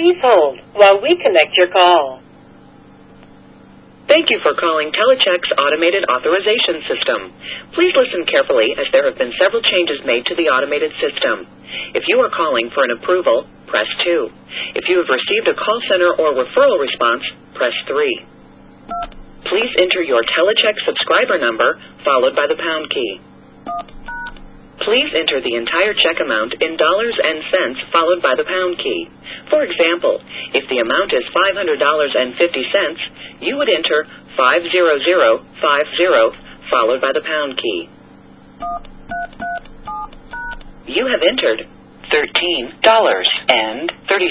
Please hold while we connect your call. Thank you for calling Telecheck's automated authorization system. Please listen carefully as there have been several changes made to the automated system. If you are calling for an approval, press 2. If you have received a call center or referral response, press 3. Please enter your Telecheck subscriber number followed by the pound key. Please enter the entire check amount in dollars and cents followed by the pound key. For example, if the amount is $500.50, you would enter 50050 followed by the pound key. You have entered $13.37.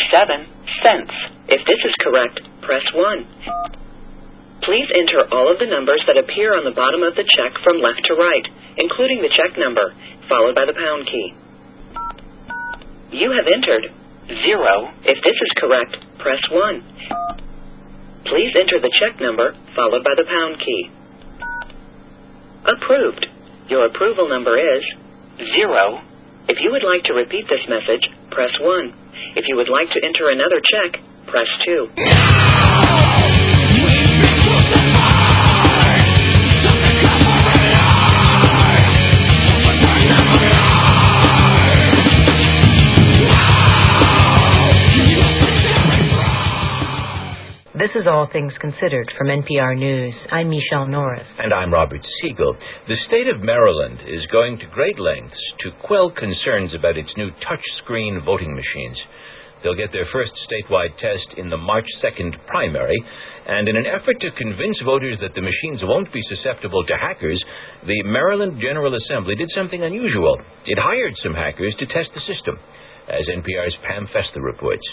If this is correct, press 1. Please enter all of the numbers that appear on the bottom of the check from left to right, including the check number, followed by the pound key. You have entered 0. If this is correct, press 1. Please enter the check number, followed by the pound key. Approved. Your approval number is 0. If you would like to repeat this message, press 1. If you would like to enter another check, press 2. This is All Things Considered from NPR News. I'm Michelle Norris. And I'm Robert Siegel. The state of Maryland is going to great lengths to quell concerns about its new touchscreen voting machines. They'll get their first statewide test in the March 2nd primary, and in an effort to convince voters that the machines won't be susceptible to hackers, the Maryland General Assembly did something unusual. It hired some hackers to test the system, as NPR's Pam Fester reports.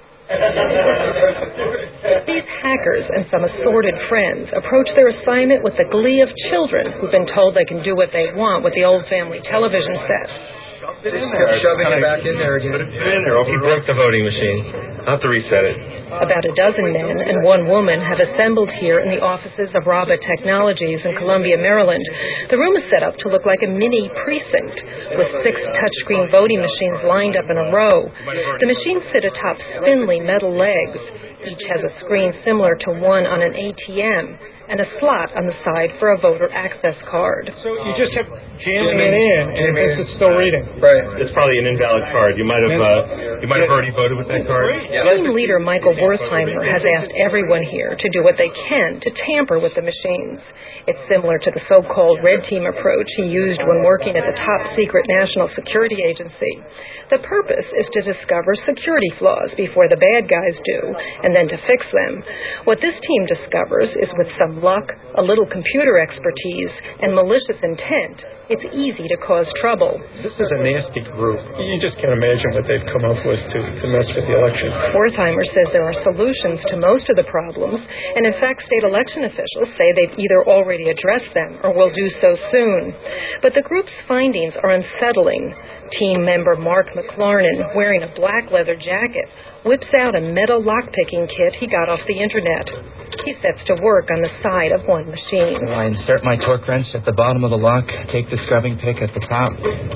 These hackers and some assorted friends approach their assignment with the glee of children who've been told they can do what they want with the old family television set. Just kept shoving it back in there again. Put it in there. He broke the voting machine. I'll have to reset it. About a dozen men and one woman have assembled here in the offices of Raba Technologies in Columbia, Maryland. The room is set up to look like a mini precinct with 6 touchscreen voting machines lined up in a row. The machines sit atop spindly metal legs. Each has a screen similar to one on an ATM and a slot on the side for a voter access card. So you just kept jamming it in, and this is still reading. Right. It's probably an invalid card. You might have already voted with that card. Team leader Michael Wertheimer has asked everyone here to do what they can to tamper with the machines. It's similar to the so-called red team approach he used when working at the top secret National Security Agency. The purpose is to discover security flaws before the bad guys do, and then to fix them. What this team discovers is with some luck, a little computer expertise, and malicious intent, it's easy to cause trouble. This is a nasty group. You just can't imagine what they've come up with to mess with the election. Wertheimer says there are solutions to most of the problems, and in fact, state election officials say they've either already addressed them or will do so soon. But the group's findings are unsettling. Team member Mark McLarnon, wearing a black leather jacket, whips out a metal lockpicking kit he got off the internet. He sets to work on the side of one machine. I insert my torque wrench at the bottom of the lock, take the scrubbing pick at the top.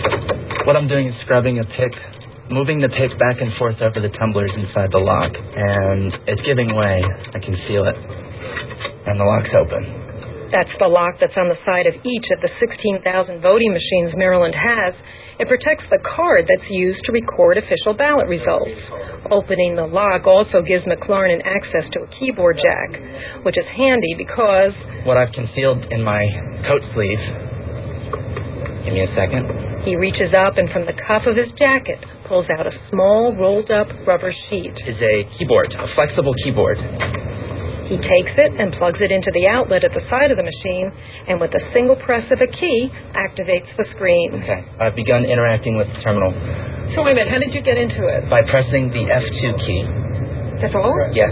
What I'm doing is scrubbing a pick, moving the pick back and forth over the tumblers inside the lock, and it's giving way. I can feel it. And the lock's open. That's the lock that's on the side of each of the 16,000 voting machines Maryland has. It protects the card that's used to record official ballot results. Opening the lock also gives McLarnon access to a keyboard jack, which is handy because... what I've concealed in my coat sleeve... Give me a second. He reaches up and from the cuff of his jacket pulls out a small rolled-up rubber sheet. Is a keyboard, a flexible keyboard. He takes it and plugs it into the outlet at the side of the machine, and with a single press of a key, activates the screen. Okay. I've begun interacting with the terminal. So wait a minute, how did you get into it? By pressing the F2 key. That's all? Yes.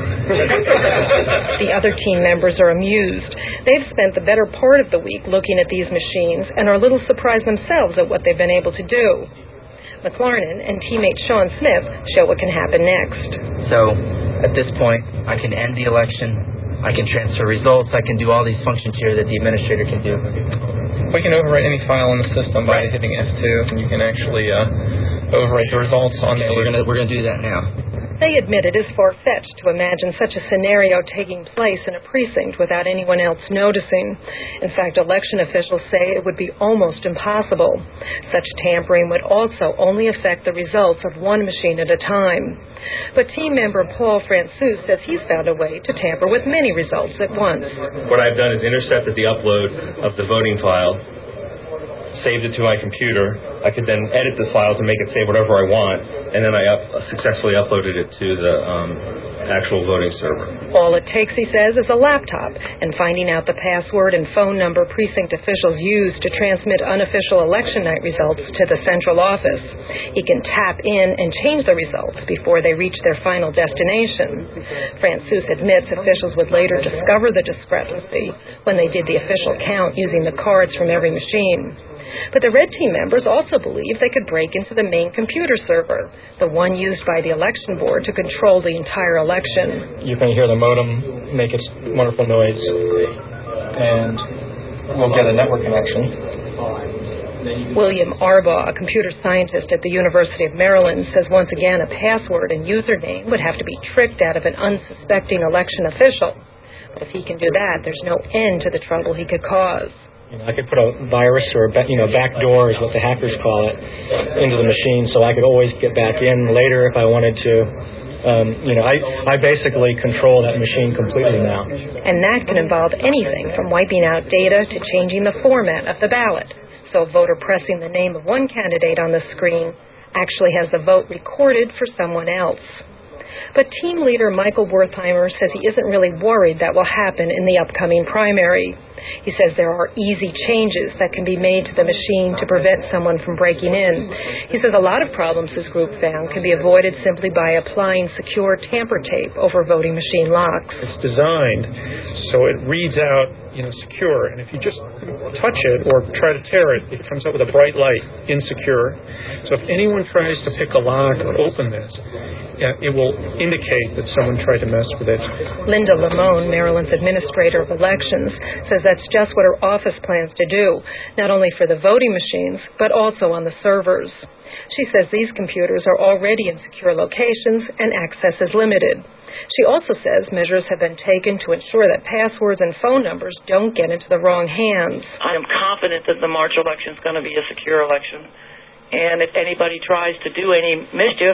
The other team members are amused. They've spent the better part of the week looking at these machines and are a little surprised themselves at what they've been able to do. McLarnon and teammate Sean Smith show what can happen next. So, at this point, I can end the election, I can transfer results, I can do all these functions here that the administrator can do. We can overwrite any file in the system by hitting F2, and you can actually overwrite the results on okay, the... we're gonna do that now. They admit it is far-fetched to imagine such a scenario taking place in a precinct without anyone else noticing. In fact, election officials say it would be almost impossible. Such tampering would also only affect the results of one machine at a time. But team member Paul Francouz says he's found a way to tamper with many results at once. What I've done is intercepted the upload of the voting file, saved it to my computer. I could then edit the files and make it say whatever I want, and then I successfully uploaded it to the actual voting server. All it takes, he says, is a laptop and finding out the password and phone number precinct officials use to transmit unofficial election night results to the central office. He can tap in and change the results before they reach their final destination. Francouz admits officials would later discover the discrepancy when they did the official count using the cards from every machine. But the Red Team members also believe they could break into the main computer server, the one used by the election board to control the entire election. You can hear the modem make its wonderful noise, and we'll get a network connection. William Arbaugh, a computer scientist at the University of Maryland, says once again a password and username would have to be tricked out of an unsuspecting election official. But if he can do that, there's no end to the trouble he could cause. I could put a virus or backdoor is what the hackers call it into the machine, so I could always get back in later if I wanted to. I basically control that machine completely now. And that can involve anything from wiping out data to changing the format of the ballot. So a voter pressing the name of one candidate on the screen actually has the vote recorded for someone else. But team leader Michael Wertheimer says he isn't really worried that will happen in the upcoming primary. He says there are easy changes that can be made to the machine to prevent someone from breaking in. He says a lot of problems his group found can be avoided simply by applying secure tamper tape over voting machine locks. It's designed so it reads out, secure, and if you just touch it or try to tear it, it comes up with a bright light, insecure. So if anyone tries to pick a lock or open this, it will indicate that someone tried to mess with it. Linda Lamone, Maryland's administrator of elections, says that's just what her office plans to do, not only for the voting machines, but also on the servers. She says these computers are already in secure locations and access is limited. She also says measures have been taken to ensure that passwords and phone numbers don't get into the wrong hands. I am confident that the March election is going to be a secure election, and if anybody tries to do any mischief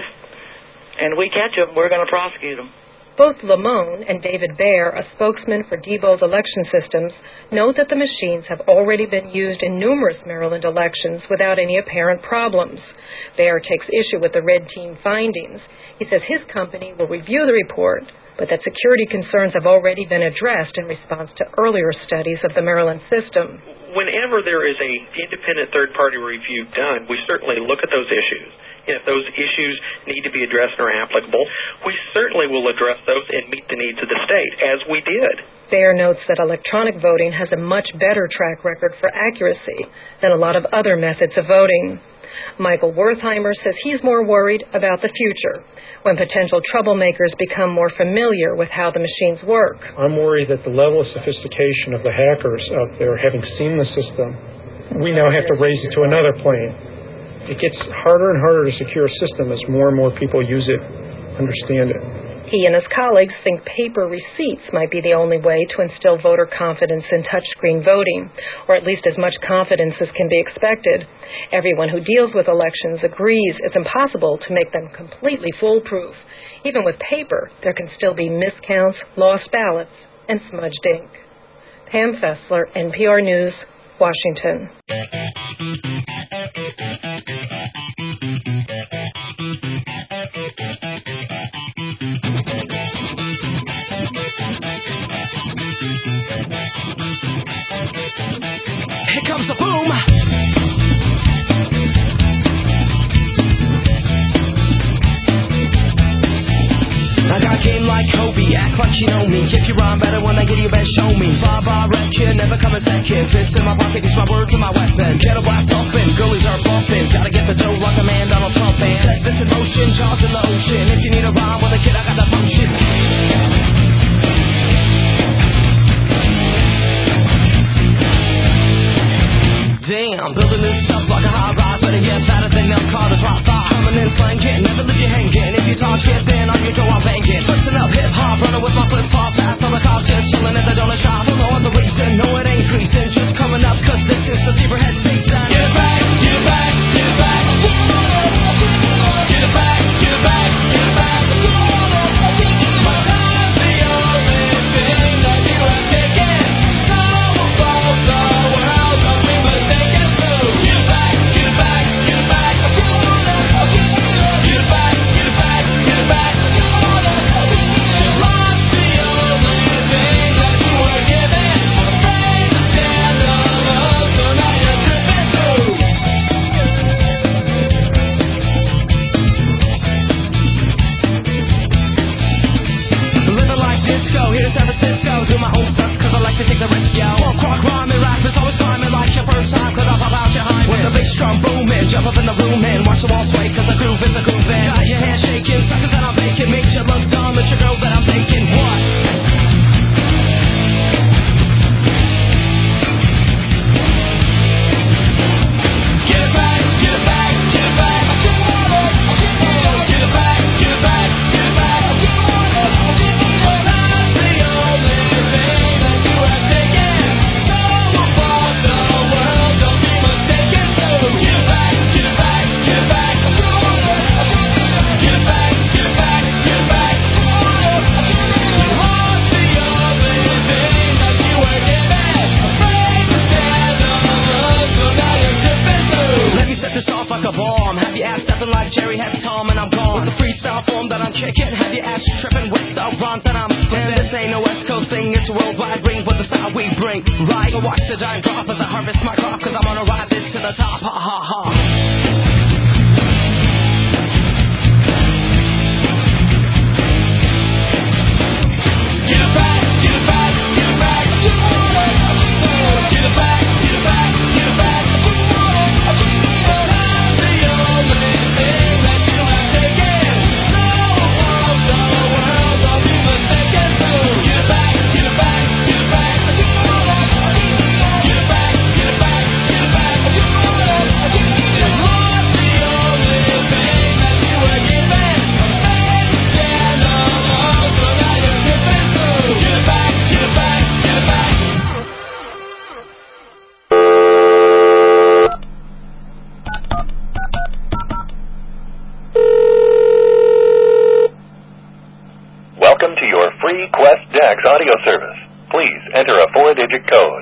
and we catch them, we're going to prosecute them. Both Lamone and David Baer, a spokesman for Diebold Election Systems, note that the machines have already been used in numerous Maryland elections without any apparent problems. Baer takes issue with the Red Team findings. He says his company will review the report, but that security concerns have already been addressed in response to earlier studies of the Maryland system. Whenever there is an independent third-party review done, we certainly look at those issues. If those issues need to be addressed or applicable, we certainly will address those and meet the needs of the state, as we did. Baer notes that electronic voting has a much better track record for accuracy than a lot of other methods of voting. Michael Wertheimer says he's more worried about the future, when potential troublemakers become more familiar with how the machines work. I'm worried that the level of sophistication of the hackers out there, having seen the system, we now have to raise it to another plane. It gets harder and harder to secure a system as more and more people use it, understand it. He and his colleagues think paper receipts might be the only way to instill voter confidence in touchscreen voting, or at least as much confidence as can be expected. Everyone who deals with elections agrees it's impossible to make them completely foolproof. Even with paper, there can still be miscounts, lost ballots, and smudged ink. Pam Fessler, NPR News, Washington. Here comes the boom. I got game like Kobe, act like you know me. If you rhyme better when I get you best, show me. Bar record, never come a second. Fist in my pocket, use my words and my weapon. Get a blast open, girlies are bumping. Gotta get the dough like a man Donald Trump. Set this in motion, jaws in the ocean. If you need a rhyme with a kid, I got that motion. Damn, building this stuff like a high rise, better get better than them cars. Rock 5, coming in flanking, never leave you hanging. If you talk shit, then on your door. Fall fast on the cops, just chilling at the donut shop. Don't know what the reason, no it ain't creasing. Just coming up, cause this is the Zebrahead season. Get it back, get it back, get it back. Get it back, get it back, get it back. My time's the only thing that you have taken. So about the world, don't be mistaken. So get it back, get it back, get it back. Get it back, get it back, get it back. Your love's the only thing that you were given. Afraid to stand alone, so now you're tripping through. Living like disco, here to San Francisco. Do my own stuff, cause I like to take the risk, yo. Walk, rock, rhyming, rap, it's always climbing like your first time, cause I pop out your hind. With the big strong booming, jump up in the room and watch the walls sway, cause the groove is a groove in. Got your hands shaking, suckers that I'm making, make you look dumb, it's your girl that I'm taking. What? Get it back, get it back, get it back. Get it back, get it back, get it back. Well, that's the only thing that you have taken. So about the world, don't be mistaken. So get it back, get it back, get it back. Get it back, get it back, get it back. Your heart's the only thing that you were given. Afraid to stand alone, so now you're tripping through. Let me set this off like a bomb. Have your ass stepping like Jerry has Tom, and I'm gone. With the freestyle form that I'm kicking, have your ass tripping with the rhymes that I'm spitting. This ain't no West Coast thing, it's a worldwide ring with the style we bring. Right, so watch the giant drop as I harvest my crop, cause I'm gonna ride this to the top. Ha ha ha. Get it back, get it back, get it back. Get it back, get it back, get it back. That's the only thing that you have taken. So about the world, don't be mistaken. So get it back, get it back, get it back. Get it back, get it back, get it back. Your heart's the only thing that you were given. Afraid to stand alone, so now you're tripping through. Get it back, get it back, get it back. Welcome to your free Quest DAX audio service. Please enter a 4-digit code.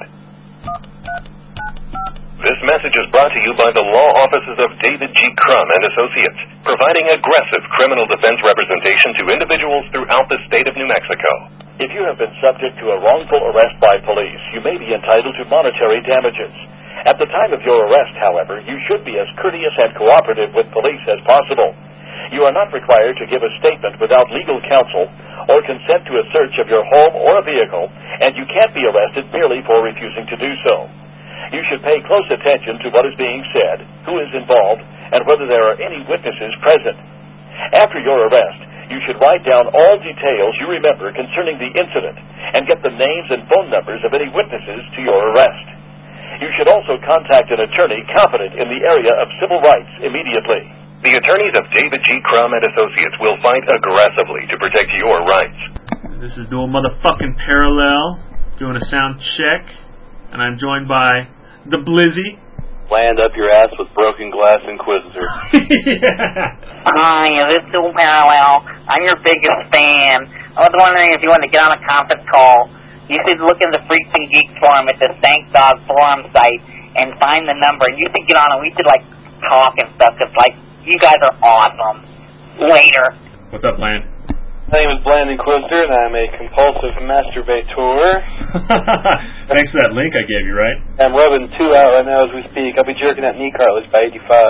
This message is brought to you by the law offices of David G. Crum and Associates, providing aggressive criminal defense representation to individuals throughout the state of New Mexico. If you have been subject to a wrongful arrest by police, you may be entitled to monetary damages. At the time of your arrest, however, you should be as courteous and cooperative with police as possible. You are not required to give a statement without legal counsel or consent to a search of your home or a vehicle, and you can't be arrested merely for refusing to do so. You should pay close attention to what is being said, who is involved, and whether there are any witnesses present. After your arrest, you should write down all details you remember concerning the incident and get the names and phone numbers of any witnesses to your arrest. You should also contact an attorney competent in the area of civil rights immediately. The attorneys of David G. Crum and Associates will fight aggressively to protect your rights. This is Dual Motherfucking Parallel, doing a sound check, and I'm joined by the Blizzy. Land up your ass with Broken Glass Inquisitor. Hi, this is Dual Parallel. I'm your biggest fan. I was wondering if you want to get on a conference call. You should look in the Freaks and Geeks forum at the Stank Dog forum site and find the number. You should get on and we should, talk and stuff, because, you guys are awesome. Later. What's up, Bland? My name is Bland Inquisitor, and I'm a compulsive masturbator. Thanks for that link I gave you, right? I'm rubbing 2 out right now as we speak. I'll be jerking that knee cartilage by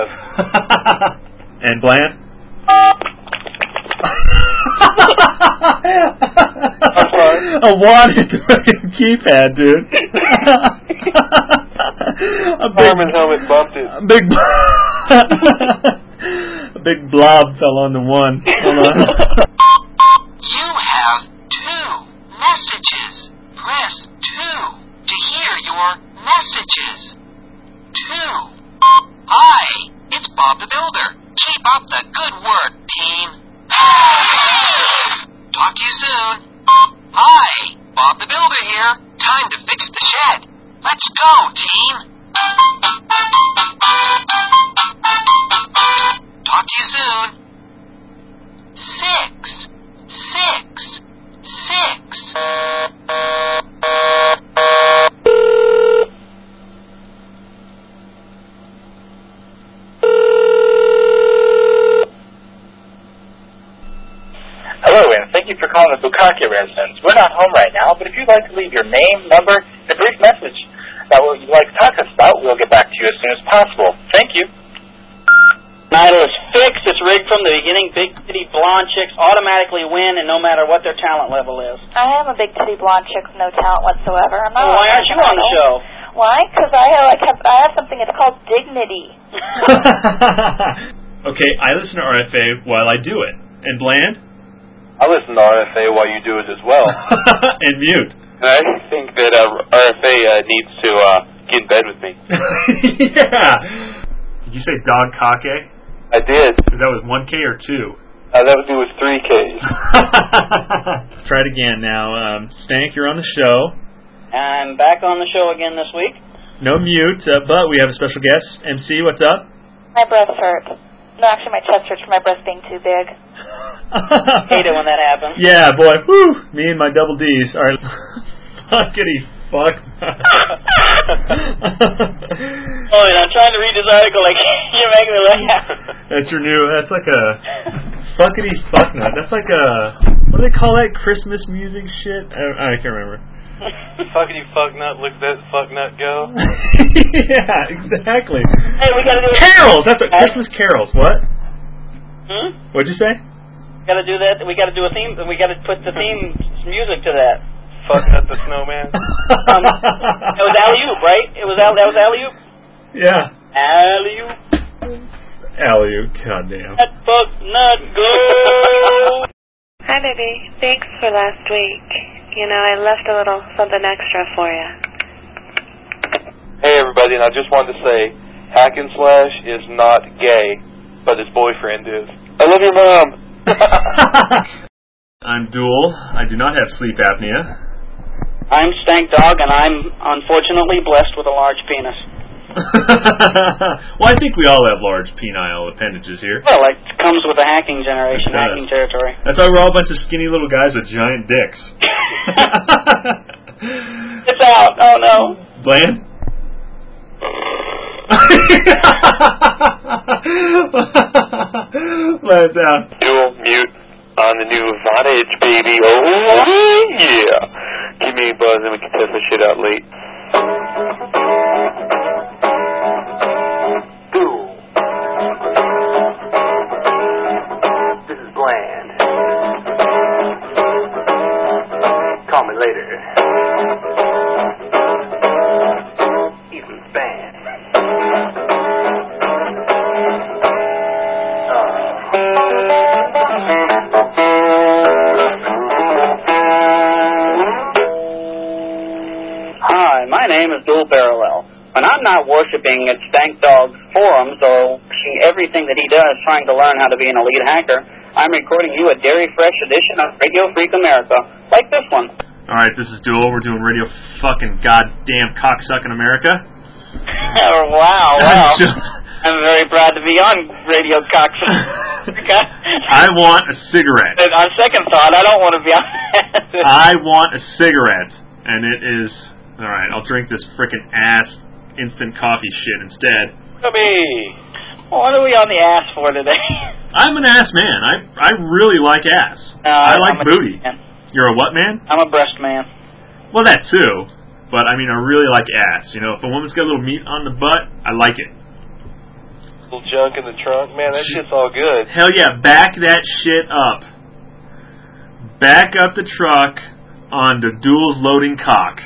85. And Bland? I'm sorry. A wanted keypad, dude. Fireman helmet bumped it. A big blob fell on the one. Hold on. You have 2 messages. Press 2 to hear your messages. 2. Hi, it's Bob the Builder. Keep up the good work, team. Talk to you soon. Bye. fix the shed. Let's go, team. Talk to you soon. 6, 6, 6. Hello, and thank you for calling the Bukkake residence. We're not home right now, but if you'd like to leave your name, number, and a brief message about what you'd like to talk to us about, we'll get back to you as soon as possible. Thank you. Idol is fixed. It's rigged from the beginning. Big titty blonde chicks automatically win, and no matter what their talent level is. I am a big titty blonde chick with no talent whatsoever. I'm not. Well, why aren't you on the show? Why? Because I have something. It's called dignity. Okay, I listen to RFA while I do it. And Bland? I listen to RFA while you do it as well. And Mute. I think that RFA needs to get in bed with me. Yeah. Did you say dog kake? I did. Because that was 1K or 2? That was 3 Ks. Try it again now. Stank, you're on the show. I'm back on the show again this week. No Mute, but we have a special guest. MC, what's up? My breasts hurt. No, actually, my chest hurts from my breast being too big. Hate it when that happens. Yeah, boy. Woo! Me and my double Ds. All right. Fuckity fuck. Oh, and I'm trying to read this article like, you're making me laugh. That's your new, that's like a fuckity fuck nut. That's like a, what do they call that? Christmas music shit? I can't remember. Fuckity fuck nut, look that fuck nut go. Yeah, exactly. Hey, we gotta do carols. That's what Christmas carols. What? What'd you say? Gotta do that. We gotta do a theme. We gotta put the theme music to that. Fuck nut the snowman. That was alley-oop, right? That was alley-oop. Yeah. Alley-oop. Alley-oop. Goddamn. That fuck nut go. Hi, baby. Thanks for last week. You know, I left a little something extra for you. Hey, everybody, and I just wanted to say, Hack and Slash is not gay, but his boyfriend is. I love your mom. I'm Duel. I do not have sleep apnea. I'm Stank Dog, and I'm unfortunately blessed with a large penis. Well, I think we all have large penile appendages here. Well, it comes with the hacking generation, hacking territory. That's why we're all a bunch of skinny little guys with giant dicks. It's out. Oh, no. Bland? Bland's out. Dual Mute on the new Vonage, baby. Oh, yeah. Give me a buzz and we can test this shit out late. This is Bland. Call me later. Ethan's band. Hi, my name is Dual Parallel. When I'm not worshiping at Stank Dog's forums or watching everything that he does trying to learn how to be an elite hacker, I'm recording you a Dairy Fresh edition of Radio Freak America, like this one. Alright, this is Duel. We're doing Radio fucking goddamn cocksucking America. Oh, wow. I'm very proud to be on Radio Cocksucking. I want a cigarette. On second thought, I don't want to be on I want a cigarette. And it is... Alright, I'll drink this frickin' ass instant coffee shit instead. What are we on the ass for today? I'm an ass man. I really like ass. I like booty. You're a what man? I'm a breast man. Well, that too. But, I mean, I really like ass. You know, if a woman's got a little meat on the butt, I like it. Little junk in the trunk. Man, that shit's all good. Hell yeah, back that shit up. Back up the truck on the Duel's loading cock.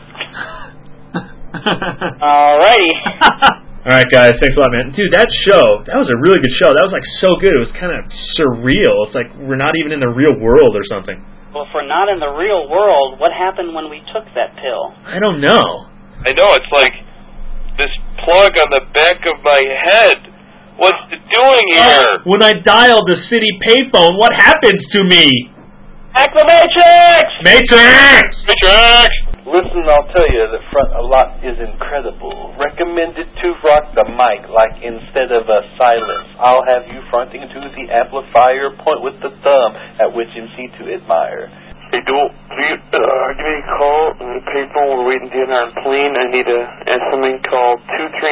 Alrighty. Alright, guys, thanks a lot, man. Dude, that was a really good show. That was, like, so good. It was kind of surreal. It's like we're not even in the real world or something. Well, if we're not in the real world, what happened when we took that pill? I don't know. I know, it's like this plug on the back of my head. What's it doing here? When I dial the city payphone, what happens to me? Hack the Matrix! Matrix! Matrix! Listen, I'll tell you, the front a lot is incredible. Recommended to rock the mic, like instead of a silence. I'll have you fronting to the amplifier, point with the thumb at which MC to admire. Hey, Dual, give me a call on the paper. We're waiting dinner on plane. I need a something called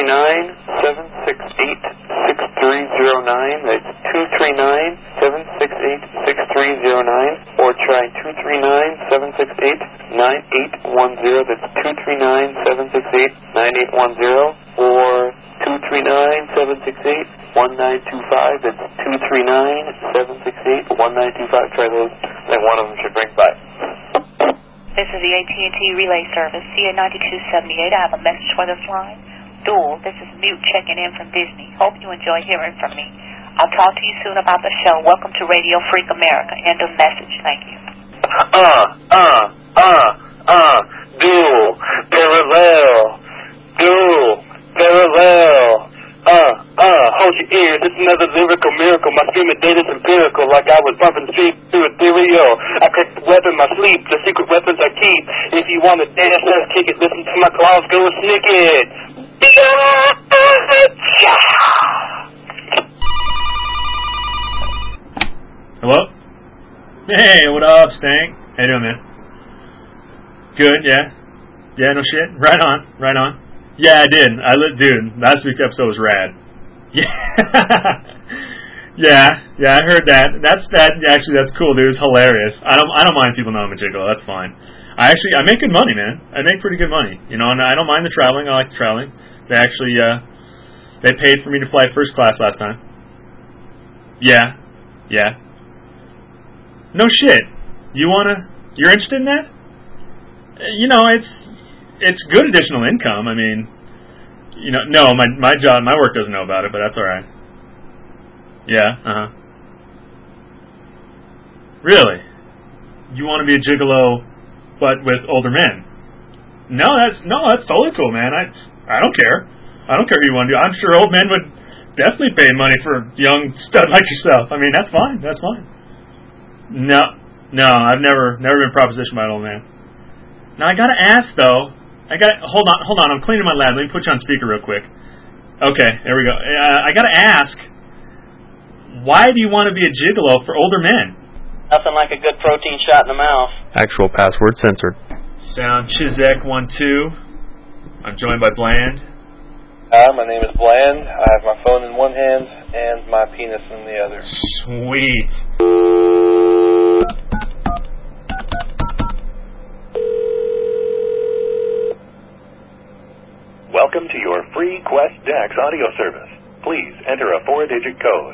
239-768-6309. That's 239-768-6309. Or try 239-768-9810. That's 239-768-9810. Or 239-768-1925. That's 239-768-1925. Try those. I think one of them should ring by. This is the AT&T Relay Service, CA 9278. I have a message for this line. Dual, this is Mute checking in from Disney. Hope you enjoy hearing from me. I'll talk to you soon about the show. Welcome to Radio Freak America. End of message. Thank you. Dual, parallel. Dual, parallel. Hold your ears, it's another lyrical miracle. My stream of data's empirical, like I was bumping street through ethereal. I cracked the web in my sleep, the secret weapons I keep. If you want to dance, let's kick it. Listen to my claws go snick it. Hello? Hey, what up, Stank? How you doing, man? Good, yeah. Yeah, no shit. Right on, right on. Yeah, I did. Dude, last week's episode was rad. Yeah. Yeah, I heard that. That's cool, dude. It's hilarious. I don't mind people knowing I'm a gigolo. That's fine. I make good money, man. I make pretty good money. You know, and I don't mind the traveling. I like the traveling. They actually, they paid for me to fly first class last time. Yeah. No shit. You're interested in that? You know, it's good additional income. I mean, you know, no, my job, my work doesn't know about it, but that's all right. Yeah, Really? You want to be a gigolo, but with older men? No, that's totally cool, man. I don't care. I don't care who you want to do. I'm sure old men would definitely pay money for a young stud like yourself. I mean, that's fine. That's fine. No, I've never been propositioned by an old man. Now I gotta ask though. Hold on. I'm cleaning my lab. Let me put you on speaker real quick. Okay, there we go. I gotta ask. Why do you want to be a gigolo for older men? Nothing like a good protein shot in the mouth. Actual password censored. Sound Chizek 1-2. I'm joined by Bland. Hi, my name is Bland. I have my phone in one hand and my penis in the other. Sweet. Welcome to your free Quest DAX audio service. Please enter a 4-digit code.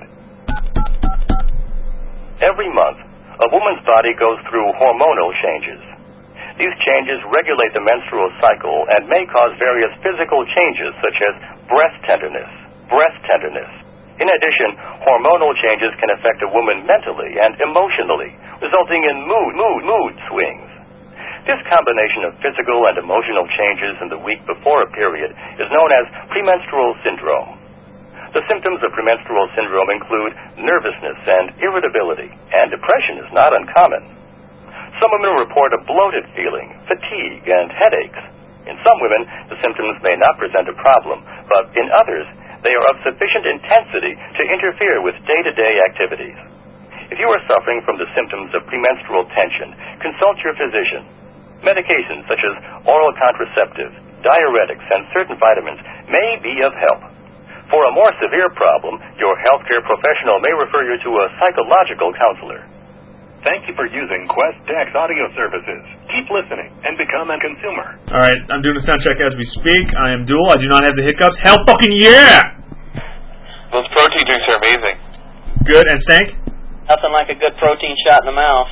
Every month, a woman's body goes through hormonal changes. These changes regulate the menstrual cycle and may cause various physical changes such as breast tenderness. In addition, hormonal changes can affect a woman mentally and emotionally, resulting in mood swings. This combination of physical and emotional changes in the week before a period is known as premenstrual syndrome. The symptoms of premenstrual syndrome include nervousness and irritability, and depression is not uncommon. Some women report a bloated feeling, fatigue, and headaches. In some women, the symptoms may not present a problem, but in others, they are of sufficient intensity to interfere with day-to-day activities. If you are suffering from the symptoms of premenstrual tension, consult your physician. Medications such as oral contraceptives, diuretics, and certain vitamins may be of help. For a more severe problem, your healthcare professional may refer you to a psychological counselor. Thank you for using Quest DAX audio services. Keep listening and become a consumer. All right, I'm doing a sound check as we speak. I am Dual. I do not have the hiccups. Hell fucking yeah! Those protein drinks are amazing. Good, and Stank? Nothing like a good protein shot in the mouth.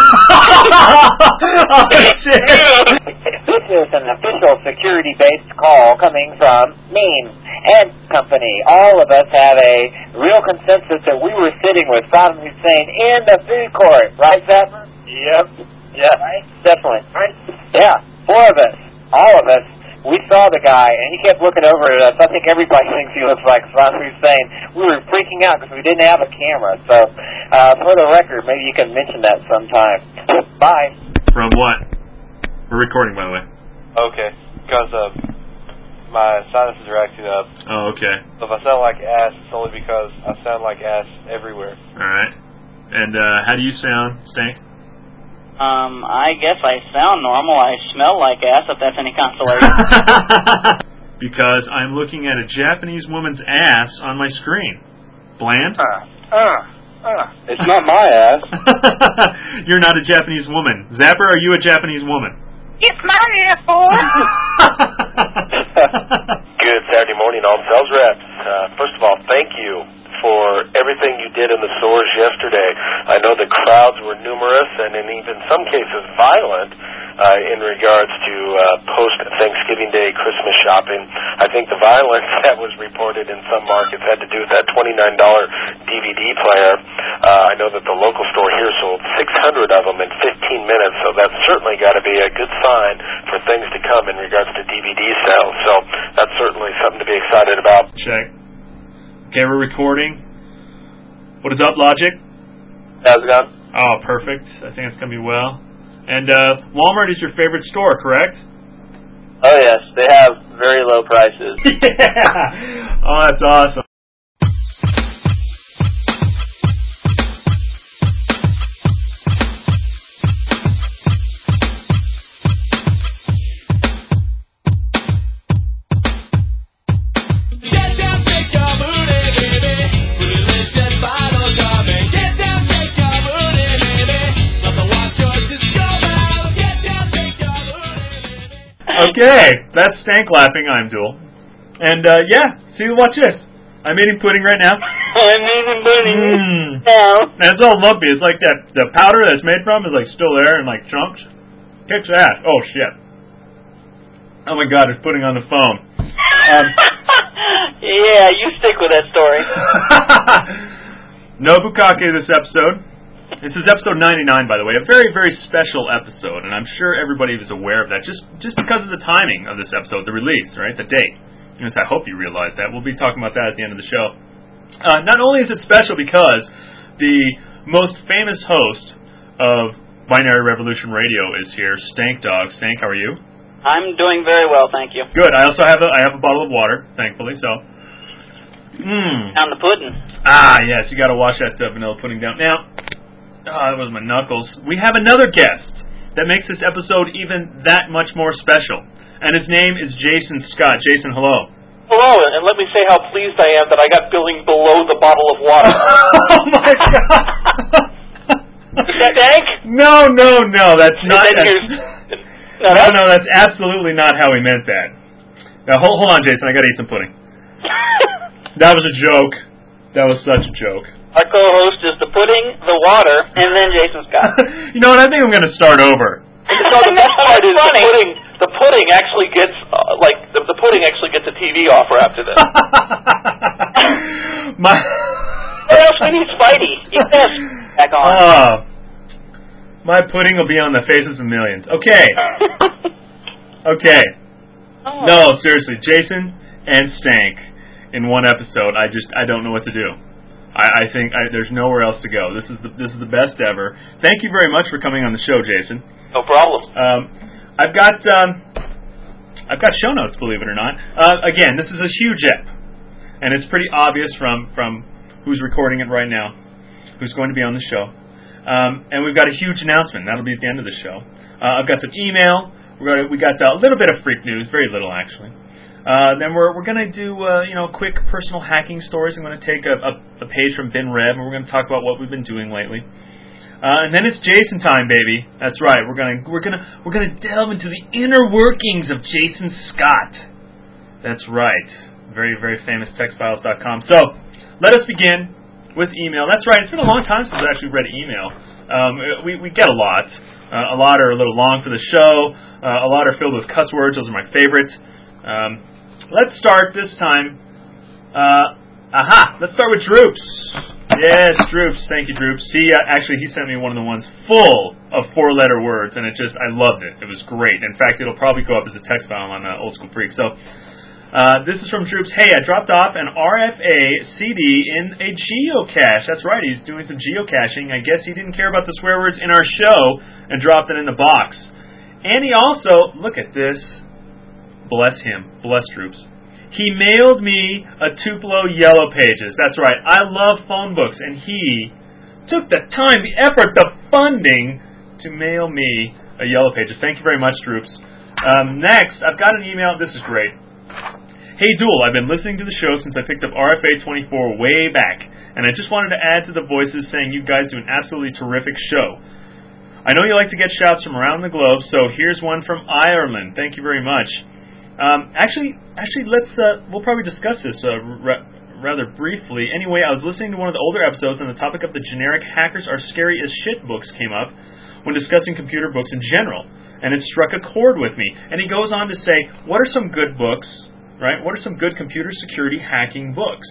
Oh, shit! This is an official security-based call coming from Mean and Company. All of us have a real consensus that we were sitting with Saddam Hussein in the food court. Right, Sapper? Yep. Yeah. Right? Definitely. Right? Yeah. 4 of us. All of us. We saw the guy, and he kept looking over at us. I think everybody thinks he looks like Saddam Hussein. We were freaking out because we didn't have a camera. So, for the record, maybe you can mention that sometime. Bye. From what? We're recording, by the way. Okay, because my sinuses are acting up. Oh, okay. So if I sound like ass, it's only because I sound like ass everywhere. All right. And how do you sound, Stank? I guess I sound normal. I smell like ass, if that's any consolation. Because I'm looking at a Japanese woman's ass on my screen. Bland? It's not my ass. You're not a Japanese woman. Zapper, are you a Japanese woman? It's my ass, boy. Good Saturday morning, all sales reps. First of all, thank you for everything you did in the stores yesterday. I know the crowds were numerous and in even some cases violent in regards to post-Thanksgiving Day Christmas shopping. I think the violence that was reported in some markets had to do with that $29 DVD player. I know that the local store here sold 600 of them in 15 minutes, so that's certainly got to be a good sign for things to come in regards to DVD sales. So that's certainly something to be excited about. Check. Okay, we're recording. What is up, Logic? How's it going? Oh, perfect. I think it's going to be well. And Walmart is your favorite store, correct? Oh, yes. They have very low prices. Yeah! Oh, that's awesome. Okay, that's Stank laughing. I'm Duel. And, yeah, see, watch this. I'm eating pudding right now. I'm eating pudding. And it's all lumpy. It's like that, the powder that's made from is, like, still there in, like, chunks. Kicks ass. Oh, shit. Oh, my God, there's pudding on the phone. Yeah, you stick with that story. No bukkake this episode. This is episode 99, by the way, a very, very special episode, and I'm sure everybody is aware of that, just because of the timing of this episode, the release, right, the date. Yes, I hope you realize that. We'll be talking about that at the end of the show. Not only is it special because the most famous host of Binary Revolution Radio is here, Stank Dog. Stank, how are you? I'm doing very well, thank you. Good. I also have a bottle of water, thankfully, so. On the pudding. Ah, yes, you got to wash that vanilla pudding down. Now, that was my knuckles. We have another guest that makes this episode even that much more special. And his name is Jason Scott. Jason, hello. Hello, and let me say how pleased I am that I got billing below the bottle of water. Oh, my God. Is that Hank? No, that's not... No, that's absolutely not how he meant that. Now, hold on, Jason. I got to eat some pudding. That was a joke. That was such a joke. Our co-host is the pudding, the water, and then Jason Scott. You know what? I think I'm going to start over. No, the best part is the pudding actually gets the pudding actually gets a TV offer after this. What else we need, Spidey? Yes. Back on. My pudding will be on the faces of millions. Okay. Okay. Oh. No, seriously, Jason and Stank in one episode. I don't know what to do. I think there's nowhere else to go. This is the best ever. Thank you very much for coming on the show, Jason. No problem. I've got show notes, believe it or not. Again, this is a huge ep, and it's pretty obvious from who's recording it right now, who's going to be on the show. And we've got a huge announcement. That'll be at the end of the show. I've got some email. We got a little bit of freak news, very little actually. Then we're going to do quick personal hacking stories. I'm going to take a page from Ben Rev, and we're going to talk about what we've been doing lately. And then it's Jason time, baby. That's right. We're going to delve into the inner workings of Jason Scott. That's right. Very, very famous textfiles.com. So let us begin with email. That's right. It's been a long time since I actually read email. We get a lot. A lot are a little long for the show. A lot are filled with cuss words. Those are my favorites. Let's start this time. Let's start with Droops. Yes, Droops. Thank you, Droops. He sent me one of the ones full of 4-letter words, and I loved it. It was great. In fact, it'll probably go up as a text file on Old School Freak. So, this is from Droops. Hey, I dropped off an RFA CD in a geocache. That's right. He's doing some geocaching. I guess he didn't care about the swear words in our show and dropped it in the box. And he also, look at this. bless him, bless Droops, he mailed me a Tupelo Yellow Pages. That's right, I love phone books, and he took the time, the effort, the funding to mail me a Yellow Pages. Thank you very much, Droops. Next, I've got an email. This is great. Hey, Duel, I've been listening to the show since I picked up RFA 24 way back, and I just wanted to add to the voices saying you guys do an absolutely terrific show. I know you like to get shouts from around the globe, so here's one from Ireland. Thank you very much. Actually, we'll probably discuss this rather briefly. Anyway, I was listening to one of the older episodes, and the topic of the generic hackers are scary as shit books came up when discussing computer books in general, and it struck a chord with me. And he goes on to say, what are some good books, right? What are some good computer security hacking books?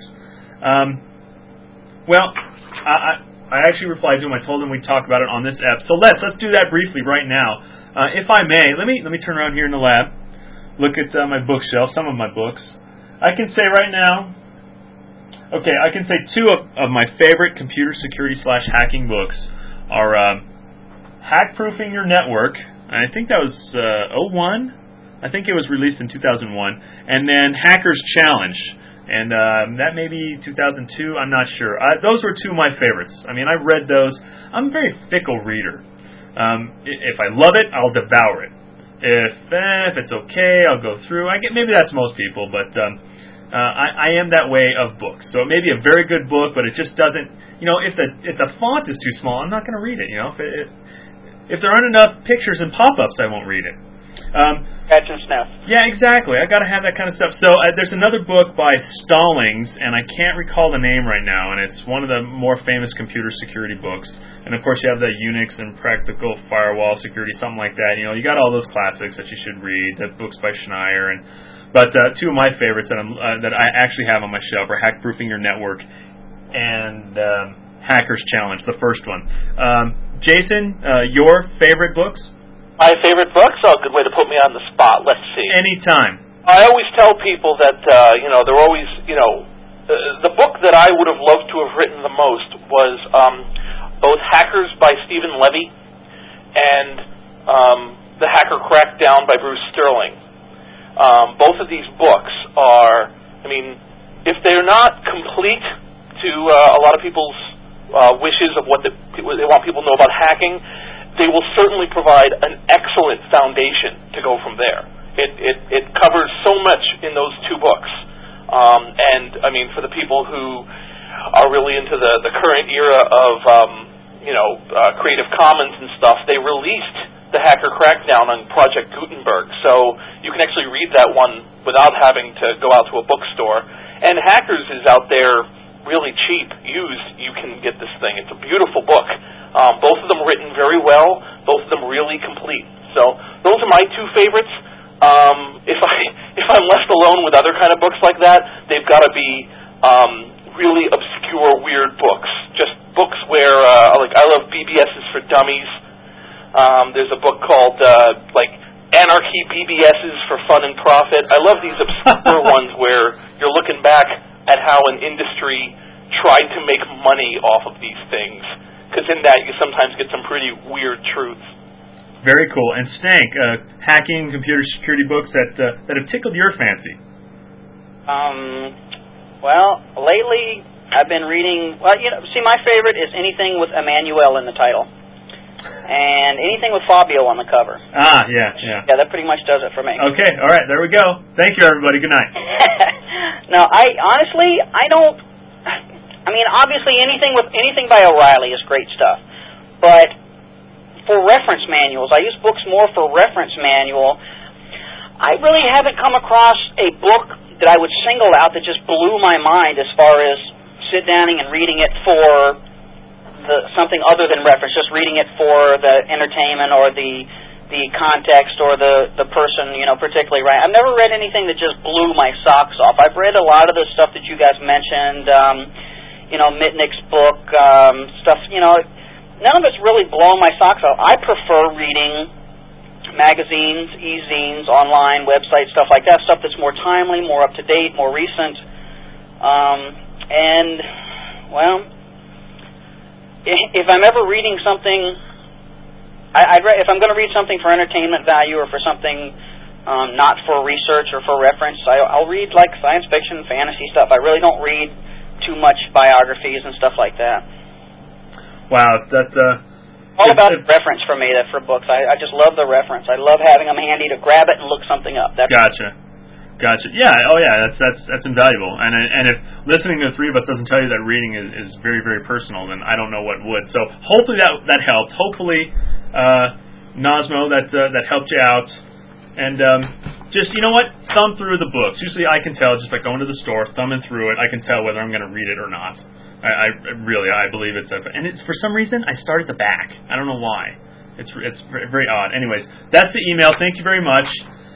Well, I actually replied to him. I told him we'd talk about it on this app. So let's do that briefly right now. If I may, let me turn around here in the lab, look at my bookshelf, some of my books. I can say right now, I can say two of my favorite computer security / hacking books are Hack-Proofing Your Network, and I think that was 01. I think it was released in 2001, and then Hacker's Challenge, and that may be 2002, I'm not sure. Those were two of my favorites. I mean, I read those. I'm a very fickle reader. If I love it, I'll devour it. If it's okay, I'll go through. Maybe that's most people, but I am that way of books. So it may be a very good book, but it just doesn't, if the font is too small, I'm not going to read it. If there aren't enough pictures and pop-ups, I won't read it. Catch and sniff. Yeah, exactly. I got to have that kind of stuff. So there's another book by Stallings, and I can't recall the name right now, and it's one of the more famous computer security books. And of course, you have the Unix and Practical Firewall Security, something like that. You got all those classics that you should read. The books by Schneier, but two of my favorites that I actually have on my shelf are Hack-Proofing Your Network and Hacker's Challenge, the first one. Jason, your favorite books? My favorite books? Oh, good way to put me on the spot. Let's see. Anytime. I always tell people that, they're always, the book that I would have loved to have written the most was both Hackers by Stephen Levy and The Hacker Crackdown by Bruce Sterling. Both of these books are, if they're not complete to a lot of people's wishes of what they want people to know about hacking, they will certainly provide an excellent foundation to go from there. It covers so much in those two books. For the people who are really into the current era of, Creative Commons and stuff, they released The Hacker Crackdown on Project Gutenberg. So you can actually read that one without having to go out to a bookstore. And Hackers is out there really cheap, used. You can get this thing. It's a beautiful book. Both of them written very well, both of them really complete. So those are my two favorites. If I'm left alone with other kind of books like that, they've got to be really obscure, weird books. Just books where, I love BBSs for Dummies. There's a book called Anarchy BBSs for Fun and Profit. I love these obscure ones where you're looking back at how an industry tried to make money off of these things. Because in that, you sometimes get some pretty weird truths. Very cool. And Stank, hacking computer security books that have tickled your fancy. Well, lately I've been reading. Well, my favorite is anything with Emmanuel in the title, and anything with Fabio on the cover. Yeah. Yeah, that pretty much does it for me. Okay, all right, there we go. Thank you, everybody. Good night. No, I don't. Obviously, anything by O'Reilly is great stuff. But for reference manuals, I use books more for reference manual. I really haven't come across a book that I would single out that just blew my mind as far as sit down and reading it for something other than reference, just reading it for the entertainment or the context or the person, particularly, right? I've never read anything that just blew my socks off. I've read a lot of the stuff that you guys mentioned, Mitnick's book, stuff, none of it's really blown my socks off. I prefer reading magazines, e-zines, online, websites, stuff like that, stuff that's more timely, more up-to-date, more recent. If I'm ever reading something, if I'm going to read something for entertainment value or for something not for research or for reference. I'll read like science fiction, fantasy stuff. I really don't read too much biographies and stuff like that. Wow, that's all about reference for me. That for books, I just love the reference. I love having them handy to grab it and look something up. Gotcha. Yeah. Oh, yeah. That's invaluable. And if listening to the three of us doesn't tell you that reading is very, very personal, then I don't know what would. So hopefully that helped. Hopefully, Nosmo, that helped you out. And just, you know what? Thumb through the books. Usually I can tell just by going to the store, thumbing through it. I can tell whether I'm going to read it or not. I believe it's and it's for some reason I start at the back. I don't know why. It's very odd. Anyways, that's the email. Thank you very much.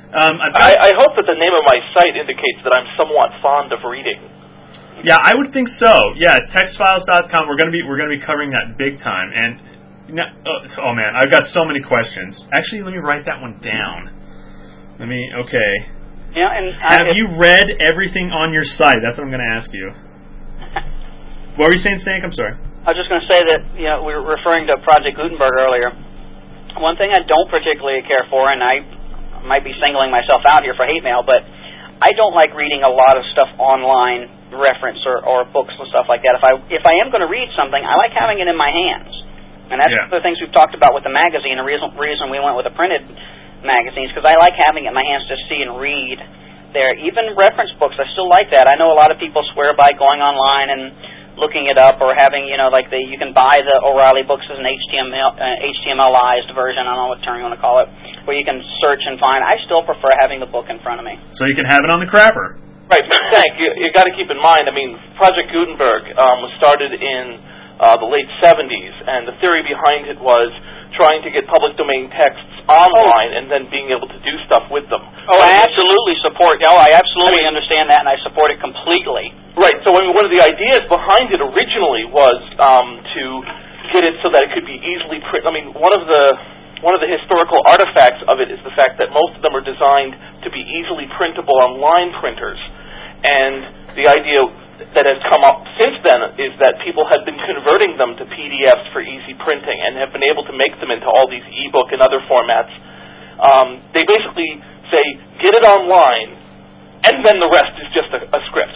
I hope that the name of my site indicates that I'm somewhat fond of reading. Yeah, I would think so. Yeah, textfiles.com. We're gonna be covering that big time. And oh man, I've got so many questions. Actually, let me write that one down. Okay. Yeah, and have you read everything on your site? That's what I'm going to ask you. What were you saying, Stank? I'm sorry. I was just going to say that we were referring to Project Gutenberg earlier. One thing I don't particularly care for, and I might be singling myself out here for hate mail, but I don't like reading a lot of stuff online, reference or books and stuff like that. If I am going to read something, I like having it in my hands, and that's one of the things we've talked about with the magazine. The reason we went with the printed magazines, because I like having it in my hands to see and read there. Even reference books, I still like that. I know a lot of people swear by going online and looking it up, or having, you can buy the O'Reilly books as an HTMLized version, I don't know what term you want to call it, where you can search and find. I still prefer having the book in front of me. So you can have it on the crapper. Right, but Hank, you got to keep in mind, Project Gutenberg was started in the late 70s, and the theory behind it was trying to get public domain texts online and then being able to do stuff with them. I absolutely support. I absolutely understand that, and I support it completely. Right. So one of the ideas behind it originally was to get it so that it could be easily printed. One of the historical artifacts of it is the fact that most of them are designed to be easily printable on line printers, and the idea that has come up since then is that people have been converting them to PDFs for easy printing and have been able to make them into all these ebook and other formats. They basically say, get it online, and then the rest is just a script.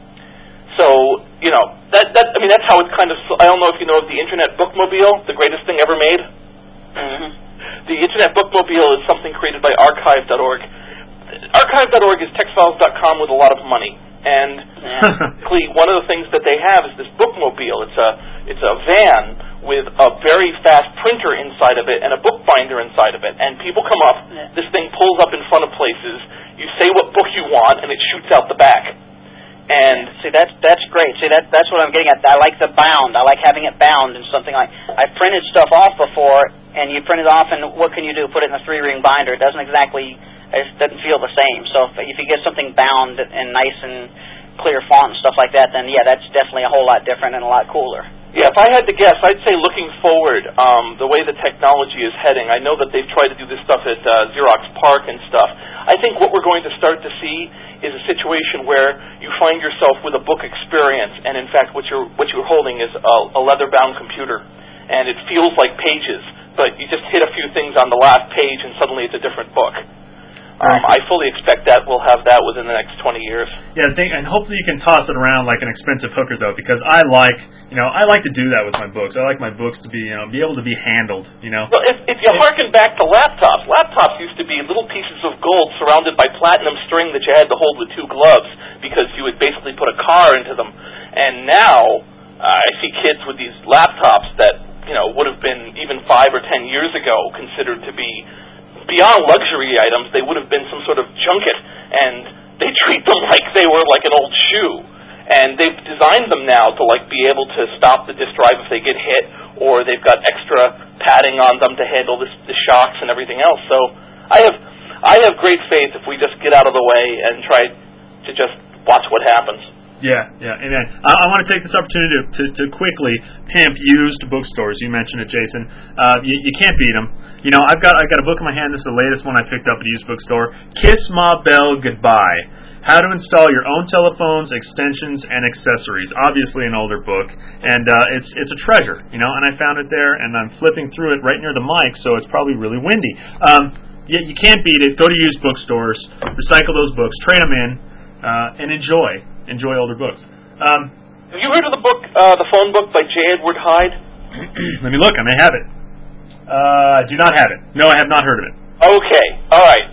So, that's how it's kind of. I don't know if you know of the Internet Bookmobile, the greatest thing ever made. Mm-hmm. The Internet Bookmobile is something created by Archive.org. Archive.org is textfiles.com with a lot of money. And one of the things that they have is this bookmobile. It's a van with a very fast printer inside of it and a bookbinder inside of it. And people come up, this thing pulls up in front of places, you say what book you want, and it shoots out the back. And see, that's great. See, that's what I'm getting at. I like the bound. I like having it bound in something like. I've printed stuff off before, and you print it off, and what can you do? Put it in a 3-ring binder. It doesn't feel the same. So if you get something bound and nice and clear font and stuff like that, then that's definitely a whole lot different and a lot cooler. Yeah, if I had to guess, I'd say looking forward, the way the technology is heading, I know that they've tried to do this stuff at Xerox PARC and stuff. I think what we're going to start to see is a situation where you find yourself with a book experience, and in fact what you're holding is a leather-bound computer, and it feels like pages, but you just hit a few things on the last page and suddenly it's a different book. I fully expect that we'll have that within the next 20 years. Yeah, and hopefully you can toss it around like an expensive hooker, though, because I like to do that with my books. I like my books to be able to be handled. Well, if you harken back to laptops used to be little pieces of gold surrounded by platinum string that you had to hold with 2 gloves because you would basically put a car into them. And now I see kids with these laptops that would have been even 5 or 10 years ago considered to be beyond luxury items. They would have been some sort of junket, and they treat them like they were like an old shoe. And they've designed them now to be able to stop the disk drive if they get hit, or they've got extra padding on them to handle the shocks and everything else. So I have great faith if we just get out of the way and try to just watch what happens. Yeah, amen. I want to take this opportunity to quickly pimp used bookstores. You mentioned it, Jason. You can't beat them. I've got a book in my hand. This is the latest one I picked up at a used bookstore. Kiss Ma Bell Goodbye. How to install your own telephones, extensions, and accessories. Obviously an older book, and it's a treasure. And I found it there, and I'm flipping through it right near the mic, so it's probably really windy. you can't beat it. Go to used bookstores, recycle those books, trade them in, and enjoy older books. Have you heard of the book, The Phone Book by J. Edward Hyde? Let me look. I may have it. I do not have it. No, I have not heard of it. Okay. All right.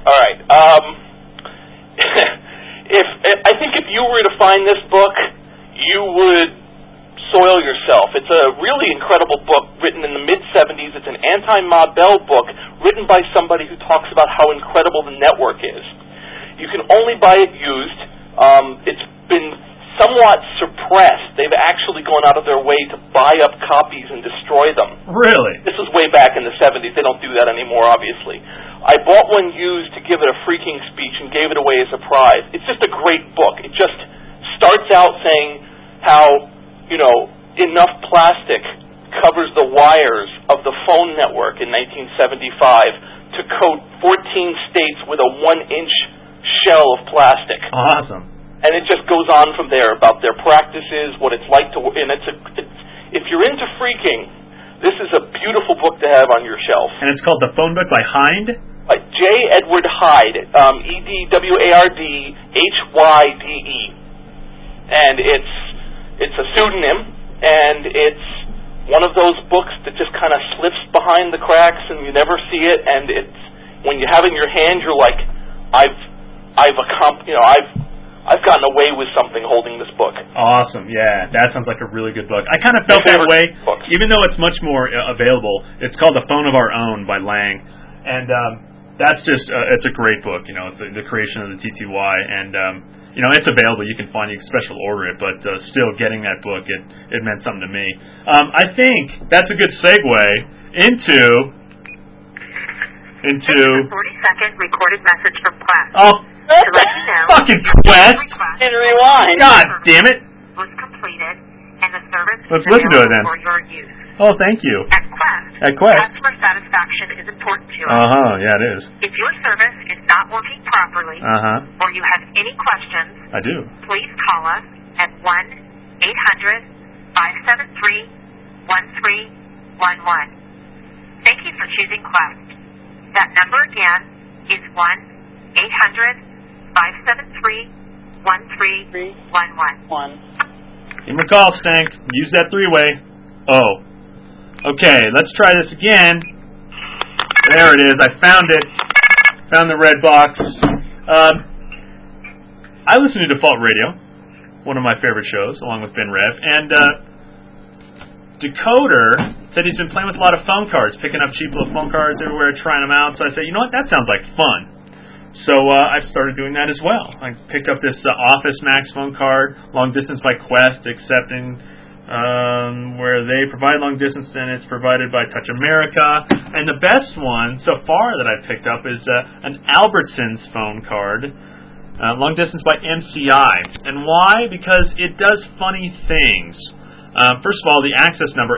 I think if you were to find this book, you would soil yourself. It's a really incredible book written in the mid-'70s. It's an anti-Ma Bell book written by somebody who talks about how incredible the network is. You can only buy it used. It's been somewhat suppressed. They've actually gone out of their way to buy up copies and destroy them. Really? This was way back in the 70s. They don't do that anymore, obviously. I bought one used to give it a freaking speech and gave it away as a prize. It's just a great book. It just starts out saying how, enough plastic covers the wires of the phone network in 1975 to coat 14 states with a 1-inch shell of plastic. Awesome. And it just goes on from there about their practices, what it's like to... And if you're into freaking, this is a beautiful book to have on your shelf. And it's called The Phone Book by Hyde? J. Edward Hyde, EDWARDHYDE. And it's a pseudonym, and it's one of those books that just kind of slips behind the cracks and you never see it, and it's when you have it in your hand, you're like, I've gotten away with something holding this book. Awesome, yeah. That sounds like a really good book. I kind of felt that way, even though it's much more available. It's called The Phone of Our Own by Lang. And that's just, it's a great book. It's the creation of the TTY. And, it's available. You can find it. You can special order it. But still, getting that book, it meant something to me. I think that's a good segue into 40-second recorded message from Quest. Oh, to let you know, fucking Quest! And rewind. God damn it! Was completed, and the service Let's is listen to it then. for your use. Oh, thank you. At Quest, customer satisfaction is important to us. Yeah, it is. If your service is not working properly, or you have any questions, I do. Please call us at 1-800-573-1311. Thank you for choosing Quest. That number again is 1-800-573-1311. Give me a call, Stank. Use that three-way. Oh. Okay, let's try this again. There it is. I found it. Found the red box. I listen to Default Radio, one of my favorite shows, along with Ben Rev, and Decoder said he's been playing with a lot of phone cards, picking up cheap little phone cards everywhere, trying them out. So I said, you know what, that sounds like fun. So I've started doing that as well. I picked up this Office Max phone card, long distance by Quest, accepting where they provide long distance, and it's provided by Touch America. And the best one so far that I've picked up is an Albertsons phone card, long distance by MCI. And why? Because it does funny things. First of all, the access number,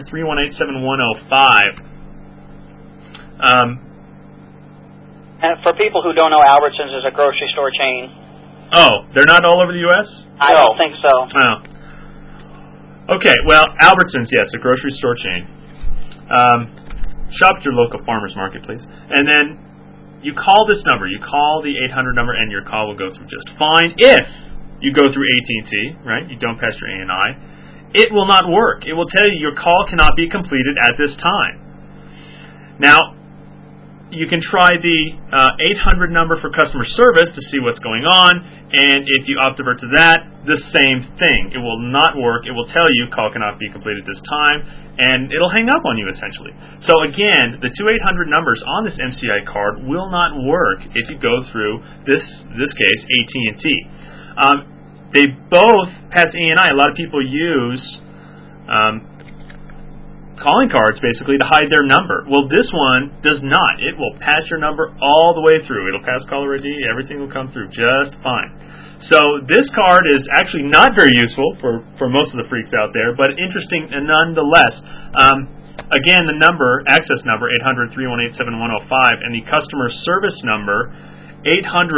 800-318-7105. And for people who don't know, Albertsons is a grocery store chain. Oh, they're not all over the U.S.? I don't think so. Oh. Okay, well, Albertsons, yes, a grocery store chain. Shop at your local farmer's market, please. And then you call this number. You call the 800 number, and your call will go through just fine. If you go through AT&T, right, you don't pass your ANI, it will not work. It will tell you your call cannot be completed at this time. Now, you can try the 800 number for customer service to see what's going on, and if you opt over to that, the same thing. It will not work. It will tell you call cannot be completed this time, and it'll hang up on you essentially. So again, the two 800 numbers on this MCI card will not work if you go through this case AT&T. They both pass ANI. A lot of people use calling cards basically to hide their number. Well, this one does not. It will pass your number all the way through. It'll pass caller ID. Everything will come through just fine. So this card is actually not very useful for most of the freaks out there, but interesting nonetheless. Again, the number, access number, 800-318-7105, and the customer service number,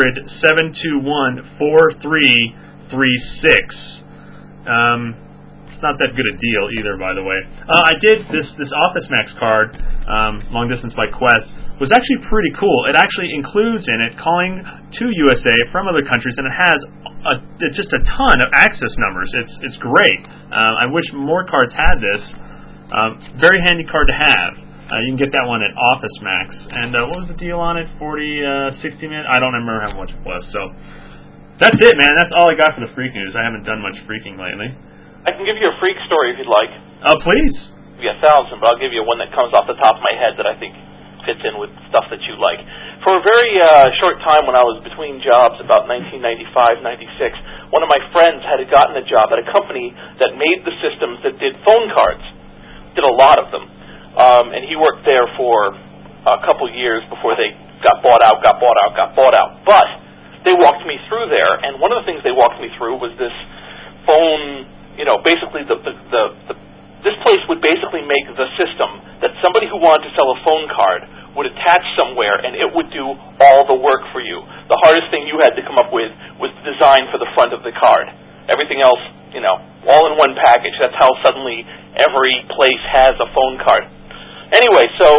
800-721-4336. not that good a deal either, by the way. I did this Office Max card, long distance by Quest, was actually pretty cool. It actually includes in it calling to USA from other countries, and it has just a ton of access numbers. It's great. I wish more cards had this. Very handy card to have. You can get that one at Office Max. And what was the deal on it? 40, 60 minutes? I don't remember how much it was. So that's it, man. That's all I got for the freak news. I haven't done much freaking lately. I can give you a freak story if you'd like. Oh, please. Maybe 1,000, but I'll give you one that comes off the top of my head that I think fits in with stuff that you like. For a very short time when I was between jobs, about 1995, 96, one of my friends had gotten a job at a company that made the systems that did phone cards. Did a lot of them. And he worked there for a couple years before they got bought out. But they walked me through there, and one of the things they walked me through was this phone, basically this place would basically make the system that somebody who wanted to sell a phone card would attach somewhere, and it would do all the work for you. The hardest thing you had to come up with was the design for the front of the card. Everything else, all in one package. That's how suddenly every place has a phone card. Anyway, so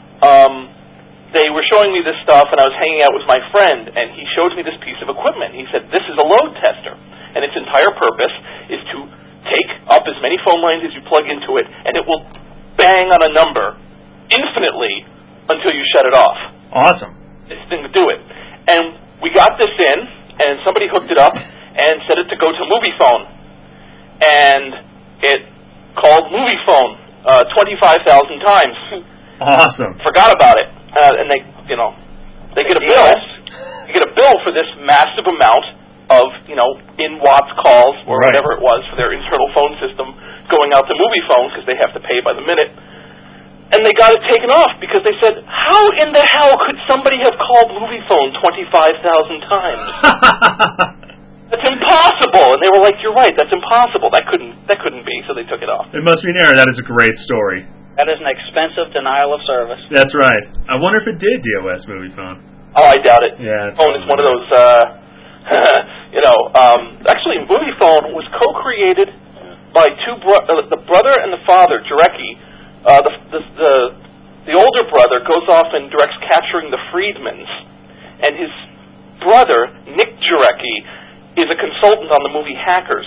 they were showing me this stuff, and I was hanging out with my friend, and he showed me this piece of equipment. He said, this is a load tester, and its entire purpose is to take up as many phone lines as you plug into it, and it will bang on a number infinitely until you shut it off. Awesome. This thing to do it. And we got this in, and somebody hooked it up and set it to go to MoviePhone. And it called MoviePhone 25,000 times. Awesome. Forgot about it. And they get a bill. You get a bill for this massive amount of, in watts calls or whatever it was for their internal phone system going out to MoviePhone because they have to pay by the minute. And they got it taken off because they said, how in the hell could somebody have called MoviePhone 25,000 times? That's impossible. And they were like, you're right, that's impossible. That couldn't be, so they took it off. It must be an error. That is a great story. That is an expensive denial of service. That's right. I wonder if it did DOS MoviePhone. Oh, I doubt it. Yeah. Phone is one of those, actually MoviePhone was co-created by the brother and the father, Jarecki. The older brother goes off and directs Capturing the Freedmans, and his brother, Nick Jarecki, is a consultant on the movie Hackers.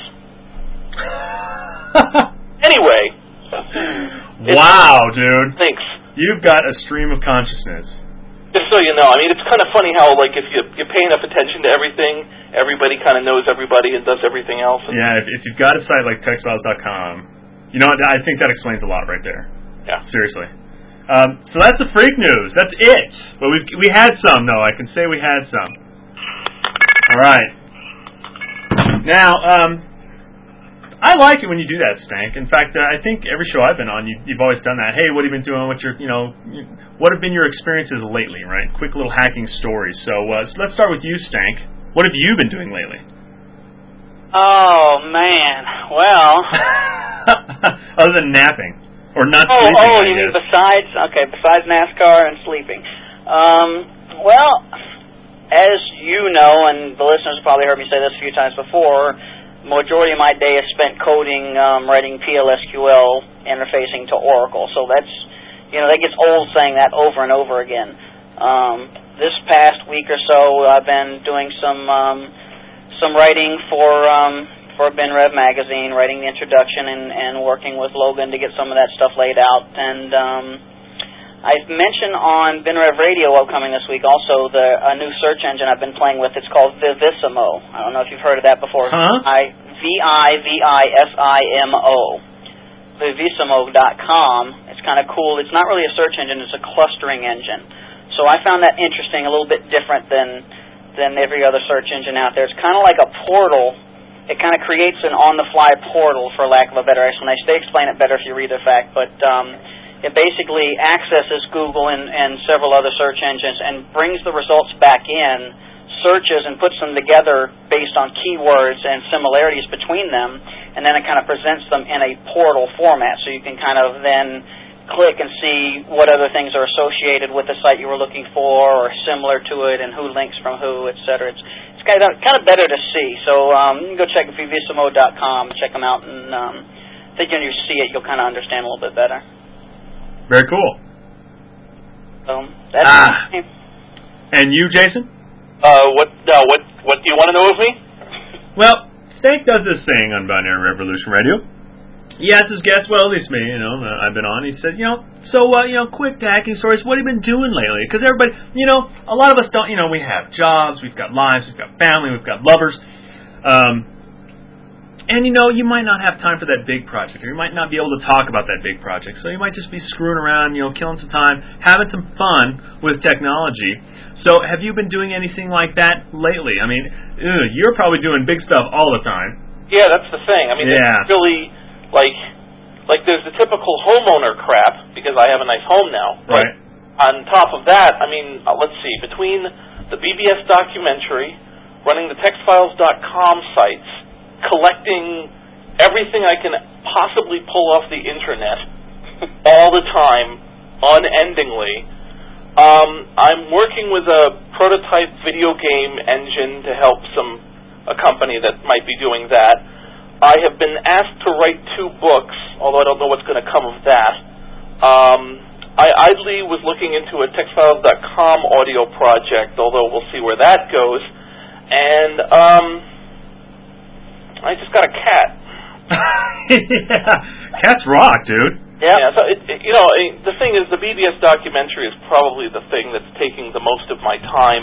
Anyway. Wow, dude. Thanks. You've got a stream of consciousness. Just so you know, it's kind of funny how, if you pay enough attention to everything, everybody kind of knows everybody and does everything else. Yeah, if you've got a site like TextFiles.com, I think that explains a lot right there. Yeah. Seriously. So that's the freak news. That's it. But we had some, though. I can say we had some. All right. Now, I like it when you do that, Stank. In fact, I think every show I've been on, you've always done that. Hey, what have you been doing? What have been your experiences lately, right? Quick little hacking stories. So let's start with you, Stank. What have you been doing lately? Oh, man. Well. Other than napping. Or not sleeping, Oh, you mean besides NASCAR and sleeping. Well, as you know, and the listeners have probably heard me say this a few times before, the majority of my day is spent coding, writing PLSQL, interfacing to Oracle. So that's, that gets old saying that over and over again. This past week or so, I've been doing some writing for BinRev magazine, writing the introduction and working with Logan to get some of that stuff laid out. And I've mentioned on BinRev Radio upcoming this week also a new search engine I've been playing with. It's called Vivissimo. I don't know if you've heard of that before. Vivissimo. Vivissimo.com. It's kind of cool. It's not really a search engine. It's a clustering engine. So I found that interesting, a little bit different than every other search engine out there. It's kind of like a portal. It kind of creates an on-the-fly portal, for lack of a better explanation. They explain it better if you read the fact, but it basically accesses Google and several other search engines and brings the results back in, searches and puts them together based on keywords and similarities between them, and then it kind of presents them in a portal format, so you can kind of then click and see what other things are associated with the site you were looking for or similar to it and who links from who, etc. It's kind of better to see. So you can go check Vivissimo.com, check them out, and think when you see it, you'll kind of understand a little bit better. Very cool. So that's me. And you, Jason? What do you want to know of me? Well, Stank does this thing on Binary Revolution Radio. He asked his guest, well, at least me, I've been on. He said, quick hacking stories. What have you been doing lately? Because everybody, a lot of us don't, we have jobs, we've got lives, we've got family, we've got lovers. And, you might not have time for that big project, or you might not be able to talk about that big project. So you might just be screwing around, killing some time, having some fun with technology. So have you been doing anything like that lately? I mean, you're probably doing big stuff all the time. Yeah, that's the thing. I mean, it's really, like there's the typical homeowner crap, because I have a nice home now. Right. On top of that, I mean, let's see, between the BBS documentary, running the textfiles.com sites, collecting everything I can possibly pull off the internet all the time, unendingly. I'm working with a prototype video game engine to help a company that might be doing that. I have been asked to write 2 books, although I don't know what's going to come of that. I idly was looking into a textfiles.com audio project, although we'll see where that goes. And I just got a cat. Yeah, cats rock, dude. Yeah. So the thing is, the BBS documentary is probably the thing that's taking the most of my time.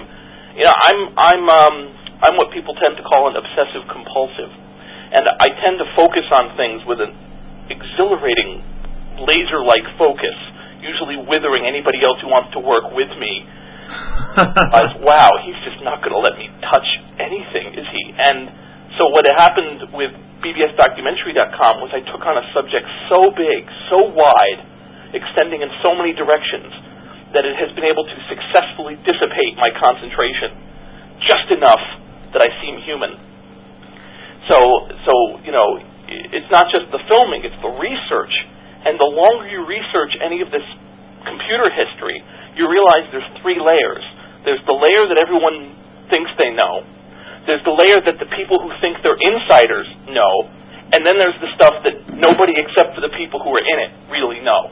I'm what people tend to call an obsessive compulsive, and I tend to focus on things with an exhilarating, laser-like focus, usually withering anybody else who wants to work with me. Wow, he's just not going to let me touch anything, is he? And so what happened with BBSdocumentary.com was I took on a subject so big, so wide, extending in so many directions, that it has been able to successfully dissipate my concentration just enough that I seem human. So it's not just the filming, it's the research. And the longer you research any of this computer history, you realize there's 3 layers. There's the layer that everyone thinks they know. There's the layer that the people who think they're insiders know. And then there's the stuff that nobody except for the people who are in it really know.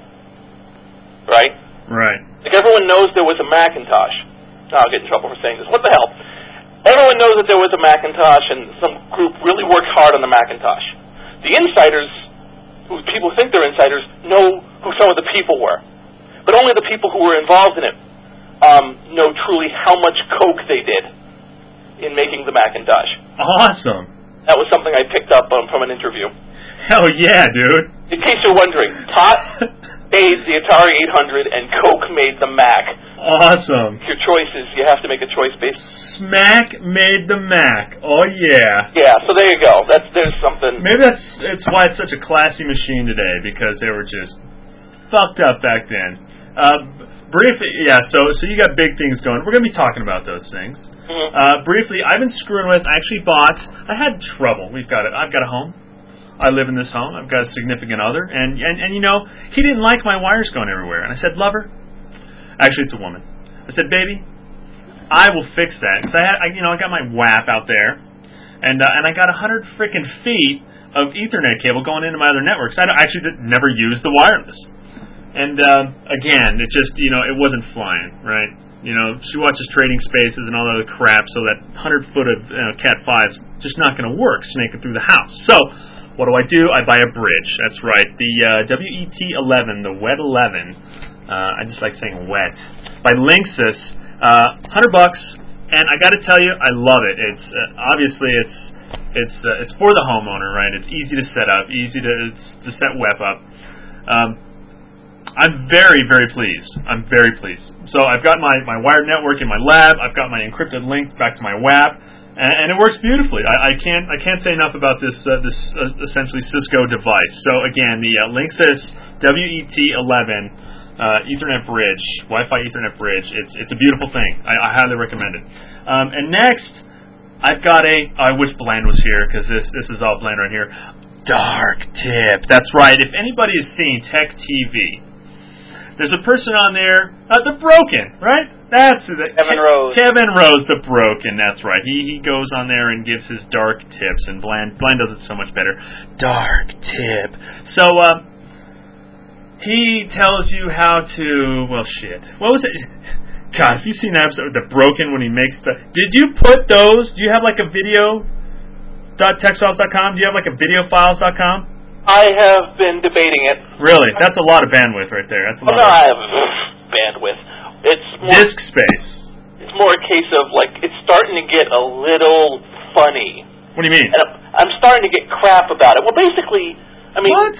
Right? Right. Like everyone knows there was a Macintosh. I'll get in trouble for saying this. What the hell? Everyone knows that there was a Macintosh, and some group really worked hard on the Macintosh. The insiders, people who think they're insiders, know who some of the people were. But only the people who were involved in it know truly how much coke they did in making the Macintosh. Awesome. That was something I picked up from an interview. Hell yeah, dude. In case you're wondering, Tot made the Atari 800 and Coke made the Mac. Awesome. Your choices, you have to make a choice based. Smack made the Mac. Oh yeah. Yeah, so there you go. There's something. Maybe it's why it's such a classy machine today, because they were just fucked up back then. Briefly, yeah, so you got big things going. We're going to be talking about those things. Mm-hmm. Briefly, I've been screwing with, I had trouble. I've got a home. I live in this home. I've got a significant other. And he didn't like my wires going everywhere. And I said, lover, actually it's a woman. I said, baby, I will fix that. Because I got my WAP out there. And I got 100 freaking feet of Ethernet cable going into my other networks. I actually never used the wireless. And, again, it just, it wasn't flying, right? She watches Trading Spaces and all that other crap, so that 100-foot of Cat5's just not going to work snaking through the house. So, what do? I buy a bridge. That's right. The WET11, the WET 11, I just like saying wet, by Linksys, $100, and I got to tell you, I love it. It's, obviously, it's for the homeowner, right? It's easy to set up, easy to set WEP up. I'm very, very pleased. I'm very pleased. So I've got my wired network in my lab. I've got my encrypted link back to my WAP, and it works beautifully. I can't say enough about this essentially Cisco device. So again, the Linksys WET11 Ethernet bridge, Wi-Fi Ethernet bridge. It's a beautiful thing. I highly recommend it. And next, I've got I wish Bland was here, because this is all Bland right here. Dark Tip. That's right. If anybody has seen Tech TV, There's a person on there, the Broken, right? That's Kevin Rose. Kevin Rose, the Broken. That's right. He goes on there and gives his dark tips, and Bland does it so much better. Dark tip. So he tells you how to. Well, shit. What was it? God, if you've seen that episode of The Broken when he makes the. Did you put those? Do you have like a video? .textfiles.com? Do you have like a videofiles.com? I have been debating it. Really? That's a lot of bandwidth right there. That's a lot. No, I have bandwidth. It's more disk space. It's more a case of like it's starting to get a little funny. What do you mean? And I'm starting to get crap about it. Well, basically, I mean, what?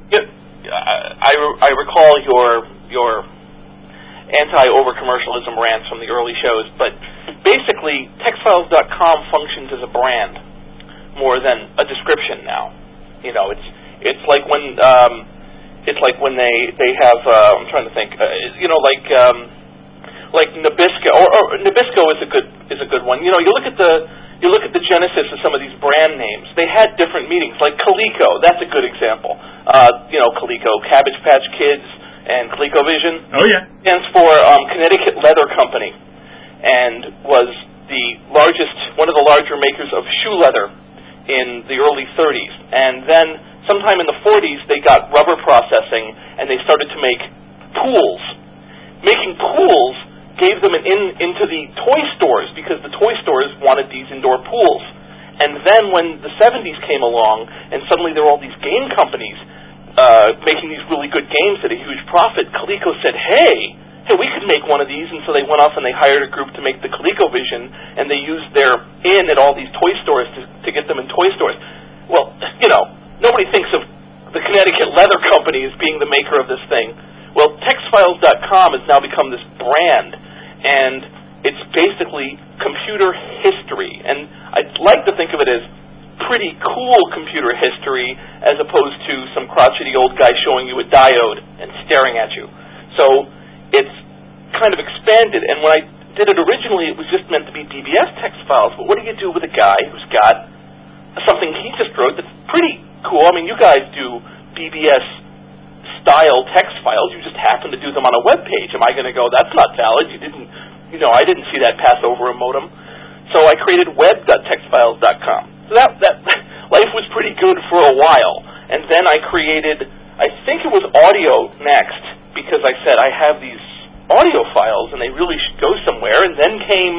I recall your anti-over-commercialism rants from the early shows, but basically, textfiles.com functions as a brand more than a description now. You know, it's like when they have I'm trying to think like Nabisco or Nabisco is a good one. You know, you look at the genesis of some of these brand names. They had different meanings. Like Coleco, that's a good example. Coleco, Cabbage Patch Kids, and ColecoVision. Oh yeah, stands for Connecticut Leather Company, and was one of the larger makers of shoe leather in the early 30s. And then sometime in the 40s, they got rubber processing, and they started to make pools. Making pools gave them an into the toy stores, because the toy stores wanted these indoor pools. And then when the 70s came along, and suddenly there were all these game companies making these really good games at a huge profit, Coleco said, hey, we could make one of these. And so they went off and they hired a group to make the ColecoVision, and they used their at all these toy stores to get them in toy stores. Well, you know, nobody thinks of the Connecticut Leather Company as being the maker of this thing. Well, textfiles.com has now become this brand, and it's basically computer history. And I'd like to think of it as pretty cool computer history, as opposed to some crotchety old guy showing you a diode and staring at you. So it's kind of expanded, and when I did it originally, it was just meant to be BBS text files. But what do you do with a guy who's got something he just wrote that's pretty cool? I mean, you guys do BBS-style text files. You just happen to do them on a web page. Am I going to go, that's not valid? I didn't see that pass over a modem. So I created web.textfiles.com. So that life was pretty good for a while. And then I created, I think it was audio next, because I said I have these audio files and they really should go somewhere. And then came,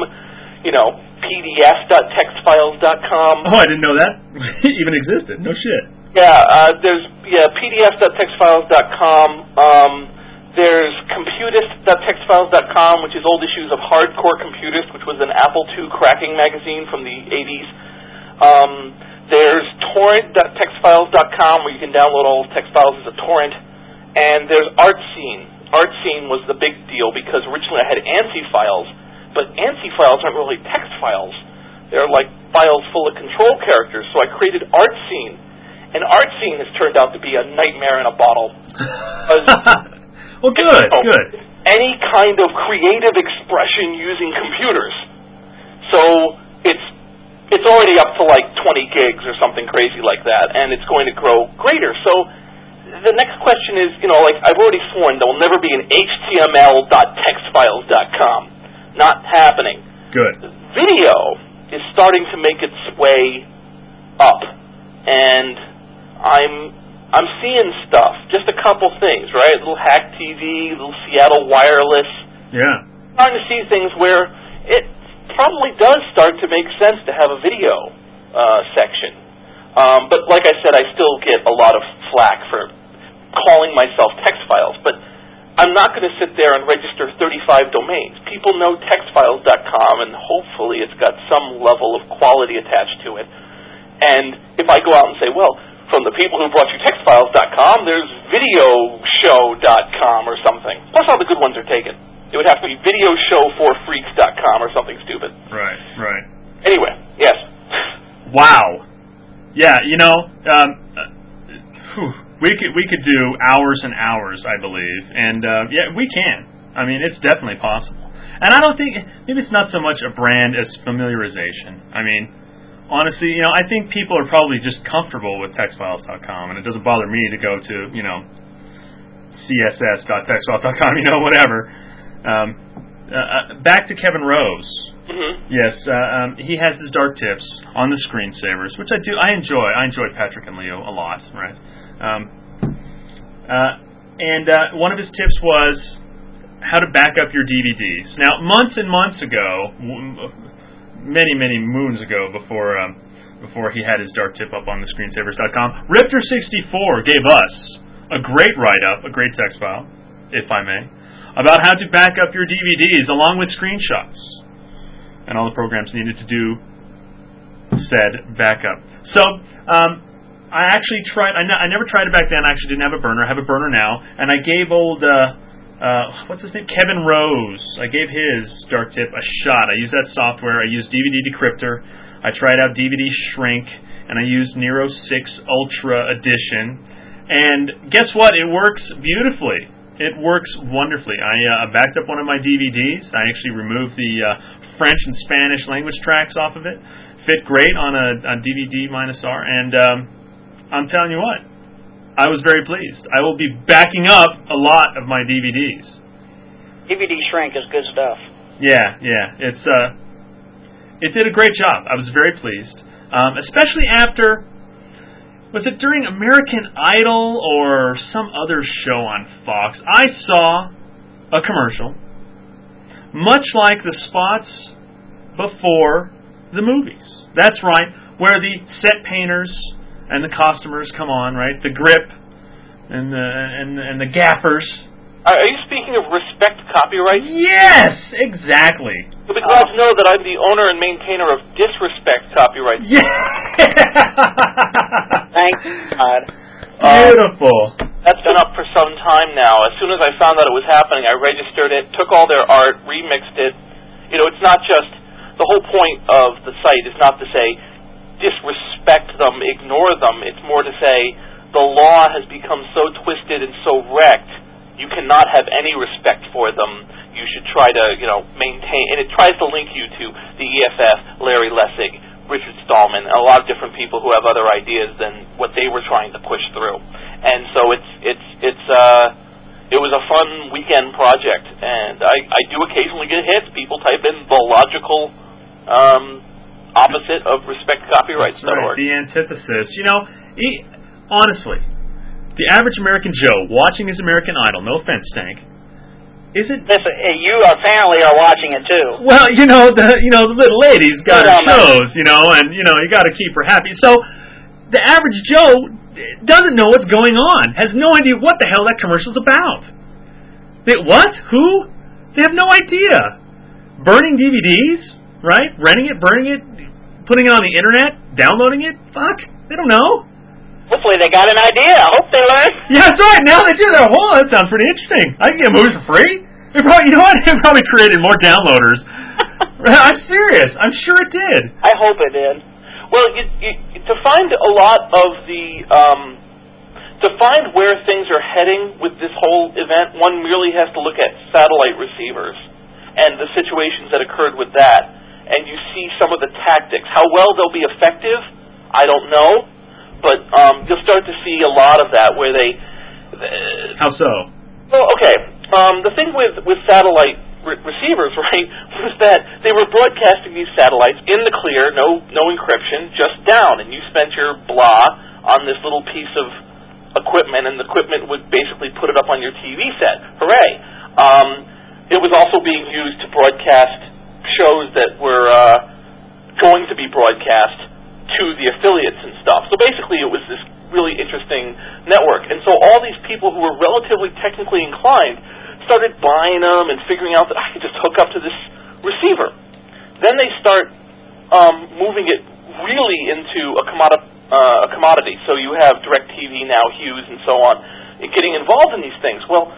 pdf.textfiles.com. Oh, I didn't know that even existed. No shit. Yeah, there's pdf.textfiles.com. There's computist.textfiles.com, which is old issues of Hardcore Computist, which was an Apple II cracking magazine from the 80s. There's torrent.textfiles.com, where you can download all text files as a torrent. And there's Artscene. Artscene was the big deal, because originally I had ANSI files, but ANSI files aren't really text files. They're like files full of control characters. So I created Artscene. And Artscene has turned out to be a nightmare in a bottle. Well, good. Any kind of creative expression using computers. So it's already up to like 20 gigs or something crazy like that, and it's going to grow greater. So the next question is, I've already sworn there will never be an html.textfiles.com. Not happening. Good. Video is starting to make its way up, and I'm seeing stuff, just a couple things, right? Little Hack TV, little Seattle Wireless. Yeah. Starting to see things where it probably does start to make sense to have a video section. But like I said, I still get a lot of flack for calling myself text files. But I'm not going to sit there and register 35 domains. People know textfiles.com, and hopefully it's got some level of quality attached to it. And if I go out and say, well, from the people who brought you textfiles.com, there's videoshow.com or something. Plus all the good ones are taken. It would have to be videoshowforfreaks.com or something stupid. Right. Anyway, yes. Wow. Yeah, we could do hours and hours, I believe. And, we can. I mean, it's definitely possible. And I don't think, maybe it's not so much a brand as familiarization. I mean, honestly, I think people are probably just comfortable with textfiles.com, and it doesn't bother me to go to, css.textfiles.com, whatever. Back to Kevin Rose. Mm-hmm. Yes, he has his dark tips on the screensavers, which I do. I enjoy. I enjoy Patrick and Leo a lot, right? And one of his tips was how to back up your DVDs. Now, months and months ago, many moons ago, before he had his dark tip up on the screensavers.com, Ripter64 gave us a great write-up, a great text file, if I may, about how to back up your DVDs along with screenshots and all the programs needed to do said backup. So, I actually tried. I never tried it back then. I actually didn't have a burner. I have a burner now, and I gave old what's his name, Kevin Rose. I gave his dark tip a shot. I used that software. I used DVD Decryptor. I tried out DVD Shrink, and I used Nero 6 Ultra Edition. And guess what? It works beautifully. It works wonderfully. I backed up one of my DVDs. I actually removed the French and Spanish language tracks off of it. Fit great on a DVD-R, and I'm telling you what, I was very pleased. I will be backing up a lot of my DVDs. DVD Shrink is good stuff. Yeah, it did a great job. I was very pleased, especially after. Was it during American Idol or some other show on Fox? I saw a commercial, much like the spots before the movies. That's right, where the set painters and the costumers come on, right? The grip and the gaffers. Are you speaking of Respect Copyright? Yes, exactly. You'll be glad to know that I'm the owner and maintainer of Disrespect Copyright. Yeah. Thank God. Beautiful. That's been up for some time now. As soon as I found out it was happening, I registered it, took all their art, remixed it. It's not just, the whole point of the site is not to say disrespect them, ignore them. It's more to say the law has become so twisted and so wrecked, you cannot have any respect for them. You should try to, maintain, and it tries to link you to the EFF, Larry Lessig, Richard Stallman, and a lot of different people who have other ideas than what they were trying to push through. And so it was a fun weekend project, and I do occasionally get hits. People type in the logical opposite of respectcopyrights.org. Right, the antithesis. Honestly, the average American Joe watching his American Idol, no offense, Stank, is it? Listen, you apparently are watching it too. Well, the little lady's got her shows, and you got to keep her happy. So the average Joe doesn't know what's going on, has no idea what the hell that commercial's about. What? Who? They have no idea. Burning DVDs, right? Renting it, burning it, putting it on the internet, downloading it. Fuck, they don't know. Hopefully they got an idea. I hope they learn. Yeah, that's right. Now they do. That sounds pretty interesting. I can get movies for free. It probably created more downloaders. I'm serious. I'm sure it did. I hope it did. Well, to find a lot of the to find where things are heading with this whole event, one merely has to look at satellite receivers and the situations that occurred with that, and you see some of the tactics. How well they'll be effective, I don't know. But you'll start to see a lot of that where they... How so? Well, okay. The thing with satellite receivers, right, was that they were broadcasting these satellites in the clear, no encryption, just down. And you spent your blah on this little piece of equipment, and the equipment would basically put it up on your TV set. Hooray. It was also being used to broadcast shows that were going to be broadcast to the affiliates and stuff. So basically it was this really interesting network. And so all these people who were relatively technically inclined started buying them and figuring out that I could just hook up to this receiver. Then they start moving it really into a commodity. So you have DirecTV now, Hughes, and so on, getting involved in these things. Well,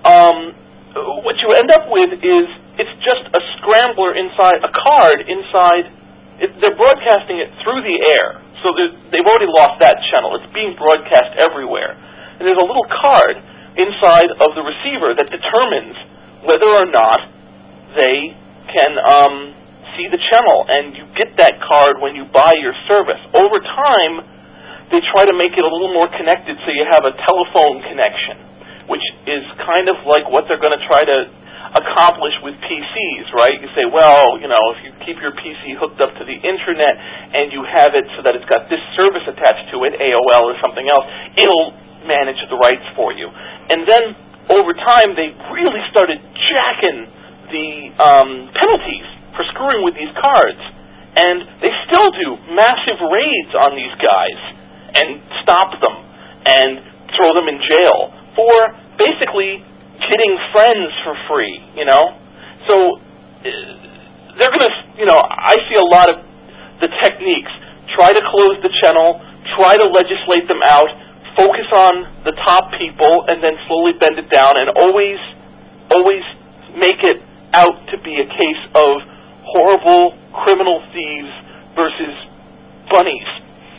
what you end up with is it's just a scrambler inside, a card inside. They're broadcasting it through the air, so they've already lost that channel. It's being broadcast everywhere. And there's a little card inside of the receiver that determines whether or not they can see the channel. And you get that card when you buy your service. Over time, they try to make it a little more connected so you have a telephone connection. which is kind of like what they're going to try to accomplish with PCs, right? You say, well, if you keep your PC hooked up to the internet and you have it so that it's got this service attached to it, AOL or something else, it'll manage the rights for you. And then over time, they really started jacking the penalties for screwing with these cards. And they still do massive raids on these guys and stop them and throw them in jail for basically kidding friends for free, So they're going to, I see a lot of the techniques. Try to close the channel, try to legislate them out, focus on the top people, and then slowly bend it down, and always make it out to be a case of horrible criminal thieves versus bunnies.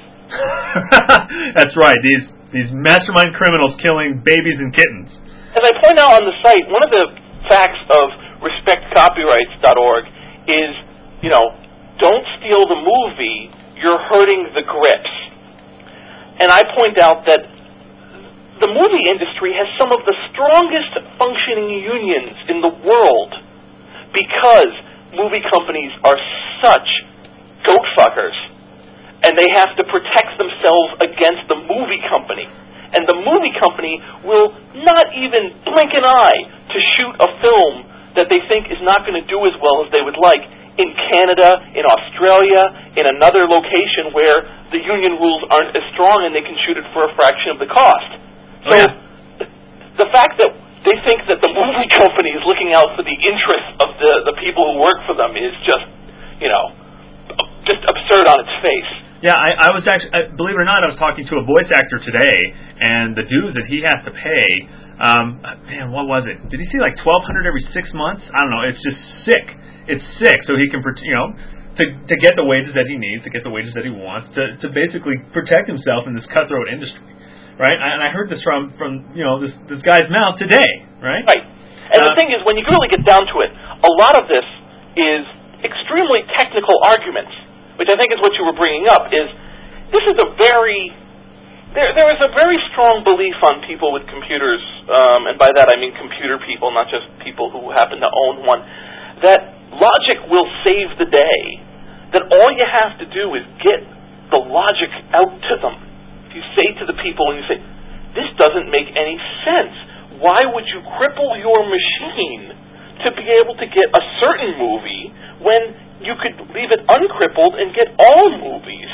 That's right. These mastermind criminals killing babies and kittens. As I point out on the site, one of the facts of respectcopyrights.org is, don't steal the movie, you're hurting the grips. And I point out that the movie industry has some of the strongest functioning unions in the world because movie companies are such goat fuckers, and they have to protect themselves against the movie company. And the movie company will not even blink an eye to shoot a film that they think is not going to do as well as they would like in Canada, in Australia, in another location where the union rules aren't as strong and they can shoot it for a fraction of the cost. So the fact that they think that the movie company is looking out for the interests of the people who work for them is just, just absurd on its face. Yeah, I was actually, believe it or not, I was talking to a voice actor today, and the dues that he has to pay, man, what was it? Did he see like $1,200 every 6 months? I don't know. It's just sick. It's sick. So he can, to get the wages that he needs, to get the wages that he wants, to basically protect himself in this cutthroat industry, right? And I heard this from this guy's mouth today, right? Right. And the thing is, when you really get down to it, a lot of this is extremely technical arguments, which I think is what you were bringing up, is this is a very... There is a very strong belief on people with computers, and by that I mean computer people, not just people who happen to own one, that logic will save the day. That all you have to do is get the logic out to them. If you say to the people and you say, this doesn't make any sense, why would you cripple your machine to be able to get a certain movie when you could leave it uncrippled and get all movies?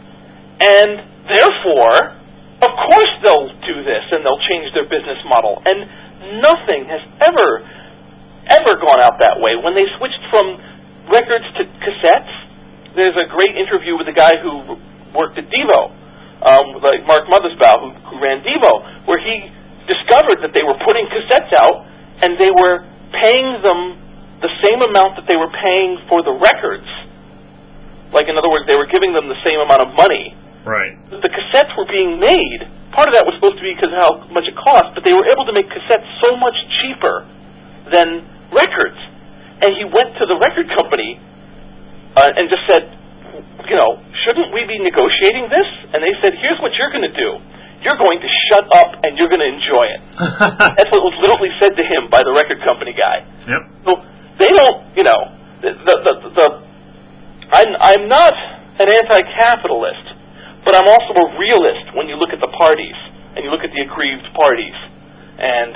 And therefore, of course they'll do this and they'll change their business model. And nothing has ever gone out that way. When they switched from records to cassettes, there's a great interview with a guy who worked at Devo, like Mark Mothersbaugh, who ran Devo, where he discovered that they were putting cassettes out and they were paying them the same amount that they were paying for the records. Like, in other words, they were giving them the same amount of money. Right. The cassettes were being made. Part of that was supposed to be because of how much it cost, but they were able to make cassettes so much cheaper than records. And he went to the record company and just said, shouldn't we be negotiating this? And they said, here's what you're going to do. You're going to shut up and you're going to enjoy it. That's what was literally said to him by the record company guy. Yep. So they don't, I'm not an anti-capitalist, but I'm also a realist when you look at the parties and you look at the aggrieved parties. And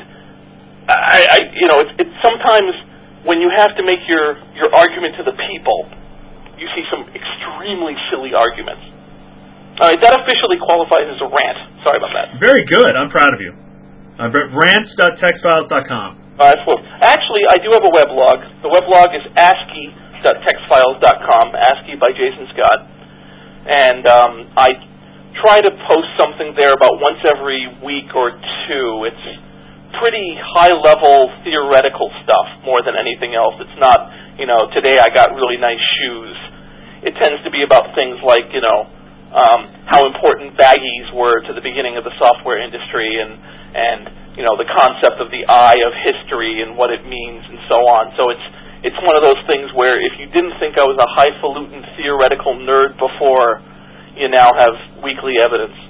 it's sometimes when you have to make your argument to the people, you see some extremely silly arguments. All right, that officially qualifies as a rant. Sorry about that. Very good. I'm proud of you. Rants.textfiles.com. Actually, I do have a weblog. The weblog is ASCII.textfiles.com, ASCII by Jason Scott. And I try to post something there about once every week or two. It's pretty high-level theoretical stuff more than anything else. It's not, today I got really nice shoes. It tends to be about things like, how important baggies were to the beginning of the software industry and the concept of the eye of history and what it means and so on. So it's one of those things where if you didn't think I was a highfalutin theoretical nerd before, you now have weekly evidence.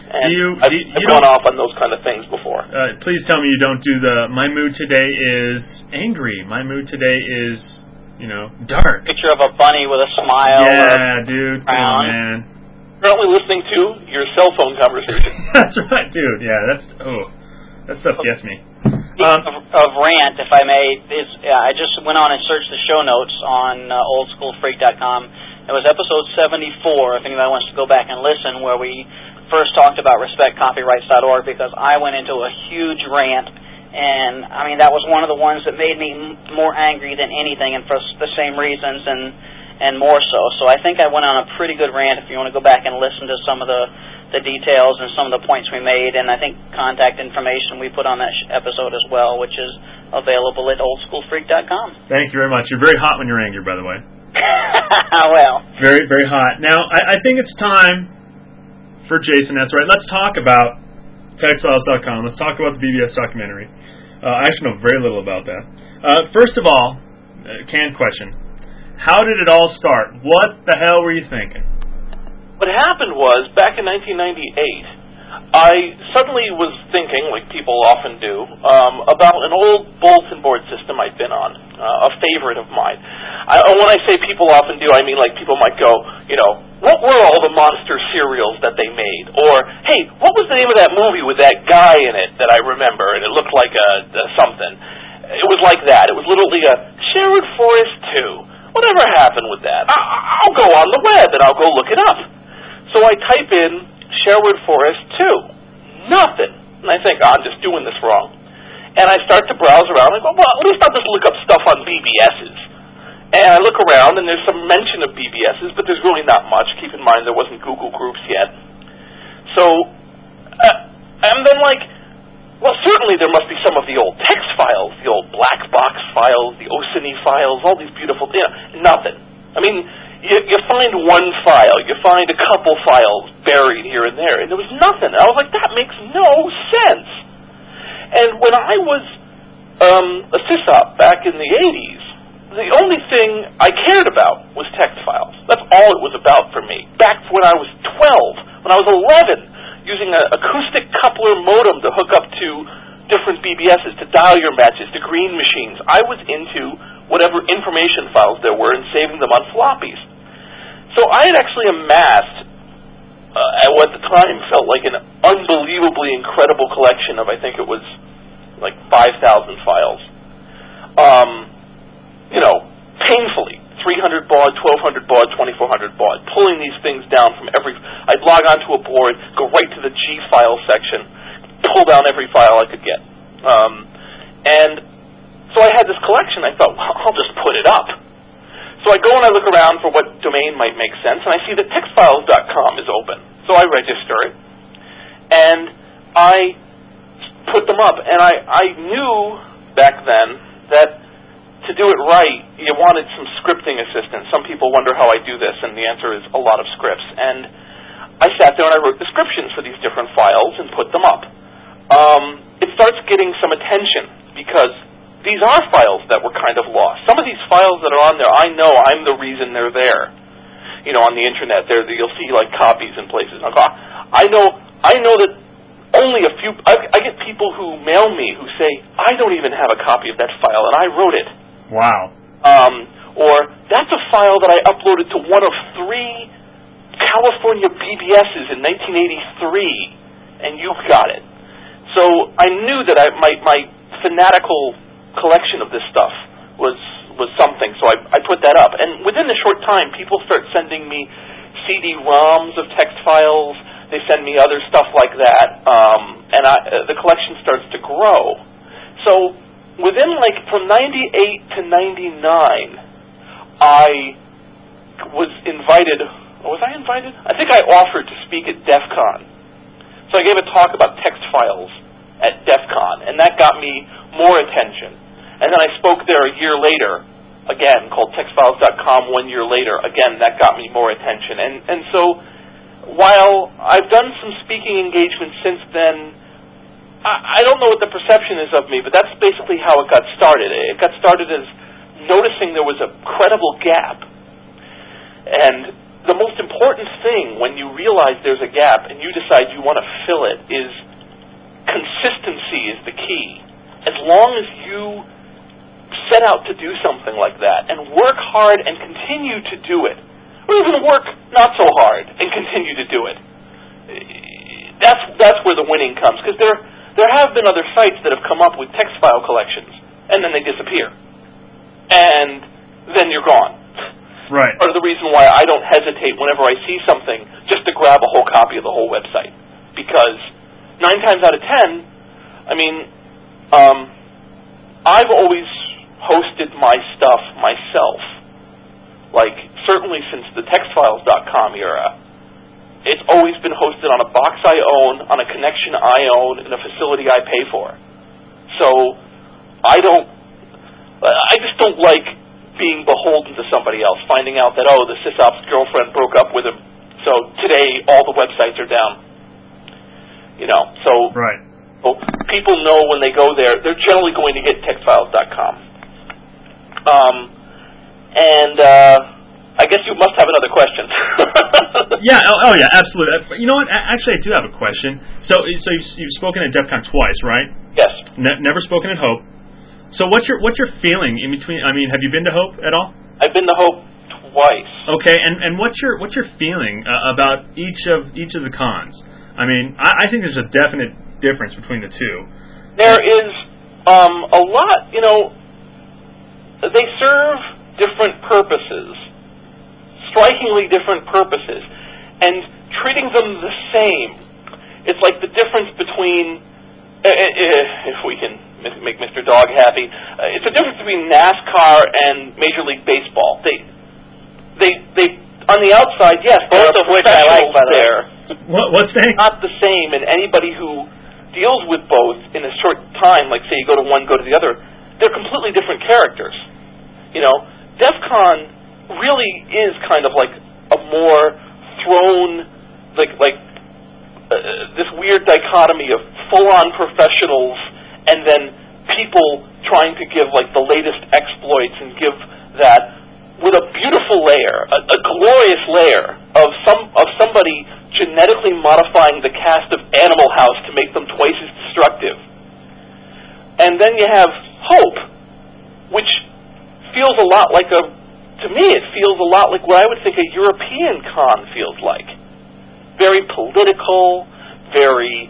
And I've gone off on those kind of things before. Please tell me you don't do my mood today is angry. My mood today is, dark. Picture of a bunny with a smile. Yeah, dude. Come on, man. Currently listening to your cell phone conversation. That's right, dude. Yeah, that stuff gets me. Of rant, if I may, I just went on and searched the show notes on oldschoolfreak.com. It was episode 74, if anybody wants to go back and listen, where we first talked about respectcopyrights.org, because I went into a huge rant, and I mean that was one of the ones that made me more angry than anything, and for the same reasons and more so. So I think I went on a pretty good rant. If you want to go back and listen to some of the details and some of the points we made, and I think contact information we put on that episode as well, which is available at oldschoolfreak.com. Thank you very much. You're very hot when you're angry, by the way. Well. Very, very hot. Now, I think it's time for Jason. That's right. Let's talk about TextFiles.com. Let's talk about the BBS documentary. I actually know very little about that. First of all, canned question. How did it all start? What the hell were you thinking? What happened was, back in 1998, I suddenly was thinking, like people often do, about an old bulletin board system I'd been on, a favorite of mine. When I say people often do, I mean like people might go, what were all the monster serials that they made? Or, hey, what was the name of that movie with that guy in it that I remember, and it looked like something? It was like that. It was literally a Sherwood Forest 2. Whatever happened with that? I'll go on the web and I'll go look it up. So I type in Sherwood Forest 2. Nothing. And I think, I'm just doing this wrong. And I start to browse around and go, well, at least I'll just look up stuff on BBSs. And I look around and there's some mention of BBSs, but there's really not much. Keep in mind there wasn't Google Groups yet. So, and then well, certainly there must be some of the old text files, the old black box files, the OSINI files, all these beautiful things. Nothing. I mean, you find one file, you find a couple files buried here and there, and there was nothing. I was like, that makes no sense. And when I was a sysop back in the 80s, the only thing I cared about was text files. That's all it was about for me. Back when I was 12, when I was 11, using an acoustic coupler modem to hook up to different BBSs, to dial your matches, to green machines. I was into whatever information files there were and saving them on floppies. So I had actually amassed, at what the time felt like an unbelievably incredible collection of, I think it was like 5,000 files. Painfully. 300 baud, 1200 baud, 2400 baud, pulling these things down from I'd log onto a board, go right to the G file section, pull down every file I could get. And so I had this collection. I thought, well, I'll just put it up. So I go and I look around for what domain might make sense, and I see that textfiles.com is open. So I register it, and I put them up. And I knew back then that to do it right, you wanted some scripting assistance. Some people wonder how I do this, and the answer is a lot of scripts. And I sat there and I wrote descriptions for these different files and put them up. It starts getting some attention because these are files that were kind of lost. Some of these files that are on there, I know I'm the reason they're there. On the internet, you'll see like copies in places. I know that only a few. I get people who mail me who say, I don't even have a copy of that file, and I wrote it. Wow. Or that's a file that I uploaded to one of 3 California BBSs in 1983, and you've got it. So I knew that my fanatical collection of this stuff was something, so I put that up. And within a short time, people start sending me CD-ROMs of text files. They send me other stuff like that, and the collection starts to grow. So within from 98 to 99, I was invited. Was I invited? I think I offered to speak at DEF CON. So I gave a talk about text files at DEF CON, and that got me more attention. And then I spoke there a year later, again, called textfiles.com 1 year later. Again, that got me more attention. And so while I've done some speaking engagements since then, I don't know what the perception is of me, but that's basically how it got started. It got started as noticing there was a credible gap. And the most important thing when you realize there's a gap and you decide you want to fill it is consistency is the key. As long as you set out to do something like that and work hard and continue to do it, or even work not so hard and continue to do it, that's where the winning comes. Because there have been other sites that have come up with text file collections, and then they disappear. And then you're gone. Right. Part of the reason why I don't hesitate whenever I see something just to grab a whole copy of the whole website. Because 9 times out of 10, I mean, I've always hosted my stuff myself. Like, certainly since the textfiles.com era, it's always been hosted on a box I own, on a connection I own, in a facility I pay for. So, I just don't like being beholden to somebody else, finding out that, the sysops girlfriend broke up with him, so today all the websites are down. So right. So people know when they go there, they're generally going to hit textfiles.com. I guess you must have another question. Yeah, yeah, absolutely. You know what? Actually, I do have a question. So you've spoken at DEF CON twice, right? Yes. Never spoken at Hope. So what's your feeling in between? I mean, have you been to Hope at all? I've been to Hope twice. Okay, and what's your feeling about each of the cons? I mean, I think there's a definite difference between the two. There is a lot. They serve different purposes, strikingly different purposes, and treating them the same. It's like the difference between, if we can make Mr. Dog happy, it's the difference between NASCAR and Major League Baseball. They on the outside, yes, both of which I like, by the way. What's that? Not the same, and anybody who deals with both in a short time, like say you go to one, go to the other, they're completely different characters. DEF CON really is kind of like a more thrown, this weird dichotomy of full-on professionals and then people trying to give like the latest exploits and give that with a beautiful layer, a glorious layer of somebody genetically modifying the cast of Animal House to make them twice as destructive. And then you have Hope, which feels a lot like to me it feels a lot like what I would think a European con feels like. Very political, very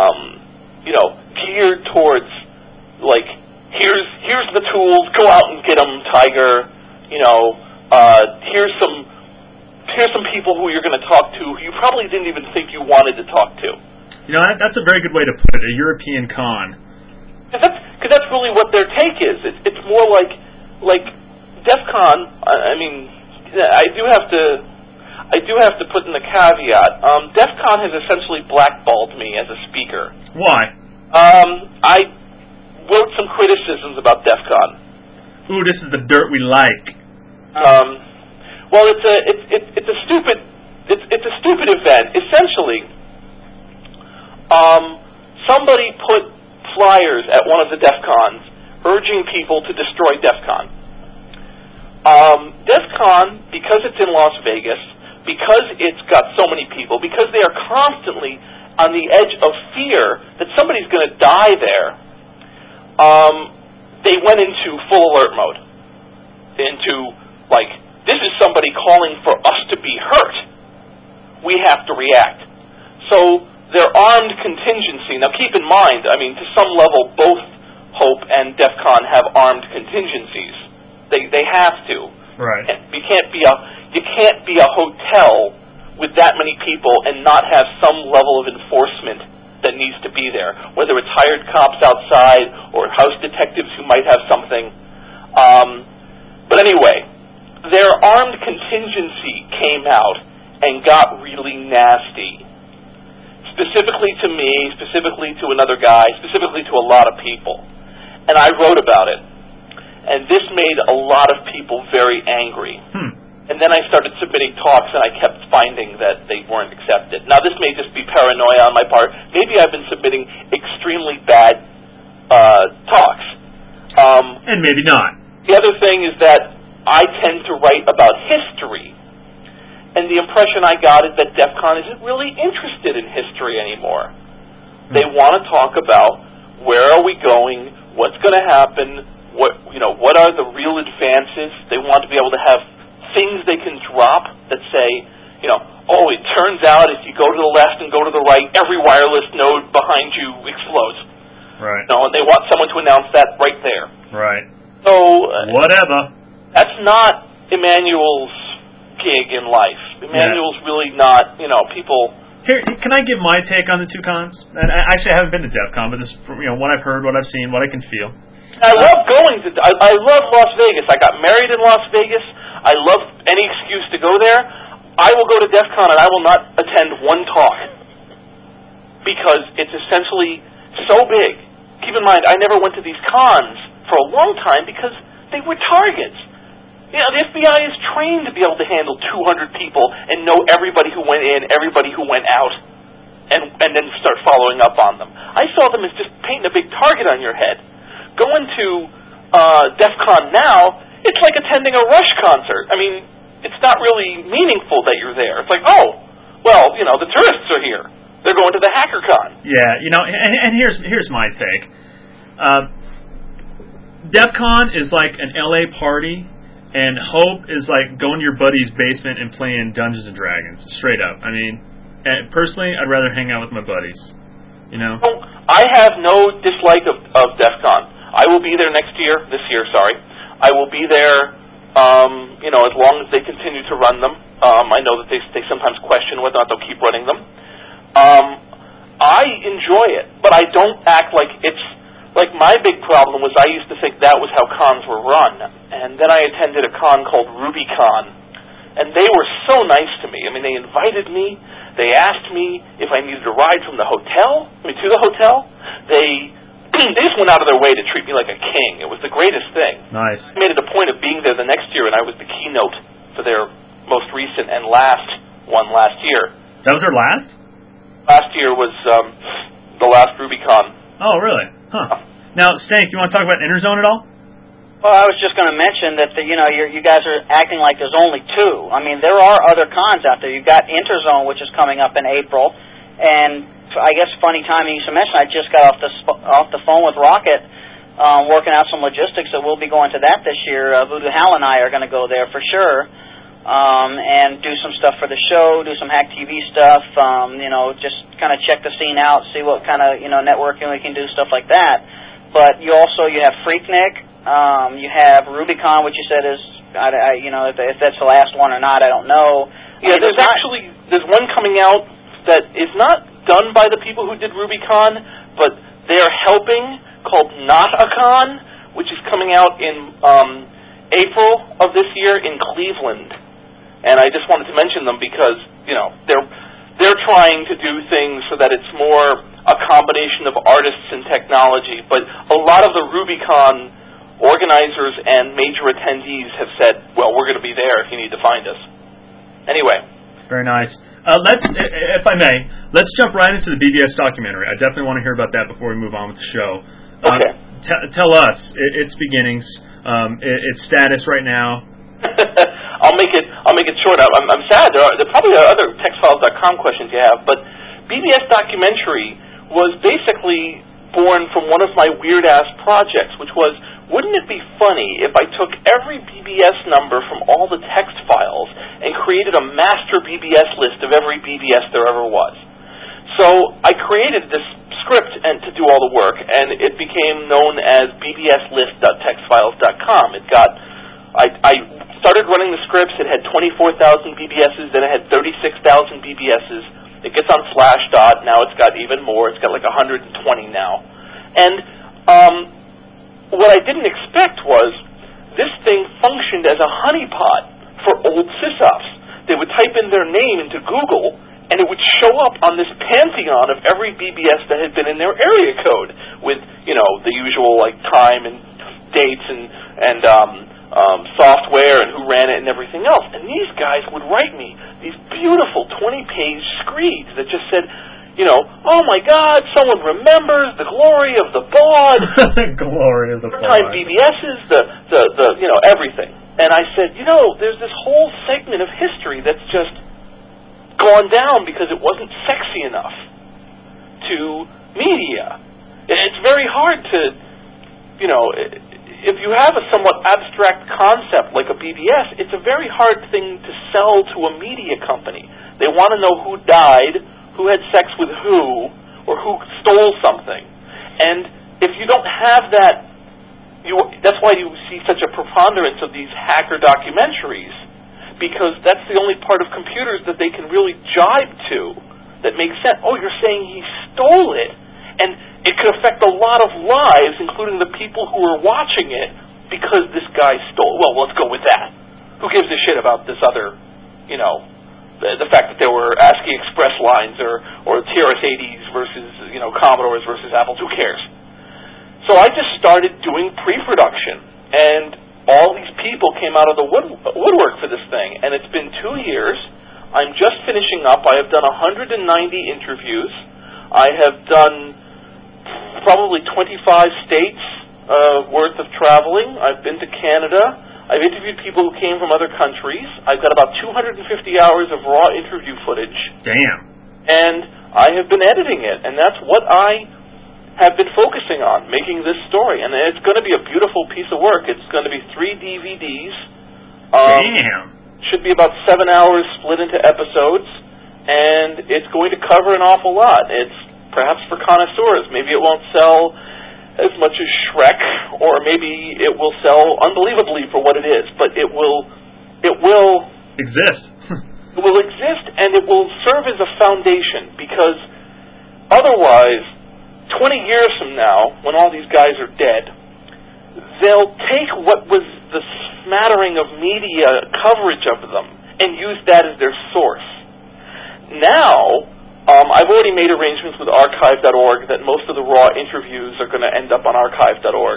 geared towards like here's the tools, go out and get them, Tiger. Here's some people who you're going to talk to who you probably didn't even think you wanted to talk to. That's a very good way to put it, a European con. Because that's really what their take is. It's more like DEF CON. I mean, I do have to put in the caveat. DEF CON has essentially blackballed me as a speaker. Why? I wrote some criticisms about DEF CON. Ooh, this is the dirt we like. Well, it's a stupid event. Essentially, somebody put flyers at one of the DEF CONs urging people to destroy DEF CON. DEF CON, because it's in Las Vegas, because it's got so many people, because they are constantly on the edge of fear that somebody's going to die there, they went into full alert mode. Into, this is somebody calling for us to be hurt. We have to react. So their armed contingency, now keep in mind, I mean, to some level, both Hope and DEF CON have armed contingencies. They have to. Right. You can't be a hotel with that many people and not have some level of enforcement that needs to be there, whether it's hired cops outside or house detectives who might have something. But anyway, their armed contingency came out and got really nasty. Specifically to me, specifically to another guy, specifically to a lot of people. And I wrote about it. And this made a lot of people very angry. And then I started submitting talks, and I kept finding that they weren't accepted. Now, this may just be paranoia on my part. Maybe I've been submitting extremely bad talks. And maybe not. The other thing is that I tend to write about history. And the impression I got is that DEF CON isn't really interested in history anymore. They want to talk about where are we going, what's going to happen, what are the real advances. They want to be able to have things they can drop that say, oh, it turns out if you go to the left and go to the right, every wireless node behind you explodes. Right. And they want someone to announce that right there. Right. So whatever. That's not Emmanuel's gig in life. Emmanuel's really not, people. Here, can I give my take on the two cons? And actually, I haven't been to DEF CON, but this, what I've heard, what I've seen, what I can feel. I love going to. I love Las Vegas. I got married in Las Vegas. I love any excuse to go there. I will go to DEF CON and I will not attend one talk because it's essentially so big. Keep in mind, I never went to these cons for a long time because they were targets. The FBI is trained to be able to handle 200 people and know everybody who went in, everybody who went out, and then start following up on them. I saw them as just painting a big target on your head. Going to DEF CON now, it's like attending a Rush concert. I mean, it's not really meaningful that you're there. It's like, the tourists are here. They're going to the HackerCon. Yeah, and here's my take. DEF CON is like an LA party. And Hope is like going to your buddy's basement and playing Dungeons and Dragons, straight up. I mean, personally, I'd rather hang out with my buddies. I have no dislike of DEF CON. I will be there this year. I will be there, as long as they continue to run them. I know that they sometimes question whether or not they'll keep running them. I enjoy it, but I don't act like it's. Like, my big problem was I used to think that was how cons were run. And then I attended a con called RubyCon. And they were so nice to me. I mean, they invited me. They asked me if I needed a ride from to the hotel. They just went out of their way to treat me like a king. It was the greatest thing. Nice. I made it a point of being there the next year, and I was the keynote for their most recent and last year. That was their last? Last year was the last RubyCon. Oh, really? Huh. Now, Stank, you want to talk about Interzone at all? Well, I was just going to mention that you guys are acting like there's only two. I mean, there are other cons out there. You've got Interzone, which is coming up in April, and I guess funny timing you should mention. I just got off the phone with Rocket, working out some logistics, so we'll be going to that this year. Voodoo Hal and I are going to go there for sure, and do some stuff for the show, do some Hack TV stuff. Just kind of check the scene out, see what kind of networking we can do, stuff like that. But you have Freaknik, you have RubyCon, which you said is if that's the last one or not, I don't know. Yeah, there's one coming out that is not done by the people who did RubyCon, but they are helping, called Not a Con, which is coming out in April of this year in Cleveland. And I just wanted to mention them because they're trying to do things so that it's more a combination of artists and technology. But a lot of the RubyCon organizers and major attendees have said, well, we're going to be there if you need to find us. Anyway. Very nice. If I may, let's jump right into the BBS documentary. I definitely want to hear about that before we move on with the show. Okay. Tell us its beginnings, its status right now. I'll make it short. I'm sad. There probably are other TextFiles.com questions you have, but BBS documentary was basically born from one of my weird-ass projects, which was, wouldn't it be funny if I took every BBS number from all the text files and created a master BBS list of every BBS there ever was? So I created this script and to do all the work, and it became known as bbslist.textfiles.com. I started running the scripts. It had 24,000 BBSs, then it had 36,000 BBSs. It gets on Slashdot. Now it's got even more. It's got like 120 now. And what I didn't expect was this thing functioned as a honeypot for old sysops. They would type in their name into Google, and it would show up on this pantheon of every BBS that had been in their area code with, the usual like time and dates and software and who ran it and everything else. And these guys would write me these beautiful 20-page screeds that just said, oh my God, someone remembers the glory of the baud. The glory of the baud. Time BBSs, the everything. And I said, there's this whole segment of history that's just gone down because it wasn't sexy enough to media. It's very hard to, if you have a somewhat abstract concept like a BBS, it's a very hard thing to sell to a media company. They want to know who died, who had sex with who, or who stole something. And if you don't have that, that's why you see such a preponderance of these hacker documentaries, because that's the only part of computers that they can really jibe to that makes sense. Oh, you're saying he stole it, and it could affect a lot of lives, including the people who are watching it, because this guy stole. Well, let's go with that. Who gives a shit about this other, the fact that there were ASCII Express lines or TRS-80s versus, Commodores versus Apples? Who cares? So I just started doing pre-production, and all these people came out of the woodwork for this thing, and it's been 2 years. I'm just finishing up. I have done 190 interviews. I have done probably 25 states worth of traveling. I've been to Canada. I've interviewed people who came from other countries. I've got about 250 hours of raw interview footage. Damn. And I have been editing it, and that's what I have been focusing on, making this story. And it's going to be a beautiful piece of work. It's going to be 3 DVDs. Damn. Should be about 7 hours split into episodes, and it's going to cover an awful lot. It's perhaps for connoisseurs. Maybe it won't sell as much as Shrek, or maybe it will sell unbelievably for what it is, but it will exist. It will exist, and it will serve as a foundation, because otherwise, 20 years from now, when all these guys are dead, they'll take what was the smattering of media coverage of them and use that as their source. Now, I've already made arrangements with archive.org that most of the raw interviews are going to end up on archive.org.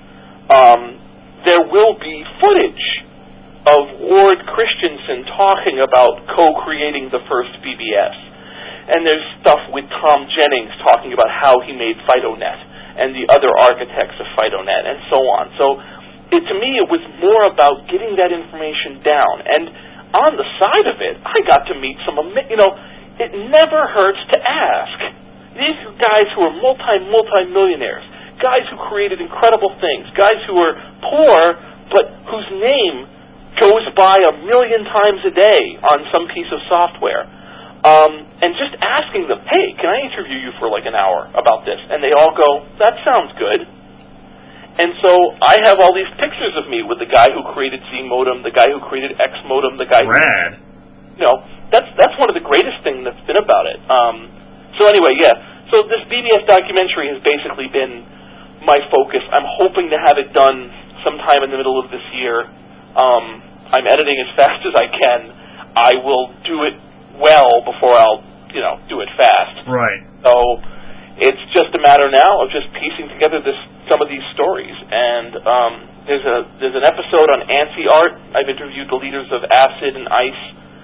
There will be footage of Ward Christensen talking about co-creating the first BBS. And there's stuff with Tom Jennings talking about how he made FidoNet and the other architects of FidoNet and so on. So to me, it was more about getting that information down. And on the side of it, I got to meet some, it never hurts to ask. These are guys who are multi-millionaires, guys who created incredible things, guys who are poor, but whose name goes by 1 million times a day on some piece of software. And just asking them, hey, can I interview you for like an hour about this? And they all go, that sounds good. And so I have all these pictures of me with the guy who created Z modem, the guy who created X modem, the guy Rad. That's one of the greatest things that's been about it. So anyway, yeah. So this BBS documentary has basically been my focus. I'm hoping to have it done sometime in the middle of this year. I'm editing as fast as I can. I will do it well before I'll, do it fast. Right. So it's just a matter now of just piecing together some of these stories. And there's an episode on ANSI art. I've interviewed the leaders of ACID and ICE.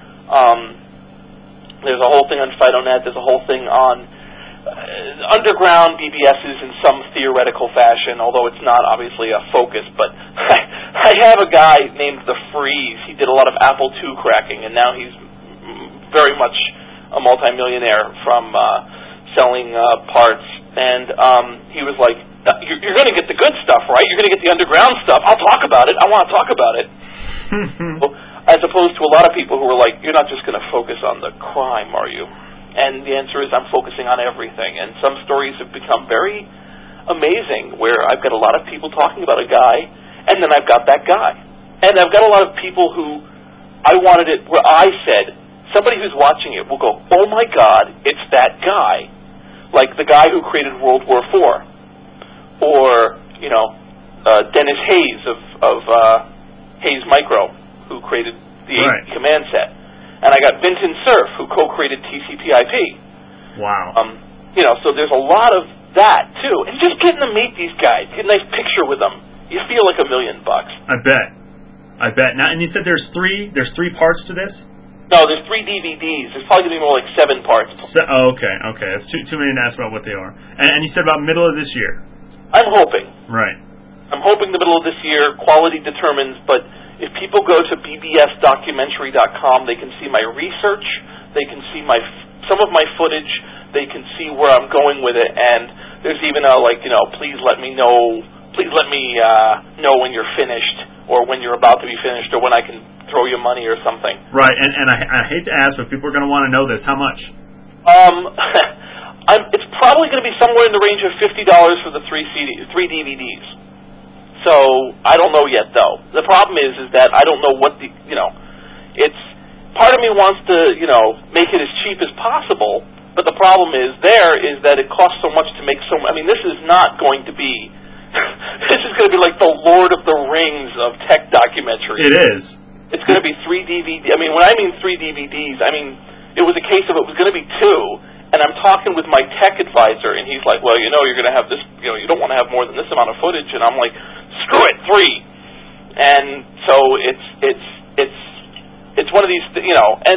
There's a whole thing on FidoNet. There's a whole thing on underground BBSs in some theoretical fashion, although it's not obviously a focus. But I have a guy named The Freeze. He did a lot of Apple II cracking, and now he's very much a multimillionaire from selling parts. And he was like, you're going to get the good stuff, right? You're going to get the underground stuff. I'll talk about it. I want to talk about it. As opposed to a lot of people who were like, you're not just going to focus on the crime, are you? And the answer is I'm focusing on everything. And some stories have become very amazing, where I've got a lot of people talking about a guy, and then I've got that guy. And I've got a lot of people who I wanted it where I said, somebody who's watching it will go, oh my God, it's that guy. Like the guy who created World War IV. Or, Dennis Hayes of Hayes Micro, who created the command set. And I got Vinton Cerf, who co-created TCP/IP. Wow. So there's a lot of that, too. And just getting to meet these guys, get a nice picture with them, you feel like $1 million. I bet. Now, and you said there's three parts to this? No, there's 3 DVDs. There's probably going to be more like 7 parts. Okay. That's too many to ask about what they are. And you said about middle of this year? I'm hoping. Right. I'm hoping the middle of this year. Quality determines, but if people go to bbsdocumentary.com, they can see my research, they can see some of my footage, they can see where I'm going with it, and there's even a, please let me know when you're finished, or when you're about to be finished, or when I can throw you money or something. Right, and I hate to ask, but people are going to want to know this. How much? It's probably going to be somewhere in the range of $50 for the 3 DVDs. So I don't know yet, though. The problem is that I don't know what it's part of me wants to make it as cheap as possible, but the problem is that it costs so much to make so. I mean, this is not going to be. This is going to be like the Lord of the Rings of tech documentaries. It is. It's going to be 3 DVD. I mean, when I mean 3 DVDs, I mean it was a case of it was going to be 2. And I'm talking with my tech advisor, and he's like, well, you're going to have this, you don't want to have more than this amount of footage. And I'm like, screw it, 3. And so it's one of these, and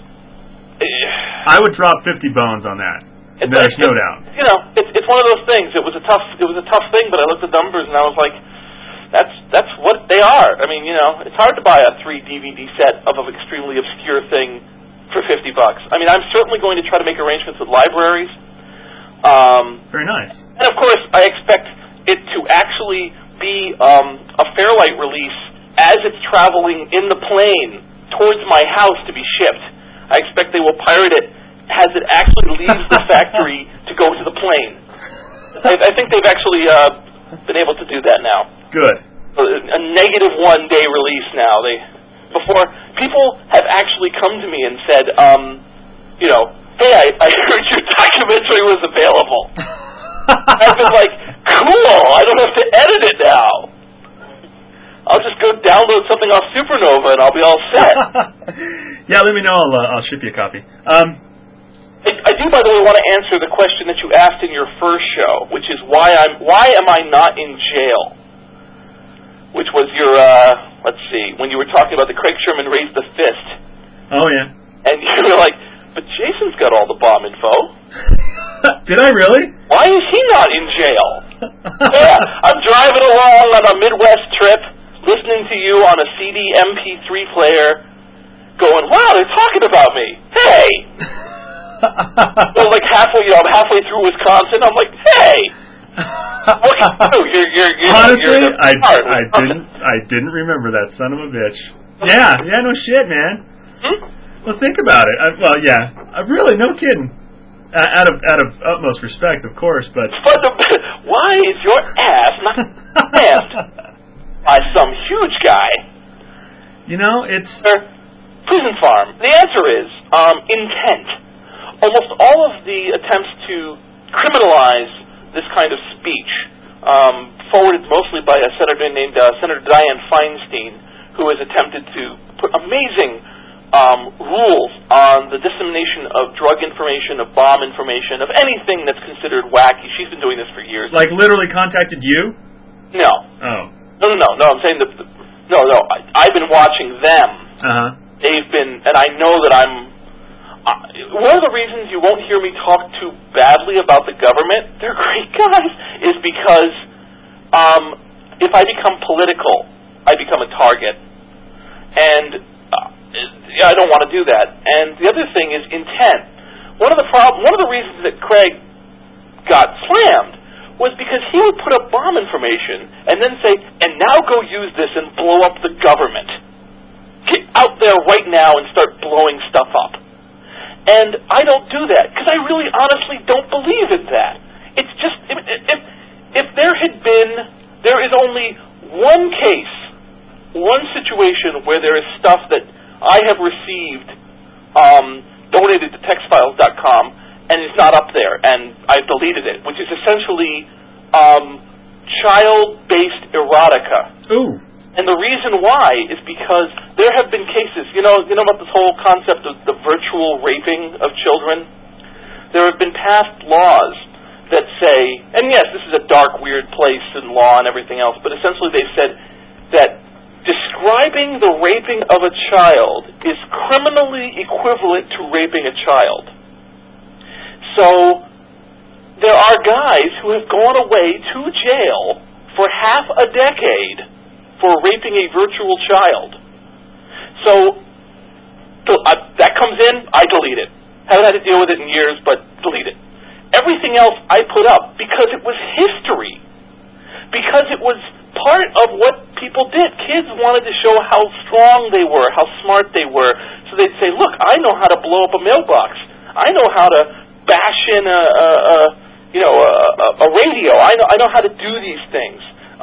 I would drop 50 bones on that. There's no doubt. It's one of those things. It was a tough thing, but I looked at the numbers and I was like, that's what they are. I mean, it's hard to buy a 3 DVD set of an extremely obscure thing for $50. I mean, I'm certainly going to try to make arrangements with libraries. Very nice. And of course, I expect it to actually be a Fairlight release as it's traveling in the plane towards my house to be shipped. I expect they will pirate it as it actually leaves the factory to go to the plane. I think they've actually been able to do that now. Good. A negative 1 day release now. Before, people have actually come to me and said, hey, I heard your documentary was available. I've been like, cool, I don't have to edit it now. I'll just go download something off Supernova and I'll be all set. Yeah, let me know. I'll ship you a copy. I do, by the way, want to answer the question that you asked in your first show, which is why am I not in jail? Which was your, when you were talking about the Craig Sherman raised the fist. Oh, yeah. And you were like, but Jason's got all the bomb info. Did I really? Why is he not in jail? Yeah, I'm driving along on a Midwest trip, listening to you on a CD MP3 player, going, wow, they're talking about me. Hey! Well, like I'm halfway through Wisconsin, I'm like, hey! Honestly, I didn't remember that son of a bitch. Yeah, no shit, man. Well, think about it. Really, no kidding. Out of utmost respect, of course, but why is your ass not stamped by some huge guy? It's prison farm. The answer is intent. Almost all of the attempts to criminalize this kind of speech, forwarded mostly by a senator named Senator Dianne Feinstein, who has attempted to put amazing rules on the dissemination of drug information, of bomb information, of anything that's considered wacky. She's been doing this for years. Like literally contacted you? No. Oh. No. I'm saying I've been watching them. Uh-huh. They've been, and I know that I'm. One of the reasons you won't hear me talk too badly about the government, they're great guys, is because if I become political, I become a target. And I don't want to do that. And the other thing is intent. One of the reasons that Craig got slammed was because he would put up bomb information and then say, and now go use this and blow up the government. Get out there right now and start blowing stuff up. And I don't do that, because I really honestly don't believe in that. It's just, if there is only one case, one situation where there is stuff that I have received donated to textfiles.com and it's not up there, and I've deleted it, which is essentially child-based erotica. Ooh. And the reason why is because there have been cases, you know about this whole concept of the virtual raping of children? There have been passed laws that say, and yes, this is a dark, weird place in law and everything else, but essentially they said that describing the raping of a child is criminally equivalent to raping a child. So there are guys who have gone away to jail for half a decade for raping a virtual child. So that comes in, I delete it. Haven't had to deal with it in years, but delete it. Everything else I put up because it was history. Because it was part of what people did. Kids wanted to show how strong they were, how smart they were. So they'd say, look, I know how to blow up a mailbox. I know how to bash in a radio. I know how to do these things.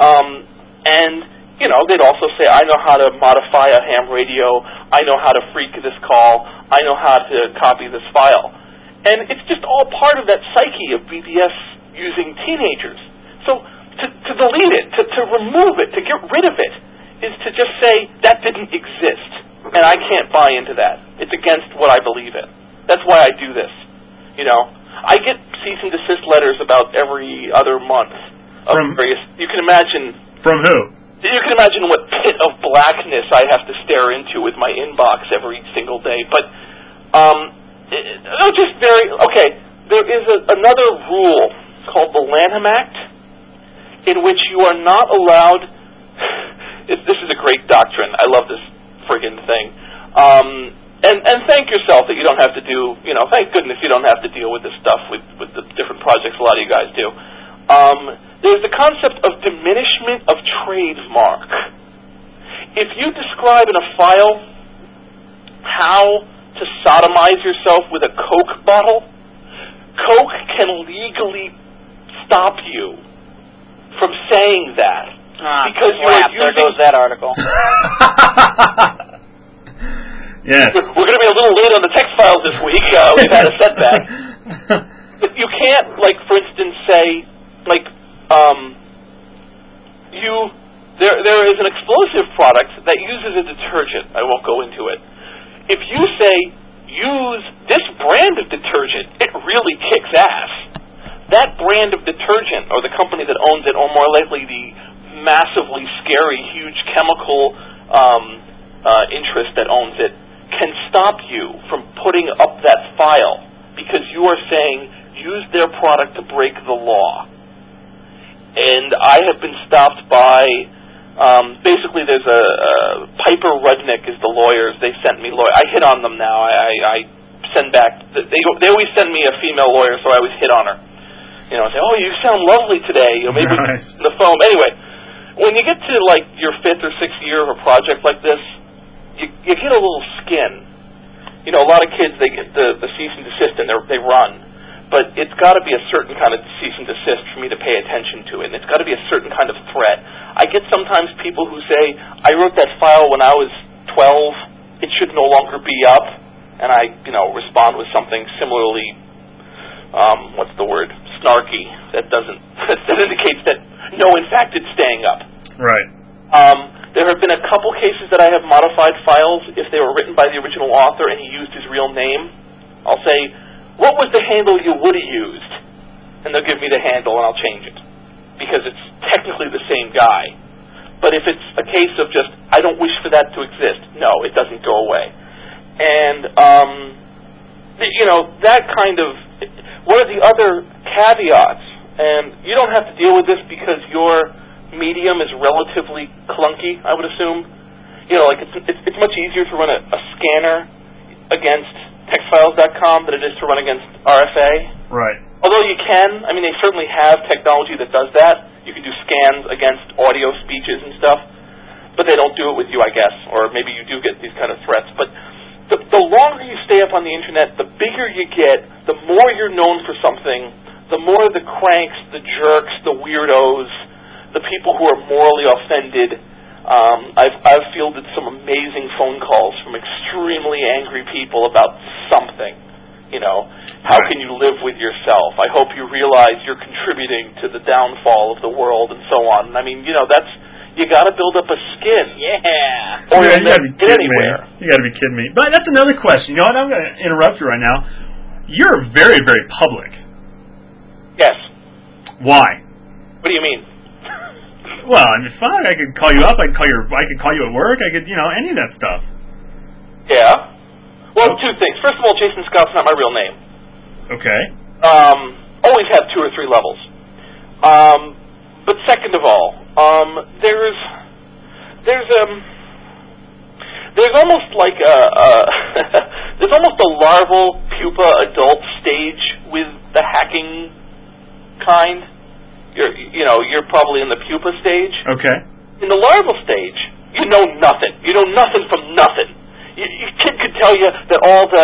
They'd also say, I know how to modify a ham radio. I know how to freak this call. I know how to copy this file. And it's just all part of that psyche of BBS using teenagers. So to delete it, to remove it, to get rid of it, is to just say, that didn't exist. And I can't buy into that. It's against what I believe in. That's why I do this. I get cease and desist letters about every other month of various. You can imagine. From who? You can imagine what pit of blackness I have to stare into with my inbox every single day. But just very okay. There is another rule called the Lanham Act, in which you are not allowed. This is a great doctrine. I love this friggin' thing. And thank yourself that you don't have to do, thank goodness you don't have to deal with this stuff with the different projects a lot of you guys do. There's the concept of diminishment of trademark. If you describe in a file how to sodomize yourself with a Coke bottle, Coke can legally stop you from saying that. Because there goes that article. Yes. We're going to be a little late on the text files this week. We've had a setback. But you can't, for instance, say, there is an explosive product that uses a detergent. I won't go into it. If you say, use this brand of detergent, it really kicks ass. That brand of detergent, or the company that owns it, or more likely the massively scary, huge chemical interest that owns it, can stop you from putting up that file because you are saying, use their product to break the law. And I have been stopped by, basically there's a Piper Rudnick is the lawyers. They sent me I hit on them now. I send back, they always send me a female lawyer, so I always hit on her. I say, oh, you sound lovely today. Maybe nice. The phone. Anyway, when you get to your 5th or 6th year of a project like this, you get a little skin. A lot of kids, they get the cease and desist and they run. But it's got to be a certain kind of cease and desist for me to pay attention to it. And it's got to be a certain kind of threat. I get sometimes people who say, I wrote that file when I was 12. It should no longer be up. And I, respond with something similarly, what's the word, snarky. That indicates that, no, in fact, it's staying up. Right. There have been a couple cases that I have modified files if they were written by the original author and he used his real name. I'll say, what was the handle you would have used? And they'll give me the handle and I'll change it. Because it's technically the same guy. But if it's a case of just, I don't wish for that to exist, no, it doesn't go away. And, that kind of, what are the other caveats? And you don't have to deal with this because your medium is relatively clunky, I would assume. It's much easier to run a scanner against textfiles.com than it is to run against RFA. Right. Although you can, they certainly have technology that does that. You can do scans against audio speeches and stuff, but they don't do it with you, I guess, or maybe you do get these kind of threats. But the longer you stay up on the internet, the bigger you get, the more you're known for something, the more the cranks, the jerks, the weirdos, the people who are morally offended. I've fielded some amazing phone calls from extremely angry people about something. How can you live with yourself? I hope you realize you're contributing to the downfall of the world and so on. That's, you got to build up a skin. Yeah. Or you got to be kidding anywhere. me. You got to be kidding me. But that's another question. I'm going to interrupt you right now. You're very, very public. Yes. Why? What do you mean? Well, fine. I could call you up. I could call you at work. I could, any of that stuff. Yeah. Well, two things. First of all, Jason Scott's not my real name. Okay. Always have 2 or 3 levels. But second of all, there's there's almost like there's almost a larval pupa adult stage with the hacking kind. You're probably in the pupa stage. Okay. In the larval stage, you know nothing. You know nothing from nothing. Your kid could tell you that all the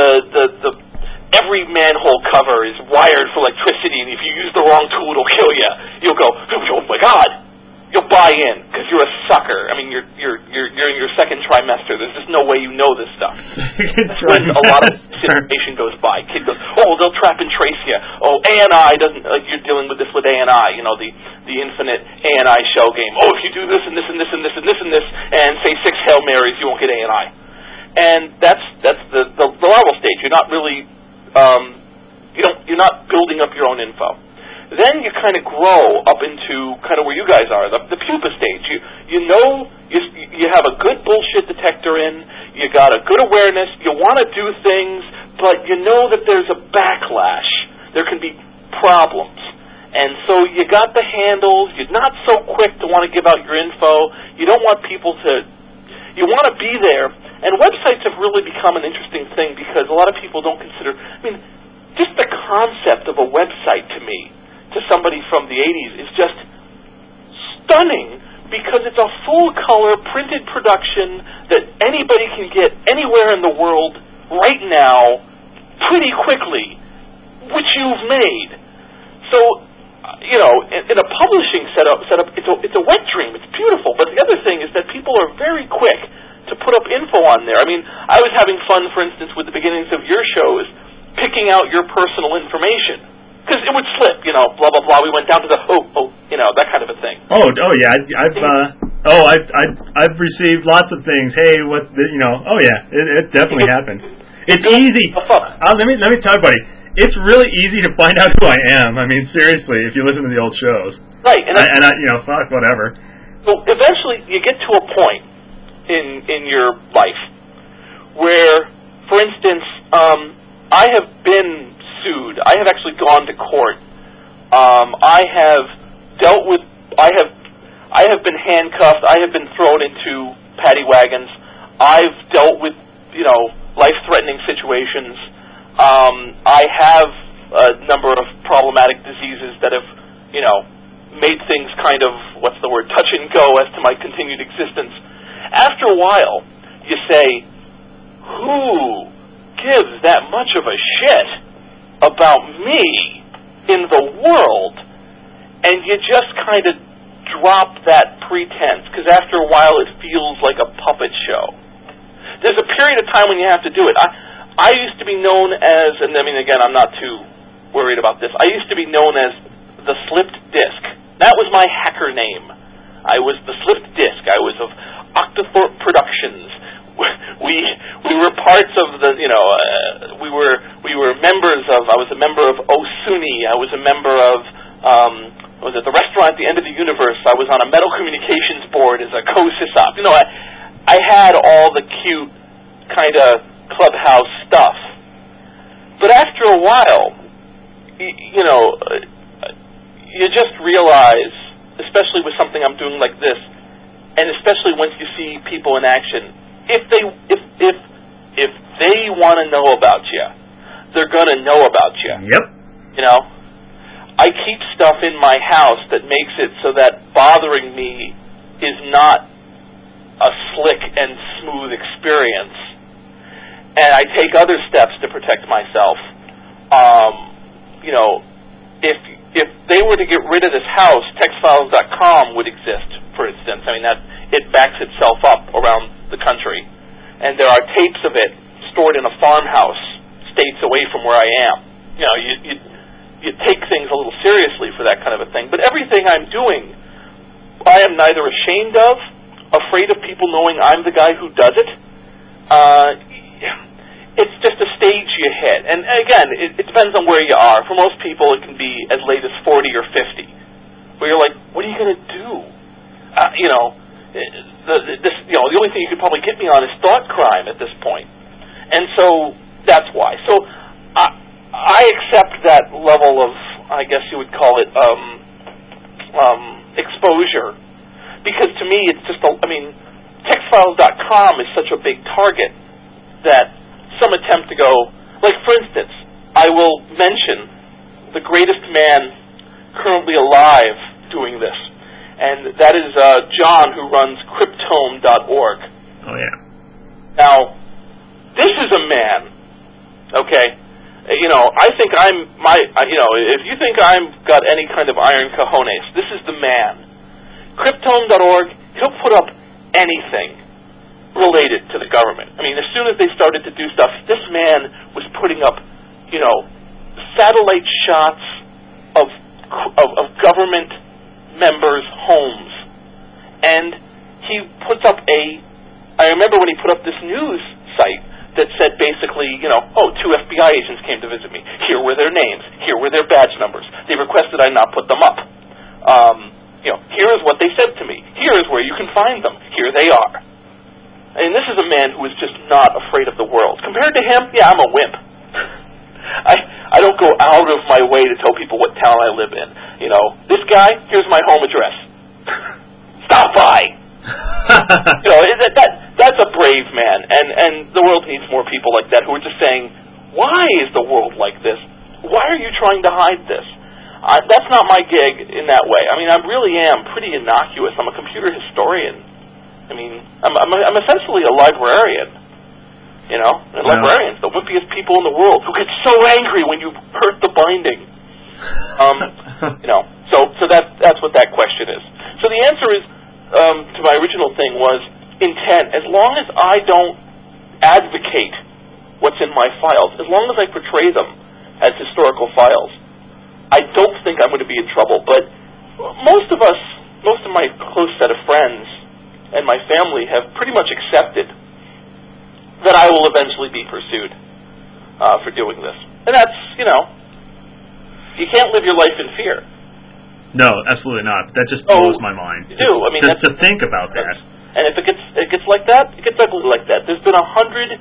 every manhole cover is wired for electricity, and if you use the wrong tool, it'll kill you. You'll go, oh my God! You'll buy in because you're a sucker. I mean, you're in your second trimester. There's just no way you know this stuff. When a lot of information goes by, kid goes, oh, they'll trap and trace you. Oh, ANI doesn't. You're dealing with this with ANI. The infinite ANI shell game. Oh, if you do this and this and this and this and this and this, and say 6 Hail Marys, you won't get ANI. And that's the larval stage. You're not really you're not building up your own info. Then you kind of grow up into kind of where you guys are, the pupa stage. You have a good bullshit detector in. You got a good awareness. You want to do things, but you know that there's a backlash. There can be problems. And so you got the handles. You're not so quick to want to give out your info. You don't want people to... You want to be there. And websites have really become an interesting thing because a lot of people don't consider... I mean, just the concept of a website to me, to somebody from the 80s, is just stunning because it's a full-color printed production that anybody can get anywhere in the world right now pretty quickly, which you've made. So, in a publishing setup, it's a wet dream. It's beautiful. But the other thing is that people are very quick to put up info on there. I mean, I was having fun, for instance, with the beginnings of your shows, picking out your personal information. Because it would slip, blah, blah, blah. We went down to the, that kind of a thing. Yeah. I've received lots of things. Hey, it definitely happened. It's easy. Let me tell you, buddy. It's really easy to find out who I am. I mean, seriously, if you listen to the old shows. Right. Fuck, whatever. So eventually you get to a point in your life where, for instance, I have been sued. I have actually gone to court. I have been handcuffed. I have been thrown into paddy wagons. I've dealt with, life-threatening situations. I have a number of problematic diseases that have, made things kind of, touch and go as to my continued existence. After a while, you say, who gives that much of a shit about me in the world? And you just kind of drop that pretense, because after a while it feels like a puppet show. There's a period of time when you have to do it. I used to be known as, and I mean, again, I'm not too worried about this, I used to be known as the Slipped Disc. That was my hacker name. I was the Slipped Disc. I was of Octothorpe Productions. We were parts of the, we were members of, I was a member of Osuni. I was a member of, the Restaurant at the End of the Universe. I was on a Metal Communications board as a co-sysop. I had all the cute kind of clubhouse stuff. But after a while, you just realize, especially with something I'm doing like this, and especially once you see people in action, if they want to know about you, they're going to know about you. Yep. I keep stuff in my house that makes it so that bothering me is not a slick and smooth experience. And I take other steps to protect myself. If they were to get rid of this house, textfiles.com would exist, for instance. I mean, it backs itself up around the country. And there are tapes of it stored in a farmhouse states away from where I am. You take things a little seriously for that kind of a thing. But everything I'm doing, I am neither ashamed of, afraid of people knowing I'm the guy who does it. It's just a stage you hit. And again, it depends on where you are. For most people, it can be as late as 40 or 50, where you're like, what are you going to do? The only thing you could probably get me on is thought crime at this point. And so that's why. So I accept that level of, I guess you would call it, exposure, because to me it's just, textfiles.com is such a big target that some attempt to go, like for instance, I will mention the greatest man currently alive doing this, and that is John, who runs Cryptome.org. Oh yeah. Now, this is a man, okay. I think if you think I'm got any kind of iron cojones, this is the man. Cryptome.org, he'll put up anything related to the government. I mean, as soon as they started to do stuff, this man was putting up, satellite shots of government members' homes. And he puts up I remember when he put up this news site that said basically, 2 FBI agents came to visit me. Here were their names. Here were their badge numbers. They requested I not put them up. Here is what they said to me. Here is where you can find them. Here they are. And this is a man who is just not afraid of the world. Compared to him, yeah, I'm a wimp. I don't go out of my way to tell people what town I live in. This guy, here's my home address. Stop by. That's a brave man, and the world needs more people like that who are just saying, why is the world like this? Why are you trying to hide this? That's not my gig in that way. I mean, I really am pretty innocuous. I'm a computer historian. I mean, I'm essentially a librarian. And librarians, the wimpiest people in the world, who get so angry when you hurt the binding. So that's what that question is. So the answer is, to my original thing was intent. As long as I don't advocate what's in my files, as long as I portray them as historical files, I don't think I'm going to be in trouble. But most of my close set of friends and my family have pretty much accepted that I will eventually be pursued for doing this. And that's, you can't live your life in fear. No, absolutely not. That just blows my mind. You do. I mean, to think about that. And if it gets like that, it gets ugly like that. There's been 150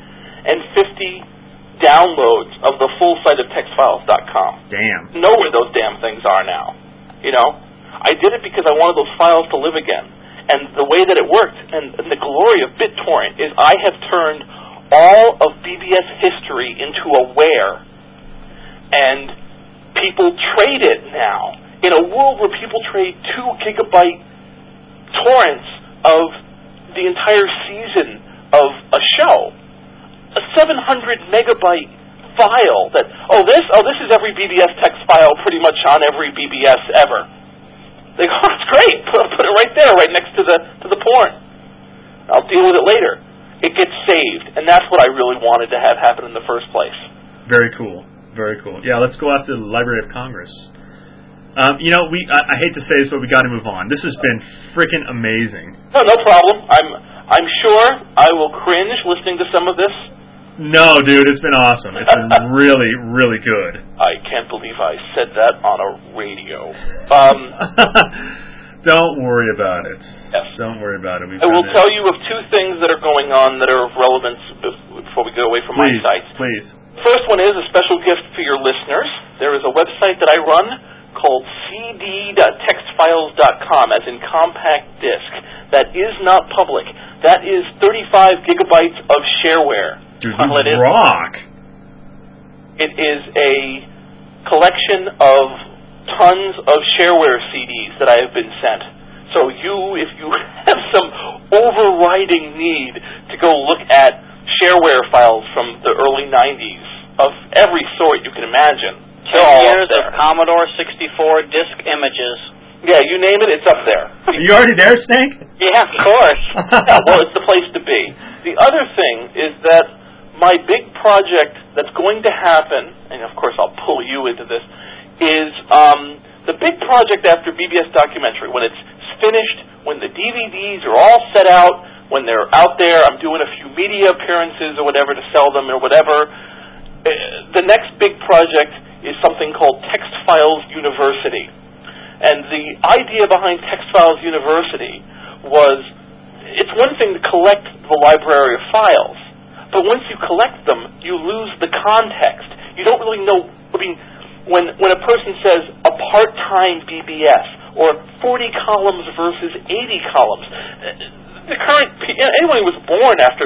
downloads of the full site of textfiles.com. Damn. Know where those damn things are now. I did it because I wanted those files to live again. And the way that it worked, and the glory of BitTorrent, is I have turned all of BBS history into a where, and people trade it now. In a world where people trade 2 gigabyte torrents of the entire season of a show, a 700 megabyte file that this is every BBS text file pretty much on every BBS ever. They go, it's great. Put it right there, right next to the porn. I'll deal with it later. It gets saved, and that's what I really wanted to have happen in the first place. Very cool. Very cool. Yeah, let's go out to the Library of Congress. I hate to say this, but we got to move on. This has been freaking amazing. No problem. I'm sure I will cringe listening to some of this. No, dude, it's been awesome. It's been really, really good. I can't believe I said that on a radio. Don't worry about it. Yes. Don't worry about it. I will tell you of 2 things that are going on that are of relevance before we go away from my site. Please. First one is a special gift for your listeners. There is a website that I run called cd.textfiles.com, as in compact disc. That is not public. That is 35 gigabytes of shareware. Dude, you rock. It is a collection of tons of shareware CDs that I have been sent. So if you have some overriding need to go look at shareware files from the early 90s of every sort you can imagine, 10 years of Commodore 64 disk images. Yeah, you name it, it's up there. Are you already there, Snake? Yeah, of course. Yeah, well, it's the place to be. The other thing is that my big project that's going to happen, and of course I'll pull you into this, is the big project after BBS Documentary. When it's finished, when the DVDs are all set out, when they're out there, I'm doing a few media appearances or whatever to sell them or whatever. The next big project is something called Text Files University. And the idea behind Text Files University was, it's one thing to collect the library of files, but once you collect them, you lose the context. You don't really know, when a person says a part-time BBS, or 40 columns versus 80 columns, the current, anyone who was born after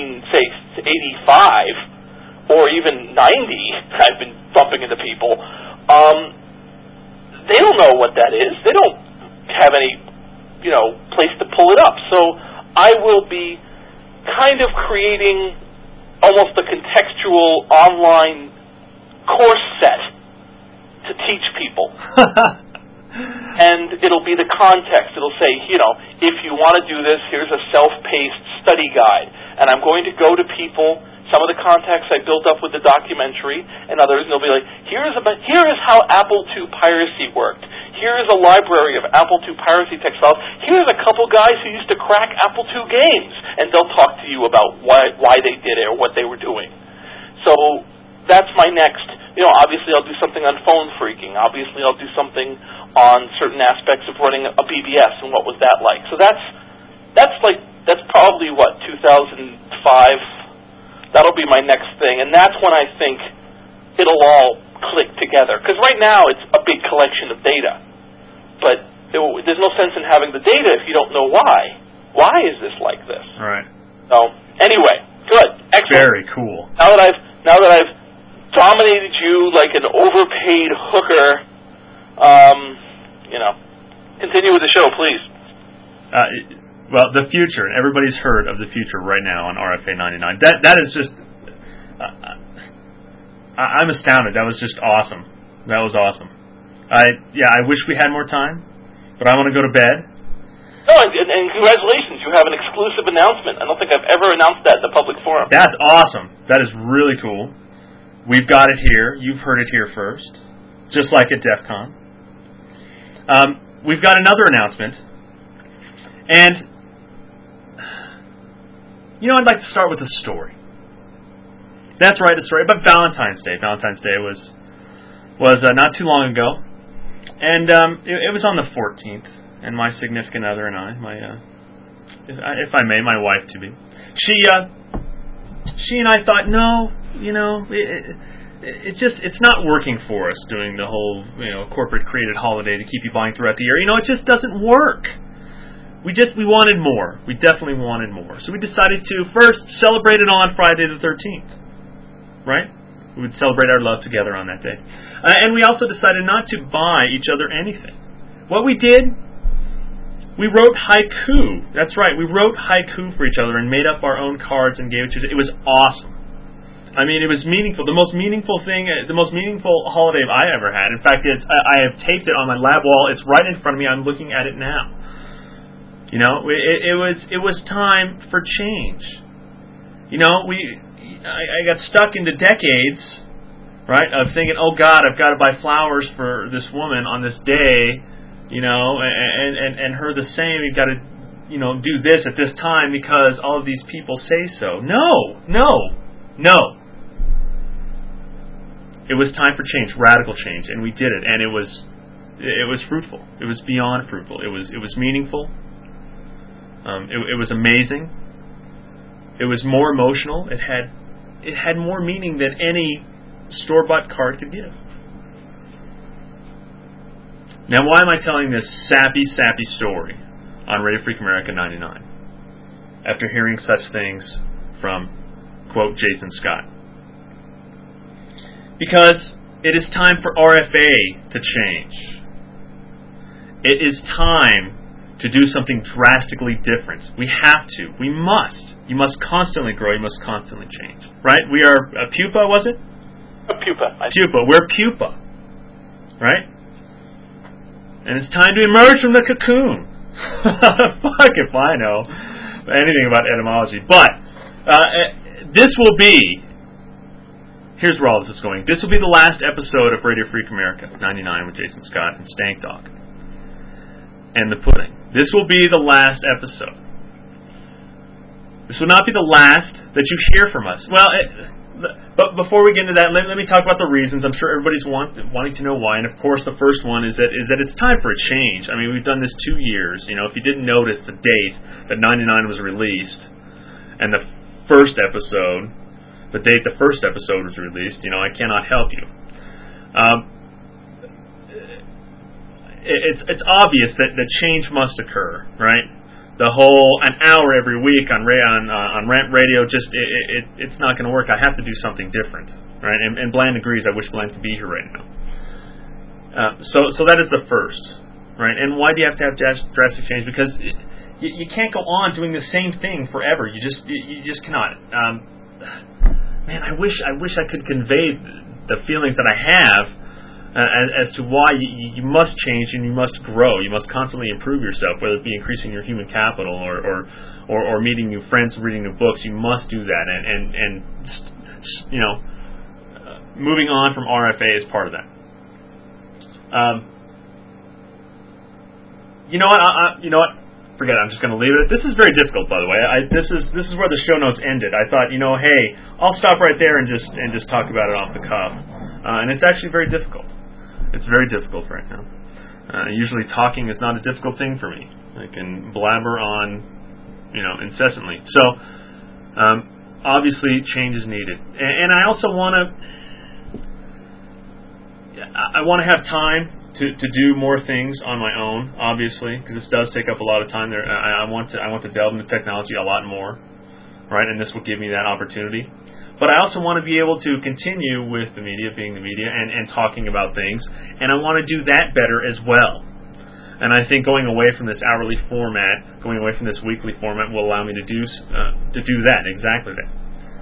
1985 or even 90, I've been bumping into people, they don't know what that is. They don't have any, place to pull it up. So I will be kind of creating almost a contextual online course set to teach people. And it'll be the context. It'll say, if you want to do this, here's a self-paced study guide. And I'm going to go to people, some of the contacts I built up with the documentary and others, and they'll be like, here is how Apple II piracy worked. Here is a library of Apple II piracy text files. Here's a couple guys who used to crack Apple II games. And they'll talk to you about why they did it or what they were doing. So that's my next, obviously I'll do something on phone phreaking. Obviously I'll do something on certain aspects of running a BBS and what was that like. So that's probably 2005. That'll be my next thing. And that's when I think it'll all click together. Because right now it's a big collection of data. But there's no sense in having the data if you don't know why. Why is this like this? Right. So anyway, good, excellent. Very cool. Now that I've dominated you like an overpaid hooker, continue with the show, please. Well, the future, and everybody's heard of the future right now on RFA 99. That is just, I'm astounded. That was just awesome. That was awesome. I wish we had more time, but I want to go to bed. No, and congratulations, you have an exclusive announcement. I don't think I've ever announced that in the public forum. That's awesome. That is really cool. We've got it here. You've heard it here first, just like at DEF CON. We've got another announcement, and I'd like to start with a story. That's right, a story about Valentine's Day. Valentine's Day was not too long ago, and it was on the 14th. And my significant other and I, if I may, my wife to be, she and I thought, no, it's not working for us doing the whole corporate created holiday to keep you buying throughout the year. It just doesn't work. We wanted more. We definitely wanted more. So we decided to first celebrate it on Friday the 13th, right? We would celebrate our love together on that day, and we also decided not to buy each other anything. What we did. We wrote haiku. That's right. We wrote haiku for each other and made up our own cards and gave it to each other. It was awesome. I mean, it was meaningful. The most meaningful holiday I ever had. In fact, I have taped it on my lab wall. It's right in front of me. I'm looking at it now. It was time for change. I got stuck into decades, right, of thinking, oh God, I've got to buy flowers for this woman on this day. And her the same. You've got to, do this at this time because all of these people say so. No. It was time for change, radical change, and we did it. And it was fruitful. It was beyond fruitful. It was meaningful. It was amazing. It was more emotional. It had more meaning than any store-bought card could give. Now, why am I telling this sappy story on Radio Freak America 99 after hearing such things from, quote, Jason Scott? Because it is time for RFA to change. It is time to do something drastically different. We have to. We must. You must constantly grow. You must constantly change. Right? We are a pupa, was it? A pupa. Pupa. We're pupa. Right? And it's time to emerge from the cocoon. Fuck if I know anything about etymology. But this will be, here's where all this is going. This will be the last episode of Radio Freak America 99 with Jason Scott and Stank Dog and the Pudding. This will be the last episode. This will not be the last that you hear from us. Well, but before we get into that, let me talk about the reasons. I'm sure everybody's wanting to know why. And of course, the first one is that it's time for a change. I mean, we've done this 2 years. If you didn't notice the date that 99 was released, and the first episode, the date the first episode was released, I cannot help you. It's obvious that change must occur, right? the whole an hour every week on Rant Radio, just it's not going to work. I have to do something different, right? And Bland agrees. I wish Bland could be here right now. So that is the first, right? And why do you have to have drastic change? Because you can't go on doing the same thing forever. You just cannot. Man, I wish I could convey the feelings that I have as to why you must change and you must grow. You must constantly improve yourself, whether it be increasing your human capital or meeting new friends, reading new books. You must do that, and moving on from RFA is part of that. You know what? Forget it. I'm just going to leave it. This is very difficult, by the way. This is where the show notes ended. I thought, hey, I'll stop right there and just talk about it off the cuff, and it's actually very difficult. It's very difficult right now. Usually, talking is not a difficult thing for me. I can blabber on, incessantly. So, obviously, change is needed, and I also want to have time to do more things on my own, obviously, because this does take up a lot of time. There, I want to delve into technology a lot more, right? And this will give me that opportunity. But I also want to be able to continue with the media, being the media, and talking about things. And I want to do that better as well. And I think going away from this hourly format, going away from this weekly format, will allow me to do that, exactly that.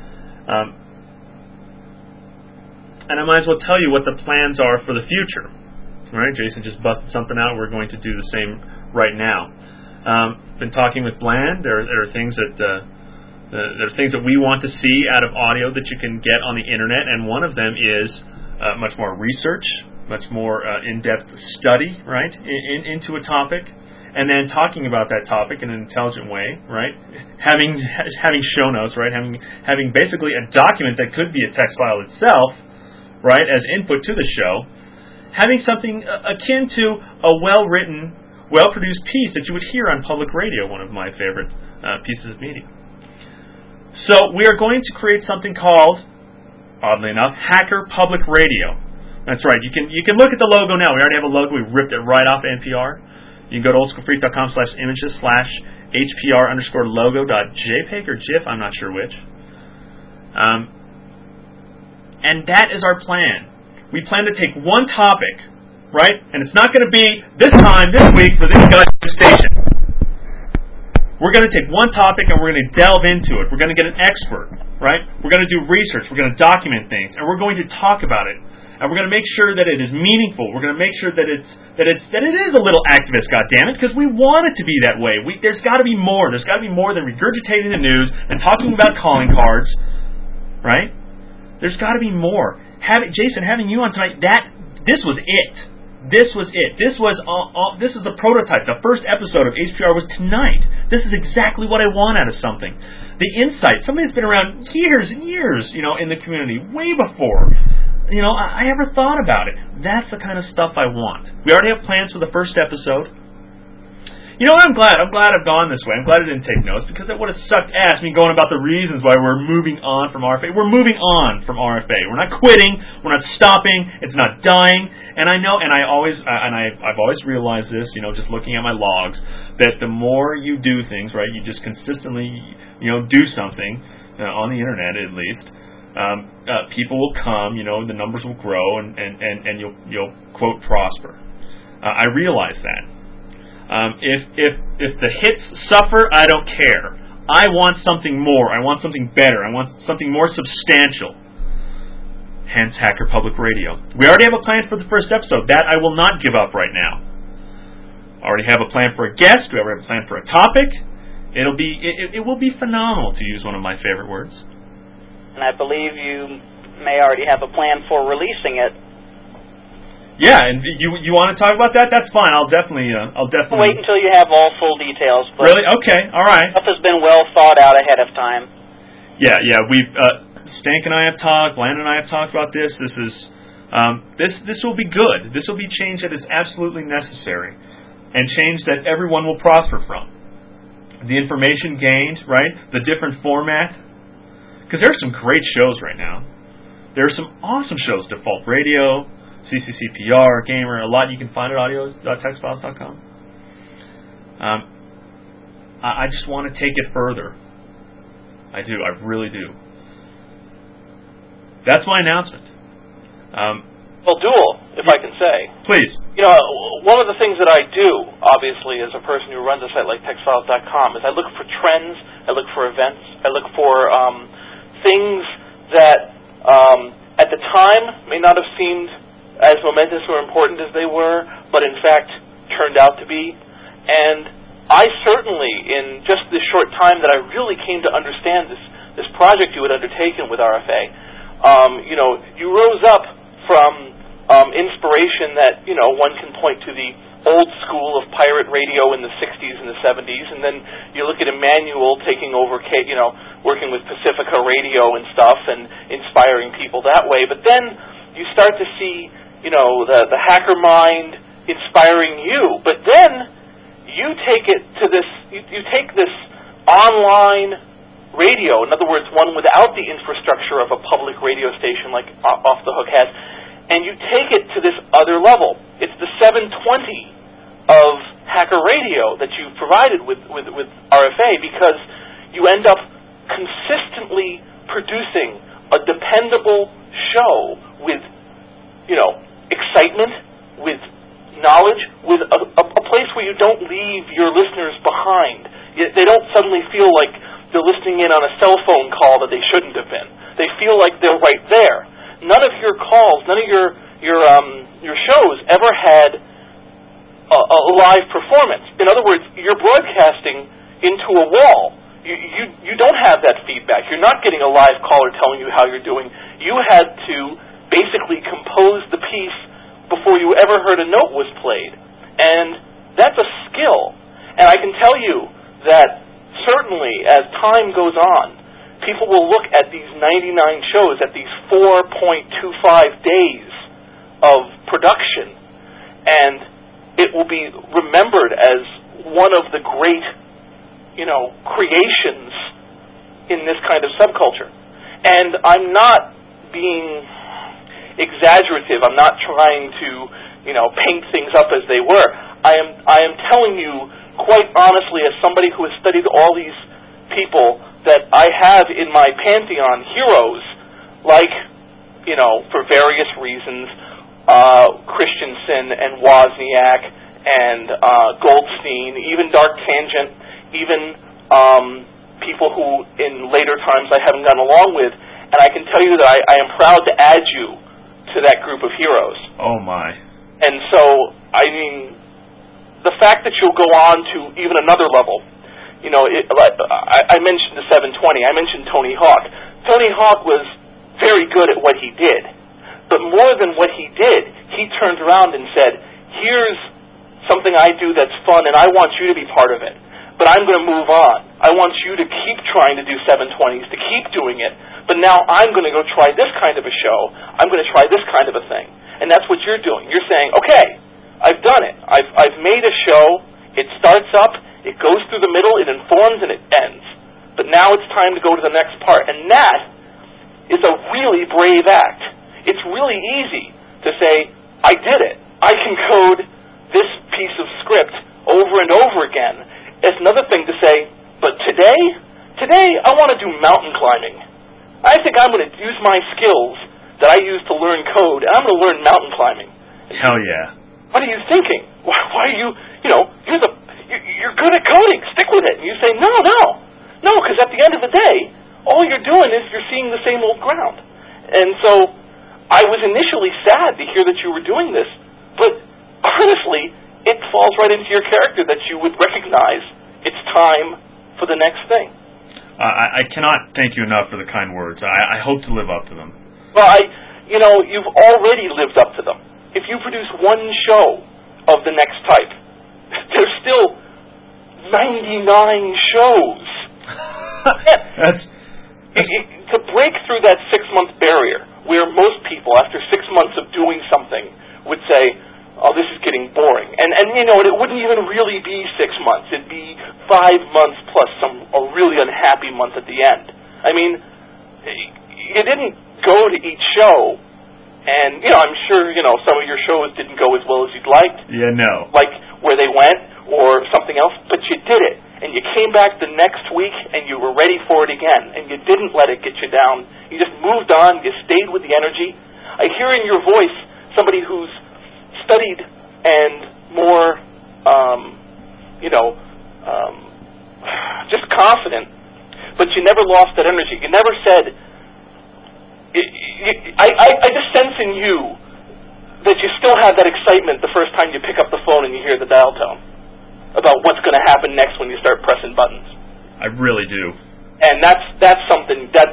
And I might as well tell you what the plans are for the future. All right, Jason just busted something out. We're going to do the same right now. Been talking with Bland. There are things that we want to see out of audio that you can get on the internet, and one of them is much more research, much more in-depth study, right, into a topic, and then talking about that topic in an intelligent way, right? Having show notes, right? Having basically a document that could be a text file itself, right, as input to the show. Having something akin to a well-written, well-produced piece that you would hear on public radio, one of my favorite pieces of media. So we are going to create something called, oddly enough, Hacker Public Radio. That's right. You can look at the logo now. We already have a logo. We ripped it right off NPR. You can go to oldschoolfreak.com/images/HPR_logo.jpg or GIF. I'm not sure which. And that is our plan. We plan to take one topic, right? And it's not going to be this week for this goddamn station. We're going to take one topic and we're going to delve into it. We're going to get an expert, right? We're going to do research. We're going to document things, and we're going to talk about it. And we're going to make sure that it is meaningful. We're going to make sure that it is a little activist, goddammit, because we want it to be that way. There's got to be more. There's got to be more than regurgitating the news and talking about calling cards, right? There's got to be more. Jason, having you on tonight, this was it. This was it. This is the prototype. The first episode of HPR was tonight. This is exactly what I want out of something. The insight, something that's been around years and years, in the community, way before, I ever thought about it. That's the kind of stuff I want. We already have plans for the first episode. You know what? I'm glad I've gone this way. I'm glad I didn't take notes, because that would have sucked ass, me going about the reasons why we're moving on from RFA. We're moving on from RFA. We're not quitting. We're not stopping. It's not dying. And I know, and I've always realized this, just looking at my logs, that the more you do things, right, you just consistently, do something, on the internet at least, people will come, the numbers will grow, and you'll quote prosper. I realize that. If the hits suffer, I don't care. I want something more. I want something better. I want something more substantial. Hence, Hacker Public Radio. We already have a plan for the first episode. That I will not give up right now. I already have a plan for a guest. We already have a plan for a topic. It will be phenomenal, to use one of my favorite words. And I believe you may already have a plan for releasing it. Yeah, and you want to talk about that? That's fine. I'll definitely wait until you have all full details. But really? Okay. All right. Stuff has been well thought out ahead of time. Yeah. We've Stank and I have talked. Bland and I have talked about this. This is this will be good. This will be change that is absolutely necessary, and change that everyone will prosper from. The information gained, right? The different format, because there are some great shows right now. There are some awesome shows. Default Radio, CCCPR, Gamer, a lot you can find at audio.textfiles.com. I just want to take it further. I do. I really do. That's my announcement. Well, Duel, if I can say. Please. You know, one of the things that I do, obviously, as a person who runs a site like TextFiles.com, is I look for trends, I look for events, I look for things that at the time may not have seemed as momentous or important as they were, but in fact turned out to be. And I certainly, in just this short time that I really came to understand this project you had undertaken with RFA, you know, you rose up from inspiration that, you know, one can point to the old school of pirate radio in the 60s and the 70s, and then you look at Emmanuel taking over, you know, working with Pacifica Radio and stuff and inspiring people that way. But then you start to see, you know, the hacker mind inspiring you. But then you take it to this, you take this online radio, in other words, one without the infrastructure of a public radio station like Off the Hook has, and you take it to this other level. It's the 720 of hacker radio that you've provided with RFA, because you end up consistently producing a dependable show with, you know, excitement, with knowledge, with a place where you don't leave your listeners behind. They don't suddenly feel like they're listening in on a cell phone call that they shouldn't have been. They feel like they're right there. None of your calls, none of your shows ever had a live performance. In other words, you're broadcasting into a wall. You don't have that feedback. You're not getting a live caller telling you how you're doing. You had to basically compose the piece before you ever heard a note was played. And that's a skill. And I can tell you that certainly as time goes on, people will look at these 99 shows, at these 4.25 days of production, and it will be remembered as one of the great, you know, creations in this kind of subculture. And I'm not being exaggerative. I'm not trying to, you know, paint things up as they were. I am telling you quite honestly, as somebody who has studied all these people that I have in my pantheon, heroes like, you know, for various reasons, Christensen and Wozniak and Goldstein, even Dark Tangent, even people who in later times I haven't gotten along with, and I can tell you that I am proud to add you to that group of heroes. Oh my. And so, I mean, the fact that you'll go on to even another level, you know, I mentioned the 720, I mentioned Tony Hawk. Tony Hawk was very good at what he did, but more than what he did, he turned around and said, here's something I do that's fun, and I want you to be part of it, but I'm going to move on. I want you to keep trying to do 720s, to keep doing it, but now I'm going to go try this kind of a show. I'm going to try this kind of a thing. And that's what you're doing. You're saying, okay, I've done it. I've made a show. It starts up, it goes through the middle, it informs, and it ends. But now it's time to go to the next part. And that is a really brave act. It's really easy to say, I did it. I can code this piece of script over and over again. It's another thing to say, but today I want to do mountain climbing. I think I'm going to use my skills that I used to learn code, and I'm going to learn mountain climbing. Hell yeah. What are you thinking? Why are you, you're good at coding. Stick with it. And you say, no, because at the end of the day, all you're doing is you're seeing the same old ground. And so I was initially sad to hear that you were doing this, but honestly, it falls right into your character that you would recognize it's time for the next thing. I cannot thank you enough for the kind words. I hope to live up to them. Well, you've already lived up to them. If you produce one show of the next type, there's still 99 shows. To break through that 6-month barrier, where most people, after 6 months of doing something, would say, oh, this is getting boring. And it wouldn't even really be 6 months. It'd be 5 months plus a really unhappy month at the end. I mean, you didn't go to each show, and, I'm sure, some of your shows didn't go as well as you'd liked. Yeah, no. Like where they went or something else, but you did it. and you came back the next week and you were ready for it again, and you didn't let it get you down. You just moved on. You stayed with the energy. I hear in your voice somebody who's studied and more, just confident, but you never lost that energy. You never said, I just sense in you that you still have that excitement the first time you pick up the phone and you hear the dial tone about what's going to happen next when you start pressing buttons. I really do. And that's something that's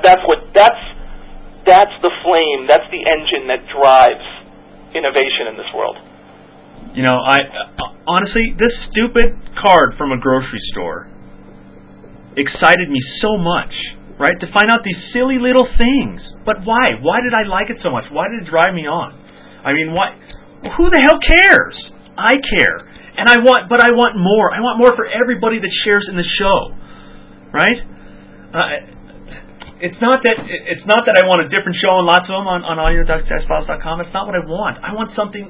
the flame, that's the engine that drives innovation in this world. You know, honestly, this stupid card from a grocery store excited me so much, right? To find out these silly little things. But why? Why did I like it so much? Why did it drive me on? I mean, why? Who the hell cares? I care. And I want more. I want more for everybody that shares in the show, right? It's not that I want a different show and lots of them on audio.testfiles.com. It's not what I want. I want something.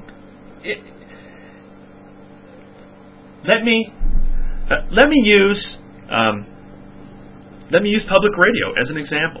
Let me use public radio as an example.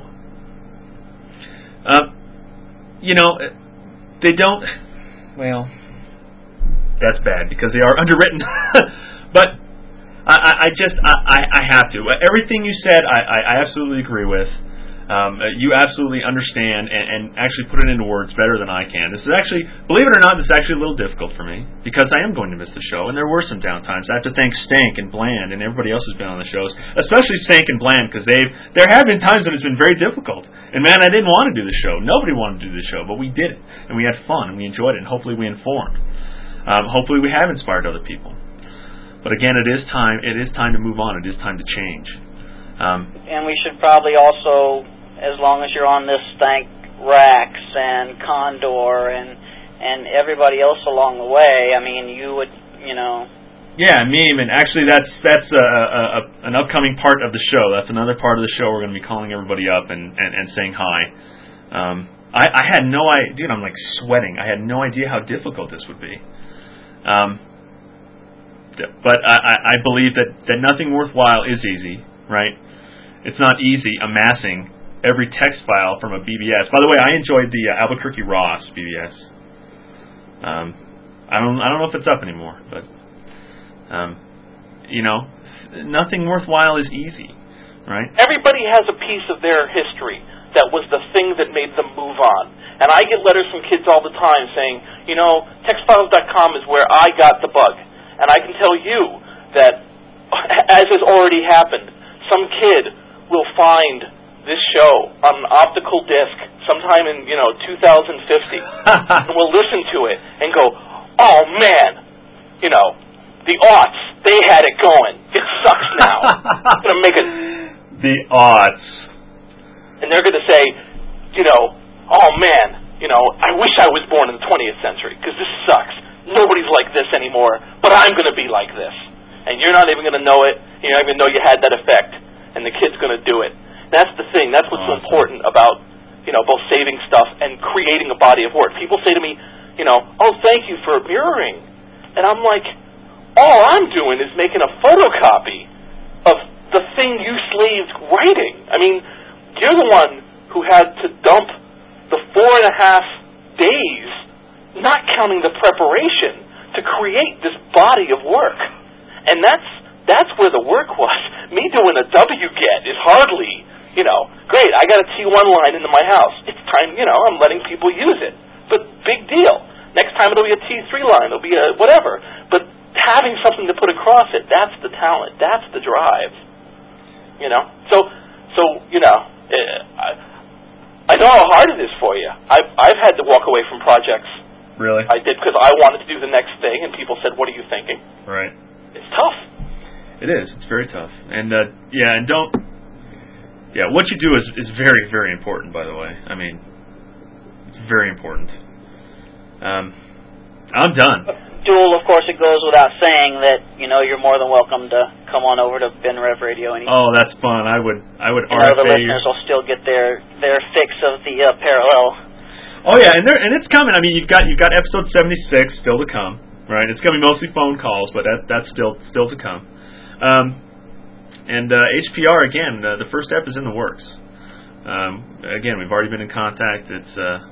They don't. Well, that's bad because they are underwritten. But I have to. Everything you said, I absolutely agree with. You absolutely understand and actually put it into words better than I can. This is actually, believe it or not, this is actually a little difficult for me because I am going to miss the show, and there were some downtimes. I have to thank Stank and Bland and everybody else who's been on the shows, especially Stank and Bland, because there have been times that it's been very difficult. And man, I didn't want to do the show. Nobody wanted to do the show, but we did it, and we had fun, and we enjoyed it, and hopefully we informed. Hopefully we have inspired other people. But again, it is time to move on. It is time to change. And we should probably also, as long as you're on this, thank Rax and Condor and everybody else along the way. I mean, you would, Yeah, Meme, and actually that's an upcoming part of the show. That's another part of the show. We're going to be calling everybody up and saying hi. I had no idea, dude, I'm like sweating. I had no idea how difficult this would be. But I believe that nothing worthwhile is easy, right? It's not easy amassing every text file from a BBS. By the way, I enjoyed the Albuquerque Ross BBS. I don't know if it's up anymore, but nothing worthwhile is easy, right? Everybody has a piece of their history that was the thing that made them move on. And I get letters from kids all the time saying, textfiles.com is where I got the bug. And I can tell you that, as has already happened, some kid will find this show on an optical disc sometime in 2050 and will listen to it and go, oh man, the aughts, they had it going. It sucks now. I'm going to make it. The aughts. And they're going to say, oh man, I wish I was born in the 20th century because this sucks. Nobody's like this anymore, but I'm going to be like this. And you're not even going to know it. You're not even going to know you had that effect. And the kid's going to do it. That's the thing. That's what's so important about, both saving stuff and creating a body of work. People say to me, oh, thank you for mirroring. And I'm like, all I'm doing is making a photocopy of the thing you slaved writing. I mean, you're the one who had to dump the 4.5 days, not counting the preparation, to create this body of work. And that's where the work was. Me doing a W-get is hardly, great, I got a T1 line into my house. It's time, I'm letting people use it. But big deal. Next time it'll be a T3 line, it'll be a whatever. But having something to put across it, that's the talent, that's the drive. I know how hard it is for you. I've had to walk away from projects. Really? I did because I wanted to do the next thing, and people said, what are you thinking? Right. It's tough. It is. It's very tough. And, what you do is very, very important, by the way. I mean, it's very important. I'm done. Duel, of course, it goes without saying that, you're more than welcome to come on over to Ben Rev Radio anytime. Oh, that's fun. I would RFA. The listeners will still get their fix of the parallel. Oh yeah, and it's coming. I mean, you've got episode 76 still to come, right? It's going to be mostly phone calls, but that's still to come. And HPR, again, the first step is in the works. Again, we've already been in contact. It's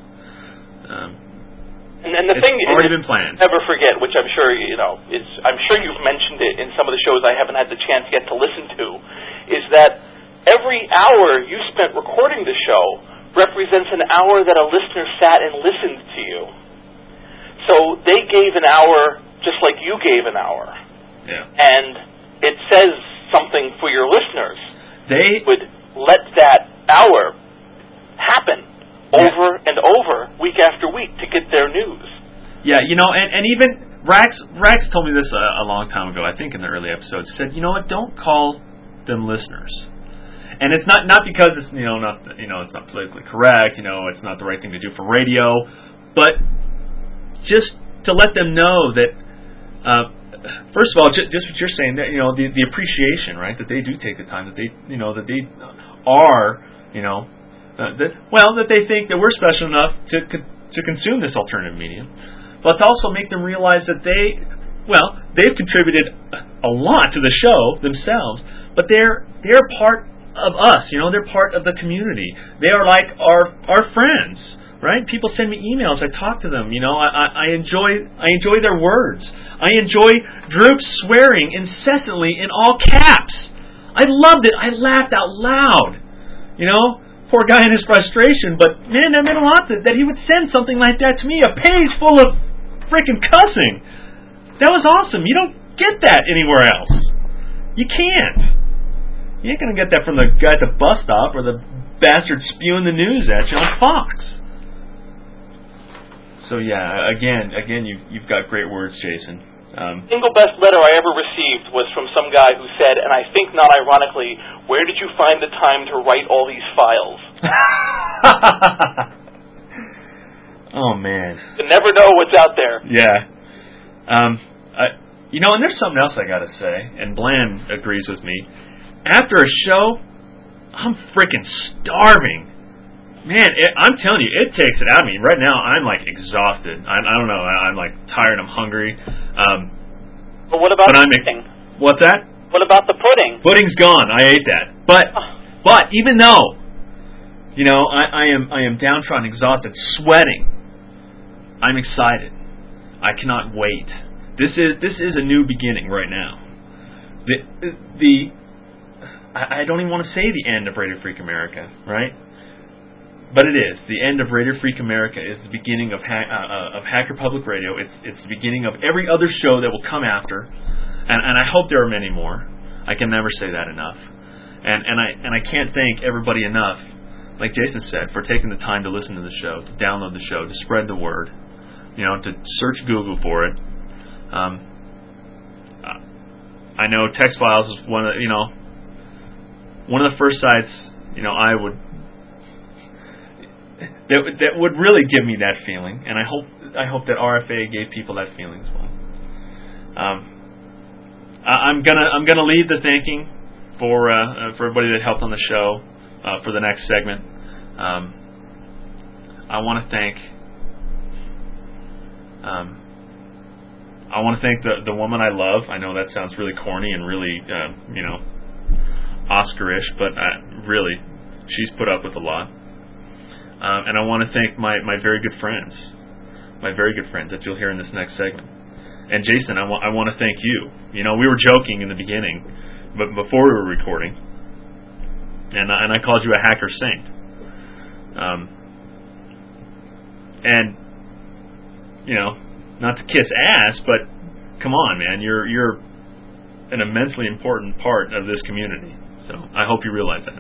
and the thing already been planned. Never forget, which I'm sure I'm sure you've mentioned it in some of the shows I haven't had the chance yet to listen to, is that every hour you spent recording the show represents an hour that a listener sat and listened to you. So they gave an hour just like you gave an hour. Yeah. And it says something for your listeners. They would let that hour happen over and over, week after week, to get their news. Yeah, and even Rax told me this a long time ago, I think in the early episodes, said, you know what, don't call them listeners. And it's not because it's it's not politically correct, it's not the right thing to do for radio, but just to let them know that first of all, just what you're saying, that the appreciation, right, that they do take the time, that they that they are that they think that we're special enough to consume this alternative medium, but to also make them realize that they've contributed a lot to the show themselves, but they're part of us, they're part of the community. They are like our friends, right? People send me emails, I talk to them, I enjoy their words. I enjoy Droop swearing incessantly in all caps. I loved it. I laughed out loud. Poor guy in his frustration, but man, that meant a lot that he would send something like that to me, a page full of freaking cussing. That was awesome. You don't get that anywhere else. You can't. You ain't going to get that from the guy at the bus stop or the bastard spewing the news at you on Fox. So yeah, again, you've got great words, Jason. Single best letter I ever received was from some guy who said, and I think not ironically, where did you find the time to write all these files? Oh man, you never know what's out there. Yeah. And there's something else I gotta say, and Bland agrees with me. After a show, I'm freaking starving. Man, I'm telling you, it takes it out of me. Right now, I'm like exhausted. I don't know. I'm like tired. I'm hungry. But what about the pudding? What's that? What about the pudding? Pudding's gone. I ate that. But even though, I am downtrodden, exhausted, sweating, I'm excited. I cannot wait. This is a new beginning right now. I don't even want to say the end of Radio Freak America, right? But it is. The end of Radio Freak America is the beginning of Hacker Public Radio. It's the beginning of every other show that will come after, and I hope there are many more. I can never say that enough. And I can't thank everybody enough, like Jason said, for taking the time to listen to the show, to download the show, to spread the word, to search Google for it. I know Text Files is one of the first sites I would. That would really give me that feeling, and I hope that RFA gave people that feeling as well. I'm gonna leave the thanking for everybody that helped on the show for the next segment. I want to thank the woman I love. I know that sounds really corny and really Oscar-ish, but really, she's put up with a lot. And I want to thank my very good friends that you'll hear in this next segment. And Jason, I want to thank you. We were joking in the beginning, but before we were recording, and I called you a hacker saint. And not to kiss ass, but come on, man, you're an immensely important part of this community. So I hope you realize that.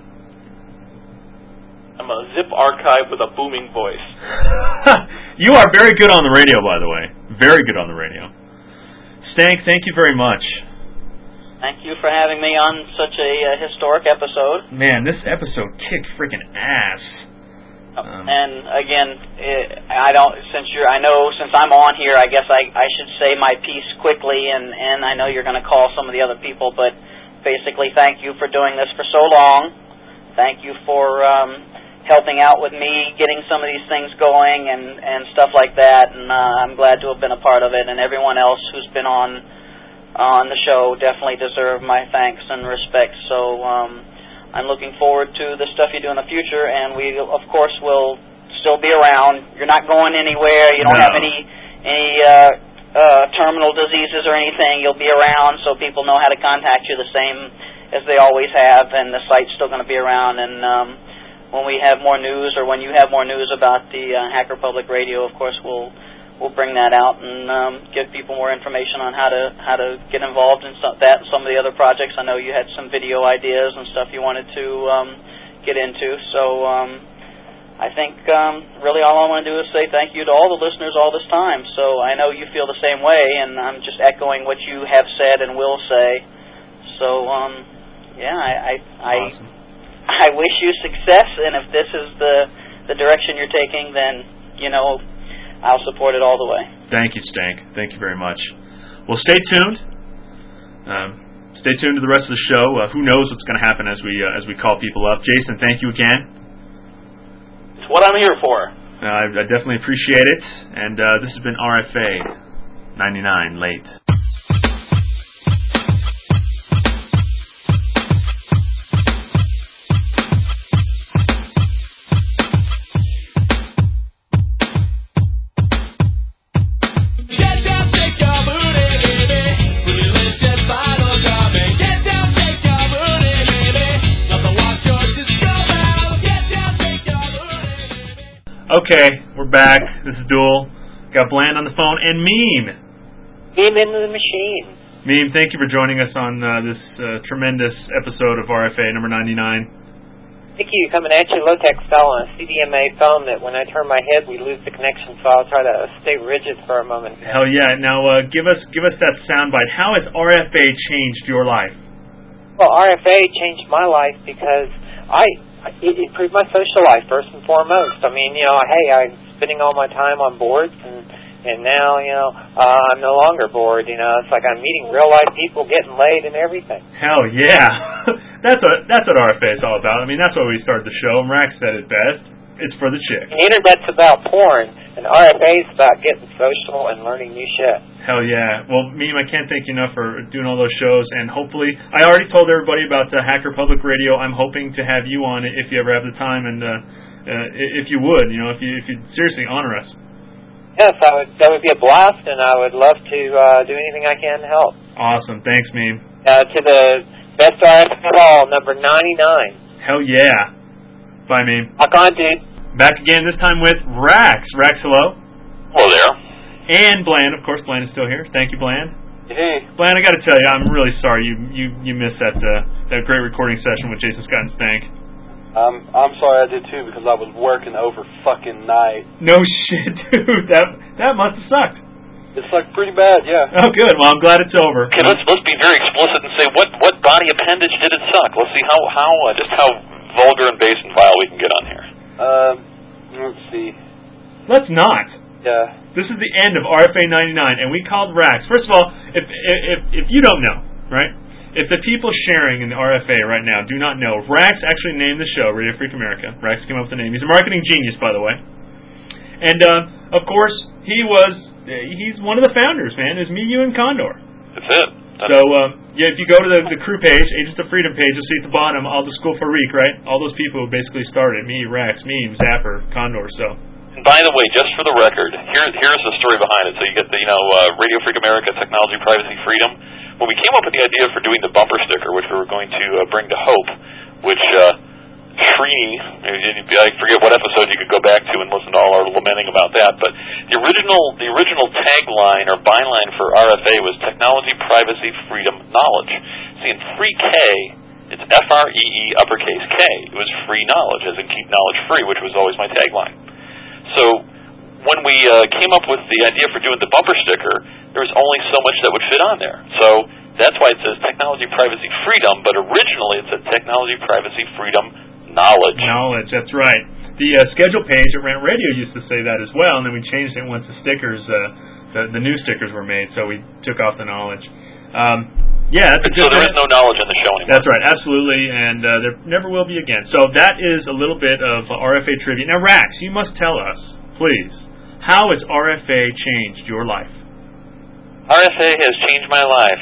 I'm a zip archive with a booming voice. You are very good on the radio, by the way. Very good on the radio. Stank, thank you very much. Thank you for having me on such a historic episode. Man, this episode kicked freaking ass. And again, I know since I'm on here, I guess I should say my piece quickly, and I know you're going to call some of the other people, but basically, thank you for doing this for so long. Thank you for helping out with me getting some of these things going and stuff like that, and I'm glad to have been a part of it, and everyone else who's been on on the show definitely deserve my thanks and respect. So I'm looking forward to the stuff you do in the future, and we, of course, will still be around. You're not going anywhere. You don't have any terminal diseases or anything. You'll be around, so people know how to contact you the same as they always have, and the site's still going to be around. And when we have more news, or when you have more news about the Hacker Public Radio, of course, we'll bring that out and give people more information on how to get involved in some of the other projects. I know you had some video ideas and stuff you wanted to get into. So I think really all I want to do is say thank you to all the listeners all this time. So I know you feel the same way, and I'm just echoing what you have said and will say. So Awesome. I wish you success, and if this is the direction you're taking, then I'll support it all the way. Thank you, Stank. Thank you very much. Well, stay tuned. Stay tuned to the rest of the show. Who knows what's going to happen as we call people up. Jason, thank you again. It's what I'm here for. I definitely appreciate it. And this has been RFA 99 late. Okay, we're back. This is Duel. Got Bland on the phone and Meme. Meme into the machine. Meme, thank you for joining us on this tremendous episode of RFA number 99. Thank you. Coming at you low-tech style on a CDMA phone that when I turn my head, we lose the connection, so I'll try to stay rigid for a moment. Hell yeah. Now, give us that soundbite. How has RFA changed your life? Well, RFA changed my life because it improved my social life, first and foremost. I mean, hey, I'm spending all my time on boards, and now, I'm no longer bored. It's like I'm meeting real-life people, getting laid, and everything. Hell yeah. That's what RFA is all about. I mean, that's why we started the show, and Rax said it best. It's for the chicks. The Internet's about porn, and RFA is about getting social and learning new shit. Hell yeah. Well, Meme, I can't thank you enough for doing all those shows, and hopefully, I already told everybody about Hacker Public Radio. I'm hoping to have you on it if you ever have the time, and if you would, if you seriously honor us. Yes, that would be a blast, and I would love to do anything I can to help. Awesome. Thanks, Meme. To the best RFA call, number 99. Hell yeah. Bye, Meme. Rock on, dude. Back again, this time with Rax. Rax, hello. Hello there. And Bland, of course. Bland is still here. Thank you, Bland. Hey. Bland, I got to tell you, I'm really sorry you missed that great recording session with Jason Scott and Stank. I'm sorry I did too, because I was working over fucking night. No shit, dude. That must have sucked. It sucked pretty bad, yeah. Oh, good. Well, I'm glad it's over. Okay, let's be very explicit and say what body appendage did it suck. Let's see how vulgar and base and vile we can get on here. Let's see. Let's not. Yeah. This is the end of RFA 99, and we called Rax. First of all, if you don't know, right? If the people sharing in the RFA right now do not know, Rax actually named the show Radio Freak America. Rax came up with the name. He's a marketing genius, by the way. And, of course, he's one of the founders, man. It's me, you, and Condor. That's it. So, if you go to the crew page, Agents of Freedom page, you'll see at the bottom all the School for Reek, right? All those people who basically started. Me, Rax, Meme, Zapper, Condor, so. And by the way, just for the record, here's the story behind it. So you get the, Radio Freak America, Technology, Privacy, Freedom. When we came up with the idea for doing the bumper sticker, which we were going to bring to Hope, which Srini, I forget what episode you could go back to and listen to all our lamenting about that, but the original tagline or byline for RFA was Technology, Privacy, Freedom, Knowledge. See, in free K, it's FREE uppercase K. It was free knowledge, as in keep knowledge free, which was always my tagline. So when we came up with the idea for doing the bumper sticker, there was only so much that would fit on there. So that's why it says Technology, Privacy, Freedom, but originally it said Technology, Privacy, Freedom, Knowledge. Knowledge, that's right. The schedule page at Rant Radio used to say that as well, and then we changed it once the stickers, the new stickers were made, so we took off the knowledge. Yeah, that's so there is no knowledge in the show anymore. That's right, absolutely, and there never will be again. So that is a little bit of RFA trivia. Now, Rax, you must tell us, please, how has RFA changed your life? RFA has changed my life.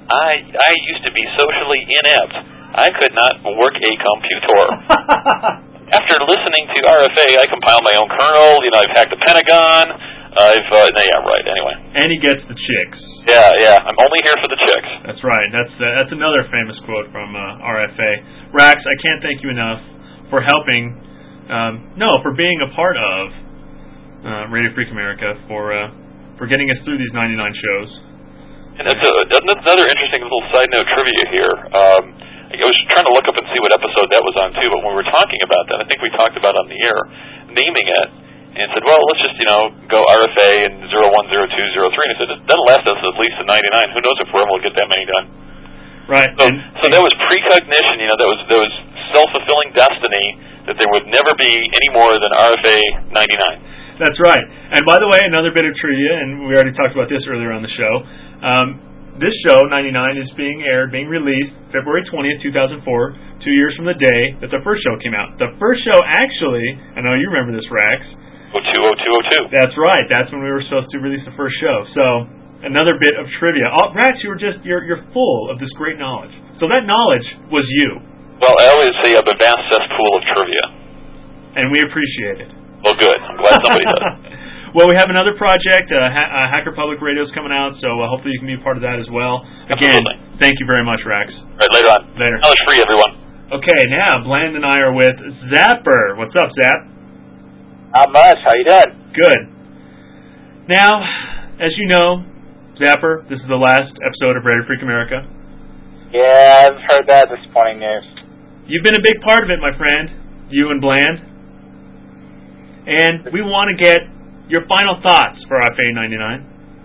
I used to be socially inept. I could not work a computer. After listening to RFA, I compiled my own kernel. I've hacked the Pentagon. Anyway. And he gets the chicks. Yeah. I'm only here for the chicks. That's right. That's another famous quote from RFA. Rax, I can't thank you enough for helping. For being a part of Radio Freak America, for getting us through these 99 shows. And that's another interesting little side note trivia here. I was trying to look up and see what episode that was on too, but when we were talking about that, I think we talked about on the air naming it, and said, well, let's just go RFA and 010203, and I said that'll last us at least to 99. Who knows if we're able to get that many done? Right. So that was precognition. That was self-fulfilling destiny that there would never be any more than RFA 99. That's right. And by the way, another bit of trivia, and we already talked about this earlier on the show. This show, 99, is being released February 20th, 2004, 2 years from the day that the first show came out. The first show actually, I know you remember this, Rax. 020202. That's right. That's when we were supposed to release the first show. So, another bit of trivia. Rax, you're full of this great knowledge. So that knowledge was you. Well, I always say I'm a vast cesspool of trivia. And we appreciate it. Well, good. I'm glad somebody does. Well, we have another project. Hacker Public Radio is coming out, so hopefully you can be a part of that as well. Again, thank you very much, Rax. All right, later on. Later. Knowledge free, everyone. Okay, now Bland and I are with Zapper. What's up, Zap? Not much. How you doing? Good. Now, as you know, Zapper, this is the last episode of Radio Freak America. Yeah, I've heard that disappointing news. You've been a big part of it, my friend. You and Bland. And we want to get your final thoughts for RFA 99.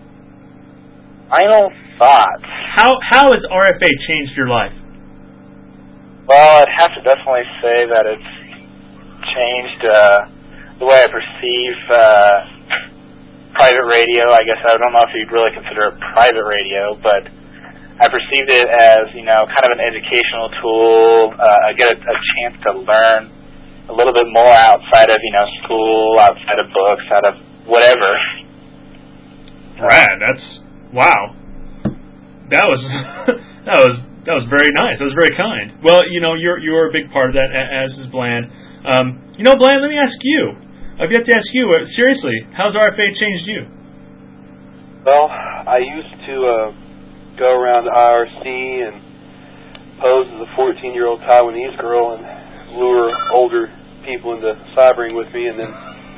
Final thoughts? How has RFA changed your life? Well, I'd have to definitely say that it's changed the way I perceive private radio. I guess I don't know if you'd really consider it private radio, but I perceived it as, kind of an educational tool. I get a chance to learn a little bit more outside of, school, outside of books, out of whatever. Brad, wow. That was very nice. That was very kind. Well, you're a big part of that, as is Bland. Bland, let me ask you. I've yet to ask you, seriously, how's RFA changed you? Well, I used to go around the IRC and pose as a 14-year-old Taiwanese girl and lure older people into cybering with me, and then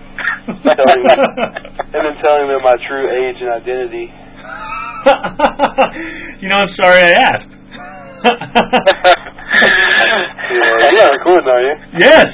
telling them my true age and identity. I'm sorry I asked. Yeah, recording, are you? Yes.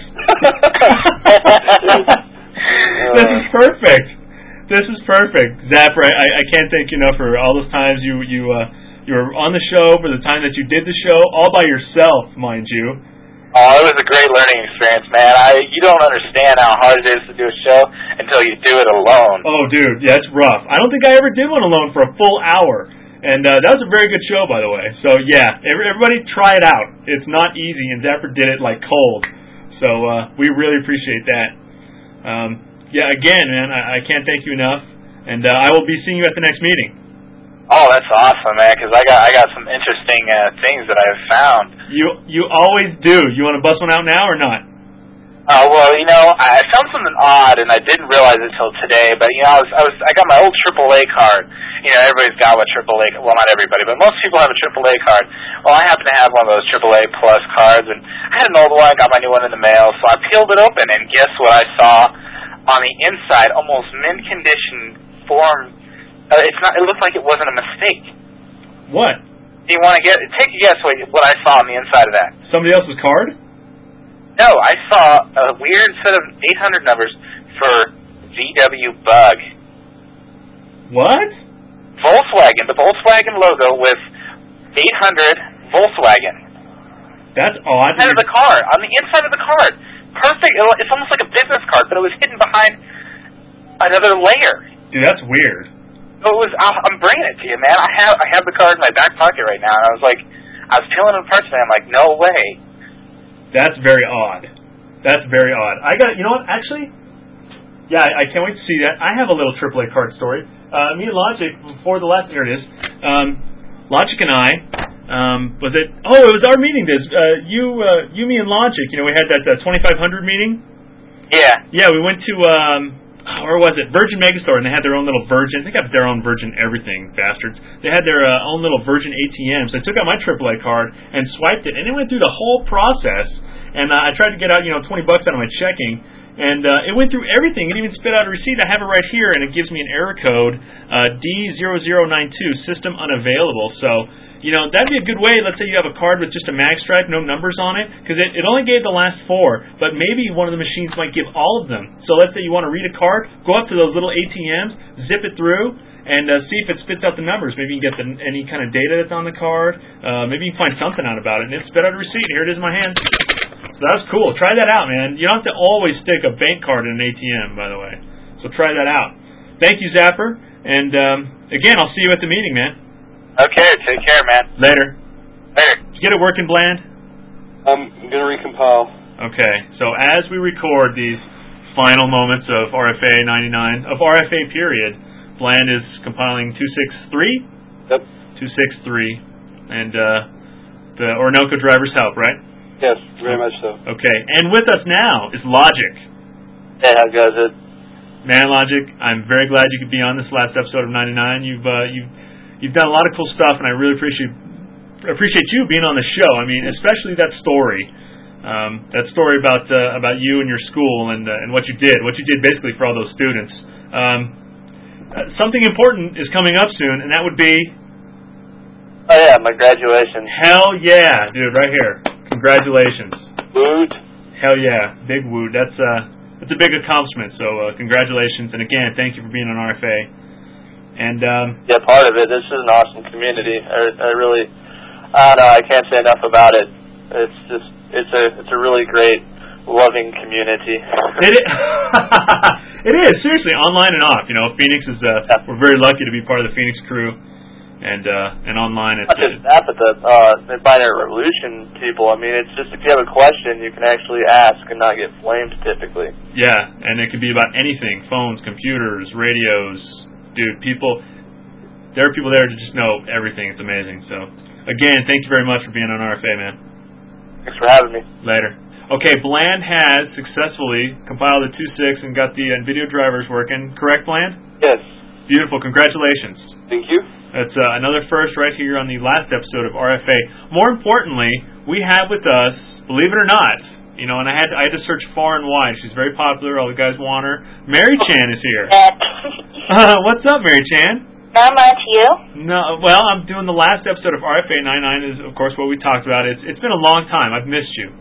This is perfect. This is perfect, Zapper. I can't thank you enough for all those times you were on the show, for the time that you did the show all by yourself, mind you. Oh, it was a great learning experience, man. You don't understand how hard it is to do a show until you do it alone. Oh, dude, yeah, it's rough. I don't think I ever did one alone for a full hour. And that was a very good show, by the way. So, yeah, everybody try it out. It's not easy, and Zapper did it like cold. So, we really appreciate that. Again, man, I can't thank you enough. And I will be seeing you at the next meeting. Oh, that's awesome, man, because I got some interesting things that I've found. You always do. You want to bust one out now or not? Well, I found something odd, and I didn't realize it till today. But I got my old AAA card. Everybody's got a AAA. Well, not everybody, but most people have a AAA card. Well, I happen to have one of those AAA Plus cards, and I had an old one. I got my new one in the mail, so I peeled it open, and guess what I saw on the inside? Almost mint condition form. It looked like it wasn't a mistake. What? Do you want to take a guess what I saw on the inside of that? Somebody else's card? No, I saw a weird set of 800 numbers for VW Bug. What? Volkswagen, the Volkswagen logo with 800 Volkswagen. That's odd. On the inside of the card. Perfect. It's almost like a business card, but it was hidden behind another layer. Dude, that's weird. I'm bringing it to you, man. I have the card in my back pocket right now, and I was peeling it apart today. I'm like, no way. That's very odd. I got, actually, yeah, I can't wait to see that. I have a little AAA card story. Me and Logic, before the last, here it is. Logic and I, was it? Oh, it was our meeting. You, me, and Logic. You know, we had that 2500 meeting. Yeah. Yeah, we went to where was it? Virgin Megastore, and they had their own little Virgin. They got their own Virgin everything, bastards. They had their own little Virgin ATM. So I took out my AAA card and swiped it, and it went through the whole process. And I tried to get out, $20 out of my checking, and it went through everything. It even spit out a receipt. I have it right here, and it gives me an error code, D0092, system unavailable. So, that'd be a good way. Let's say you have a card with just a mag stripe, no numbers on it, because it only gave the last 4, but maybe one of the machines might give all of them. So let's say you want to read a card, go up to those little ATMs, zip it through, and see if it spits out the numbers. Maybe you can get any kind of data that's on the card. Maybe you can find something out about it, and it spit out a receipt. Here it is in my hand. So that's cool. Try that out, man. You don't have to always stick a bank card in an ATM, by the way. So try that out. Thank you, Zapper. And again, I'll see you at the meeting, man. Okay, take care, man. Later. Later. Did you get it working, Bland? I'm going to recompile. Okay, so as we record these final moments of RFA 99, of RFA period, Bland is compiling 263? Yep. 263. And the Orinoco driver's help, right? Yes, very much so. Okay, and with us now is Logic. Hey, how goes it? Man, Logic, I'm very glad you could be on this last episode of 99. You've done a lot of cool stuff, and I really appreciate you being on the show. I mean, especially that story about you and your school and what you did basically for all those students. Something important is coming up soon, and that would be. Oh yeah, my graduation. Hell yeah, dude, right here. Congratulations. Woot. Hell yeah, big woot. That's a big accomplishment. So congratulations, and again, thank you for being on RFA. And yeah, part of it. This is an awesome community. I really, I don't know. I can't say enough about it. It's just, it's a really great, loving community. It is seriously online and off. Phoenix is. We're very lucky to be part of the Phoenix crew, and online. It's not just that, but the Binary Revolution people. I mean, it's just if you have a question, you can actually ask and not get flamed typically. Yeah, and it could be about anything: phones, computers, radios. Dude, there are people there to just know everything. It's amazing. So, again, thank you very much for being on RFA, man. Thanks for having me. Later. Okay, Bland has successfully compiled the 2.6 and got the NVIDIA drivers working. Correct, Bland? Yes. Beautiful. Congratulations. Thank you. That's another first right here on the last episode of RFA. More importantly, we have with us, believe it or not, and I had to search far and wide. She's very popular. All the guys want her. Mary Chan is here. What's up, Mary Chan? Not much. You? No. Well, I'm doing the last episode of RFA 99. Is of course what we talked about. It's been a long time. I've missed you.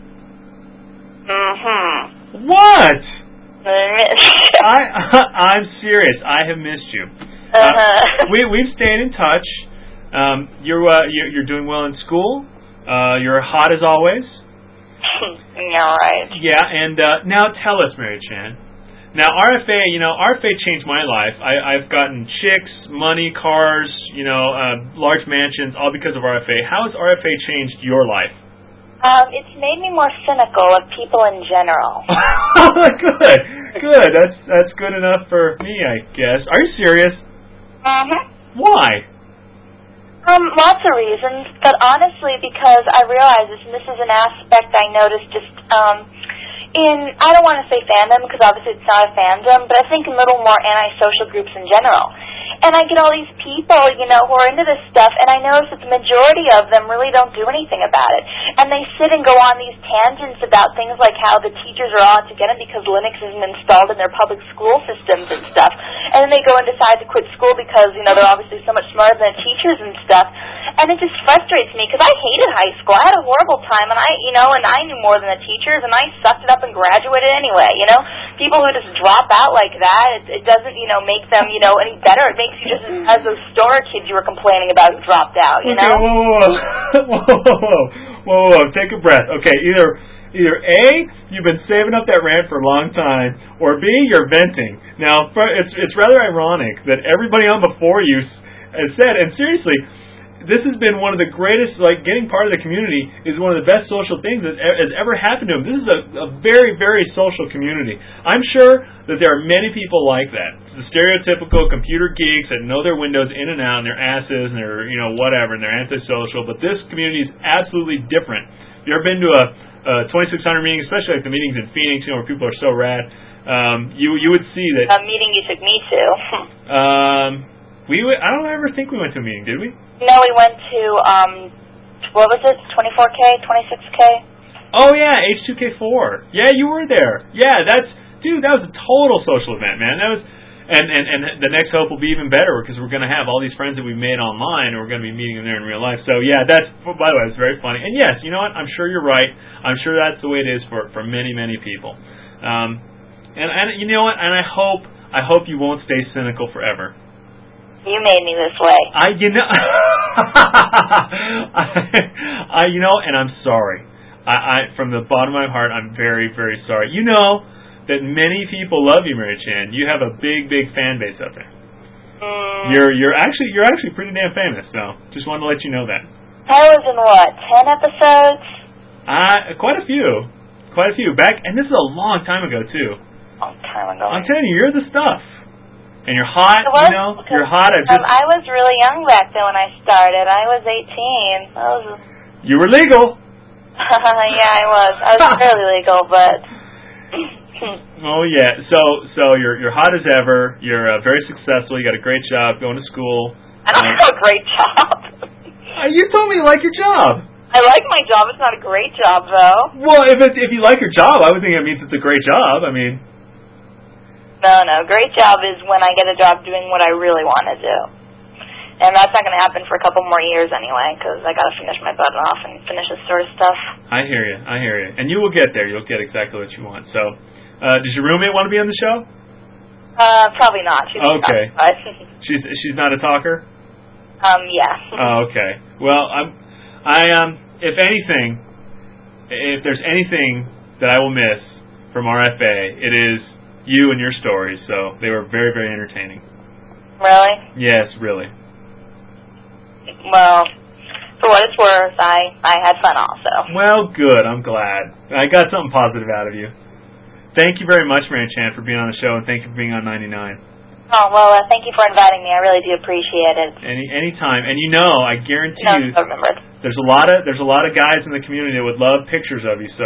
Mm-hmm. What? I missed you. I'm serious. I have missed you. We've stayed in touch. You're doing well in school. You're hot as always. Yeah, right. Yeah, and now tell us, Mary Chan. Now, RFA changed my life. I've gotten chicks, money, cars, large mansions, all because of RFA. How has RFA changed your life? It's made me more cynical of people in general. Good. That's good enough for me, I guess. Are you serious? Mm-hmm. Why? Lots of reasons, but honestly, because I realize this, and this is an aspect I noticed just I don't want to say fandom, because obviously it's not a fandom, but I think in little more antisocial groups in general. And I get all these people, who are into this stuff, and I notice that the majority of them really don't do anything about it. And they sit and go on these tangents about things like how the teachers are all out to get them because Linux isn't installed in their public school systems and stuff. And then they go and decide to quit school because, they're obviously so much smarter than the teachers and stuff. And it just frustrates me, because I hated high school. I had a horrible time, and I knew more than the teachers, and I sucked it up and graduated anyway, People who just drop out like that, it doesn't, make them, any better. It makes you just as those stoner kids you were complaining about who dropped out, Okay, whoa, take a breath. Okay, either A, you've been saving up that rant for a long time, or B, you're venting. Now, it's rather ironic that everybody on before you has said, and seriously, this has been one of the greatest, like, getting part of the community is one of the best social things that has ever happened to him. This is a very, very social community. I'm sure that there are many people like that. The stereotypical computer geeks that know their Windows in and out and their asses and their, whatever, and they're antisocial. But this community is absolutely different. If you've ever been to a 2600 meeting, especially like the meetings in Phoenix, where people are so rad, you would see that... A meeting you took me to. I don't ever think we went to a meeting, did we? No, we went to, what was it, 24K, 26K? Oh, yeah, H2K4. Yeah, you were there. Yeah, that was a total social event, man. That was, and the next hope will be even better because we're going to have all these friends that we made online and we're going to be meeting them there in real life. So, yeah, by the way, it's very funny. And, yes, you know what? I'm sure you're right. I'm sure that's the way it is for many, many people. And you know what? And I hope you won't stay cynical forever. You made me this way. And I'm sorry. I from the bottom of my heart, I'm very, very sorry. You know that many people love you, Mary Chan. You have a big, big fan base out there. You're actually pretty damn famous. So just wanted to let you know that. I was in 10 episodes? Quite a few. Back, and this is a long time ago too. Long time ago. I'm telling you, you're the stuff. And you're hot, you're hot. I was really young back then when I started. I was 18. You were legal. Yeah, I was. I was fairly legal, but... Oh, yeah. So you're hot as ever. You're very successful. You got a great job, going to school. I don't have a great job. You told me you like your job. I like my job. It's not a great job, though. Well, if you like your job, I would think it means it's a great job. I mean... No. Great job is when I get a job doing what I really want to do. And that's not going to happen for a couple more years anyway, because I got to finish my butt off and finish this sort of stuff. I hear you. And you will get there. You'll get exactly what you want. So, does your roommate want to be on the show? Probably not. She's okay. She's not a talker? Yeah. Oh, okay. Well, if anything, if there's anything that I will miss from RFA, it is you and your stories. So they were very, very entertaining. Really? Yes, really. Well, for what it's worth, I had fun also. Well, good. I'm glad. I got something positive out of you. Thank you very much, Mary Chan, for being on the show, and thank you for being on 99. Oh, well, thank you for inviting me. I really do appreciate it. Anytime. And I guarantee you, there's a lot of guys in the community that would love pictures of you, so...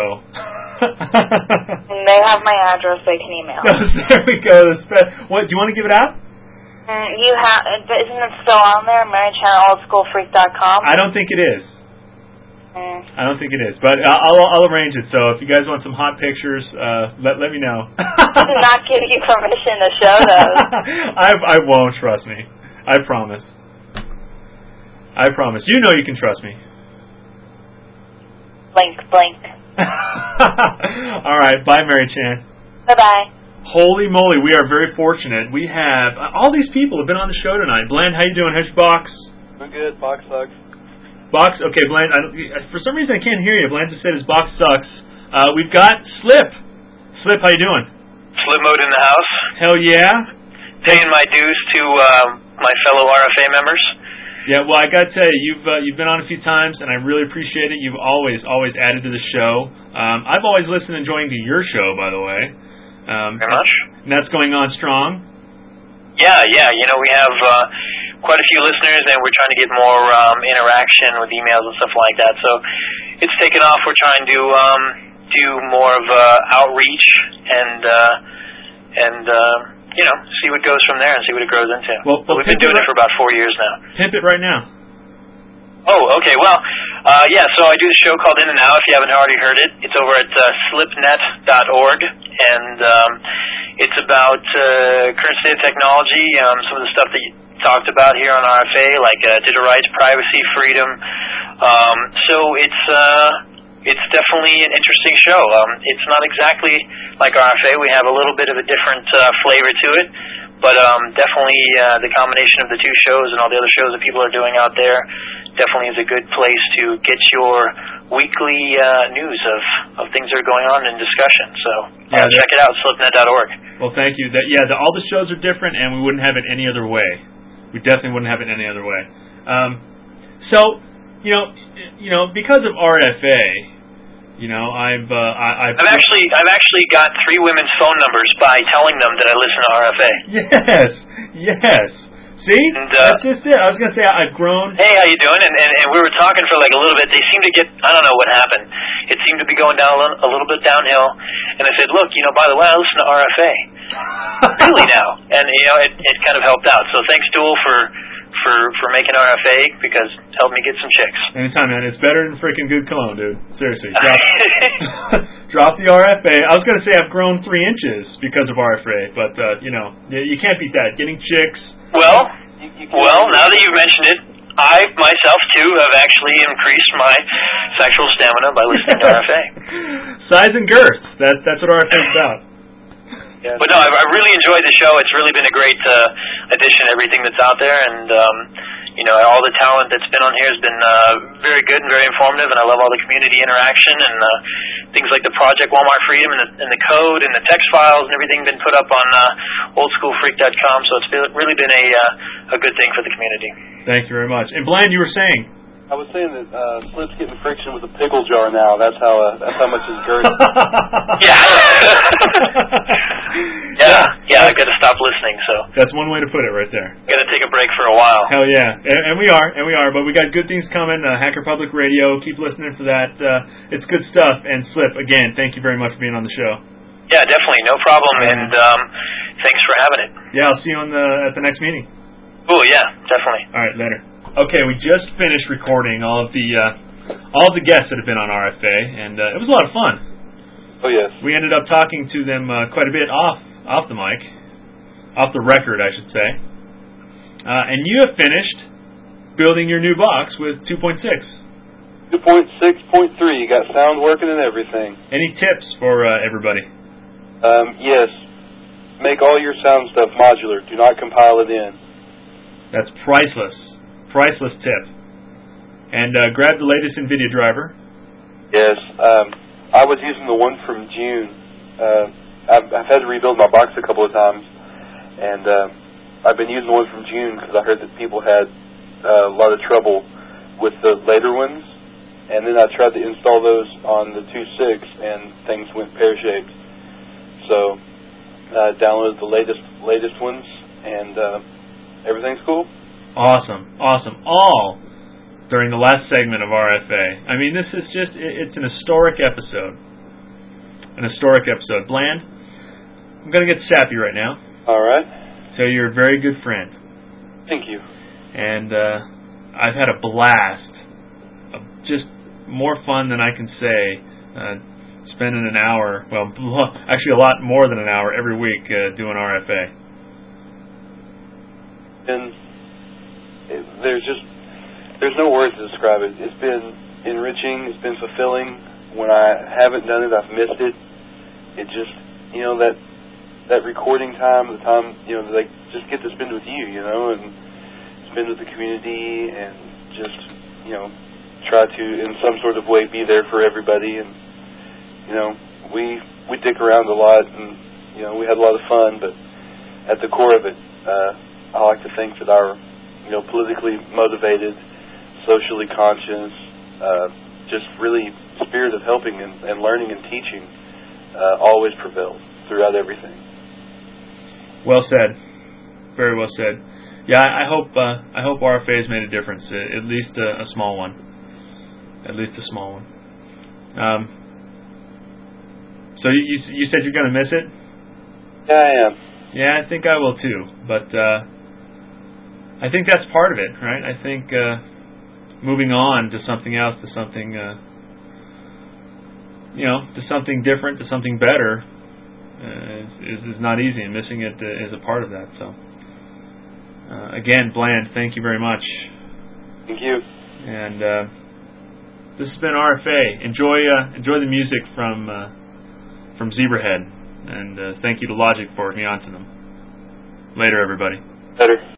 They have my address, they can email. There we go. What, do you want to give it out? Isn't it still on there? MaryChanOldSchoolFreak.com? I don't think it is. I don't think it is, but I'll arrange it. So if you guys want some hot pictures, let me know. I did not give you permission to show those. I won't, trust me. I promise. You know you can trust me. Blink. All right, bye, Mary Chan. Bye-bye. Holy moly, we are very fortunate. We have all these people have been on the show tonight. Bland, how you doing? How's your box? I'm good. Box sucks. Box? Okay, Bland, for some reason I can't hear you. Bland just said his box sucks. We've got Slip. Slip, how you doing? Slip mode in the house. Hell yeah. Paying my dues to my fellow RFA members. Yeah, well, I got to tell you, you've been on a few times, and I really appreciate it. You've always added to the show. I've always listened and enjoying to your show, by the way. Very much. And that's going on strong. Yeah. We have quite a few listeners, and we're trying to get more interaction with emails and stuff like that. So it's taken off. We're trying to do more of outreach and see what goes from there and see what it grows into. Well, we've been doing it for about 4 years now. Pimp it right now. Oh, okay. Well, so I do the show called In and Out, if you haven't already heard it. It's over at slipnet.org, and it's about current state of technology, some of the stuff that you talked about here on RFA, like digital rights, privacy, freedom. So it's definitely an interesting show. It's not exactly like RFA. We have a little bit of a different flavor to it, but definitely the combination of the two shows and all the other shows that people are doing out there definitely is a good place to get your weekly news of things that are going on in discussion. So check it out, slipnet.org. Well, thank you. All the shows are different, and we wouldn't have it any other way. We definitely wouldn't have it any other way. So, because of RFA, I've actually got 3 women's phone numbers by telling them that I listen to RFA. Yes. See, that's just it. I was going to say I've grown. Hey, how you doing? And we were talking for like a little bit. They seemed to get, I don't know what happened. It seemed to be going down a little bit downhill. And I said, look, by the way, I listen to RFA. Really now. And, it kind of helped out. So thanks, Duel, for making RFA, because it helped me get some chicks. Anytime, man. It's better than freaking good cologne, dude. Seriously. Drop the RFA. I was going to say I've grown 3 inches because of RFA, but, you can't beat that. Getting chicks. Well, now that you've mentioned it, I, myself, too, have actually increased my sexual stamina by listening to RFA. Size and girth. That's what RFA is about. But no, I really enjoyed the show. It's really been a great addition to everything that's out there, and all the talent that's been on here has been very good and very informative, and I love all the community interaction and things like the Project Walmart Freedom and the code and the text files and everything been put up on oldschoolfreak.com, so it's really been a good thing for the community. Thank you very much. And Bland, you were saying? I was saying that Slip's getting friction with a pickle jar now. That's how much his girth. Yeah. I've got to stop listening. So that's one way to put it, right there. Got to take a break for a while. Hell yeah, and we are. But we got good things coming. Hacker Public Radio. Keep listening for that. It's good stuff. And Slip, again, thank you very much for being on the show. Yeah, definitely, no problem. And thanks for having it. Yeah, I'll see you at the next meeting. Cool. Yeah, definitely. All right, later. Okay, we just finished recording all of the guests that have been on RFA, and it was a lot of fun. Oh yes. We ended up talking to them quite a bit off the mic, off the record, I should say. And you have finished building your new box with 2.6. 2.6.3. You got sound working and everything. Any tips for everybody? Yes. Make all your sound stuff modular. Do not compile it in. That's priceless. Priceless tip. And grab the latest NVIDIA driver. Yes. I was using the one from June. I've had to rebuild my box a couple of times. And I've been using the one from June because I heard that people had a lot of trouble with the later ones. And then I tried to install those on the 2.6 and things went pear-shaped. So I downloaded the latest ones and everything's cool. Awesome. All during the last segment of RFA. I mean, this is it's an historic episode. Bland, I'm going to get sappy right now. All right. So you're a very good friend. Thank you. And I've had a blast. Just more fun than I can say. Spending an hour, actually a lot more than an hour every week doing RFA. And there's no words to describe it. It's been enriching. It's been fulfilling. When I haven't done it, I've missed it. It just, that recording time, the time, that I just get to spend with you, and spend with the community and just, try to, in some sort of way, be there for everybody. And, we dick around a lot and, we had a lot of fun, but at the core of it, I like to think that our politically motivated, socially conscious, just really spirit of helping and learning and teaching always prevails throughout everything. Well said. Very well said. Yeah, I hope RFA has made a difference, at least a small one. So you said you're going to miss it? Yeah, I am. Yeah, I think I will too. But I think that's part of it, right? I think moving on to something else, to something, to something different, to something better, is not easy, and missing it is a part of that. So, again, Bland, thank you very much. Thank you. And this has been RFA. Enjoy the music from Zebrahead, and thank you to Logic for me onto them. Later, everybody. Later.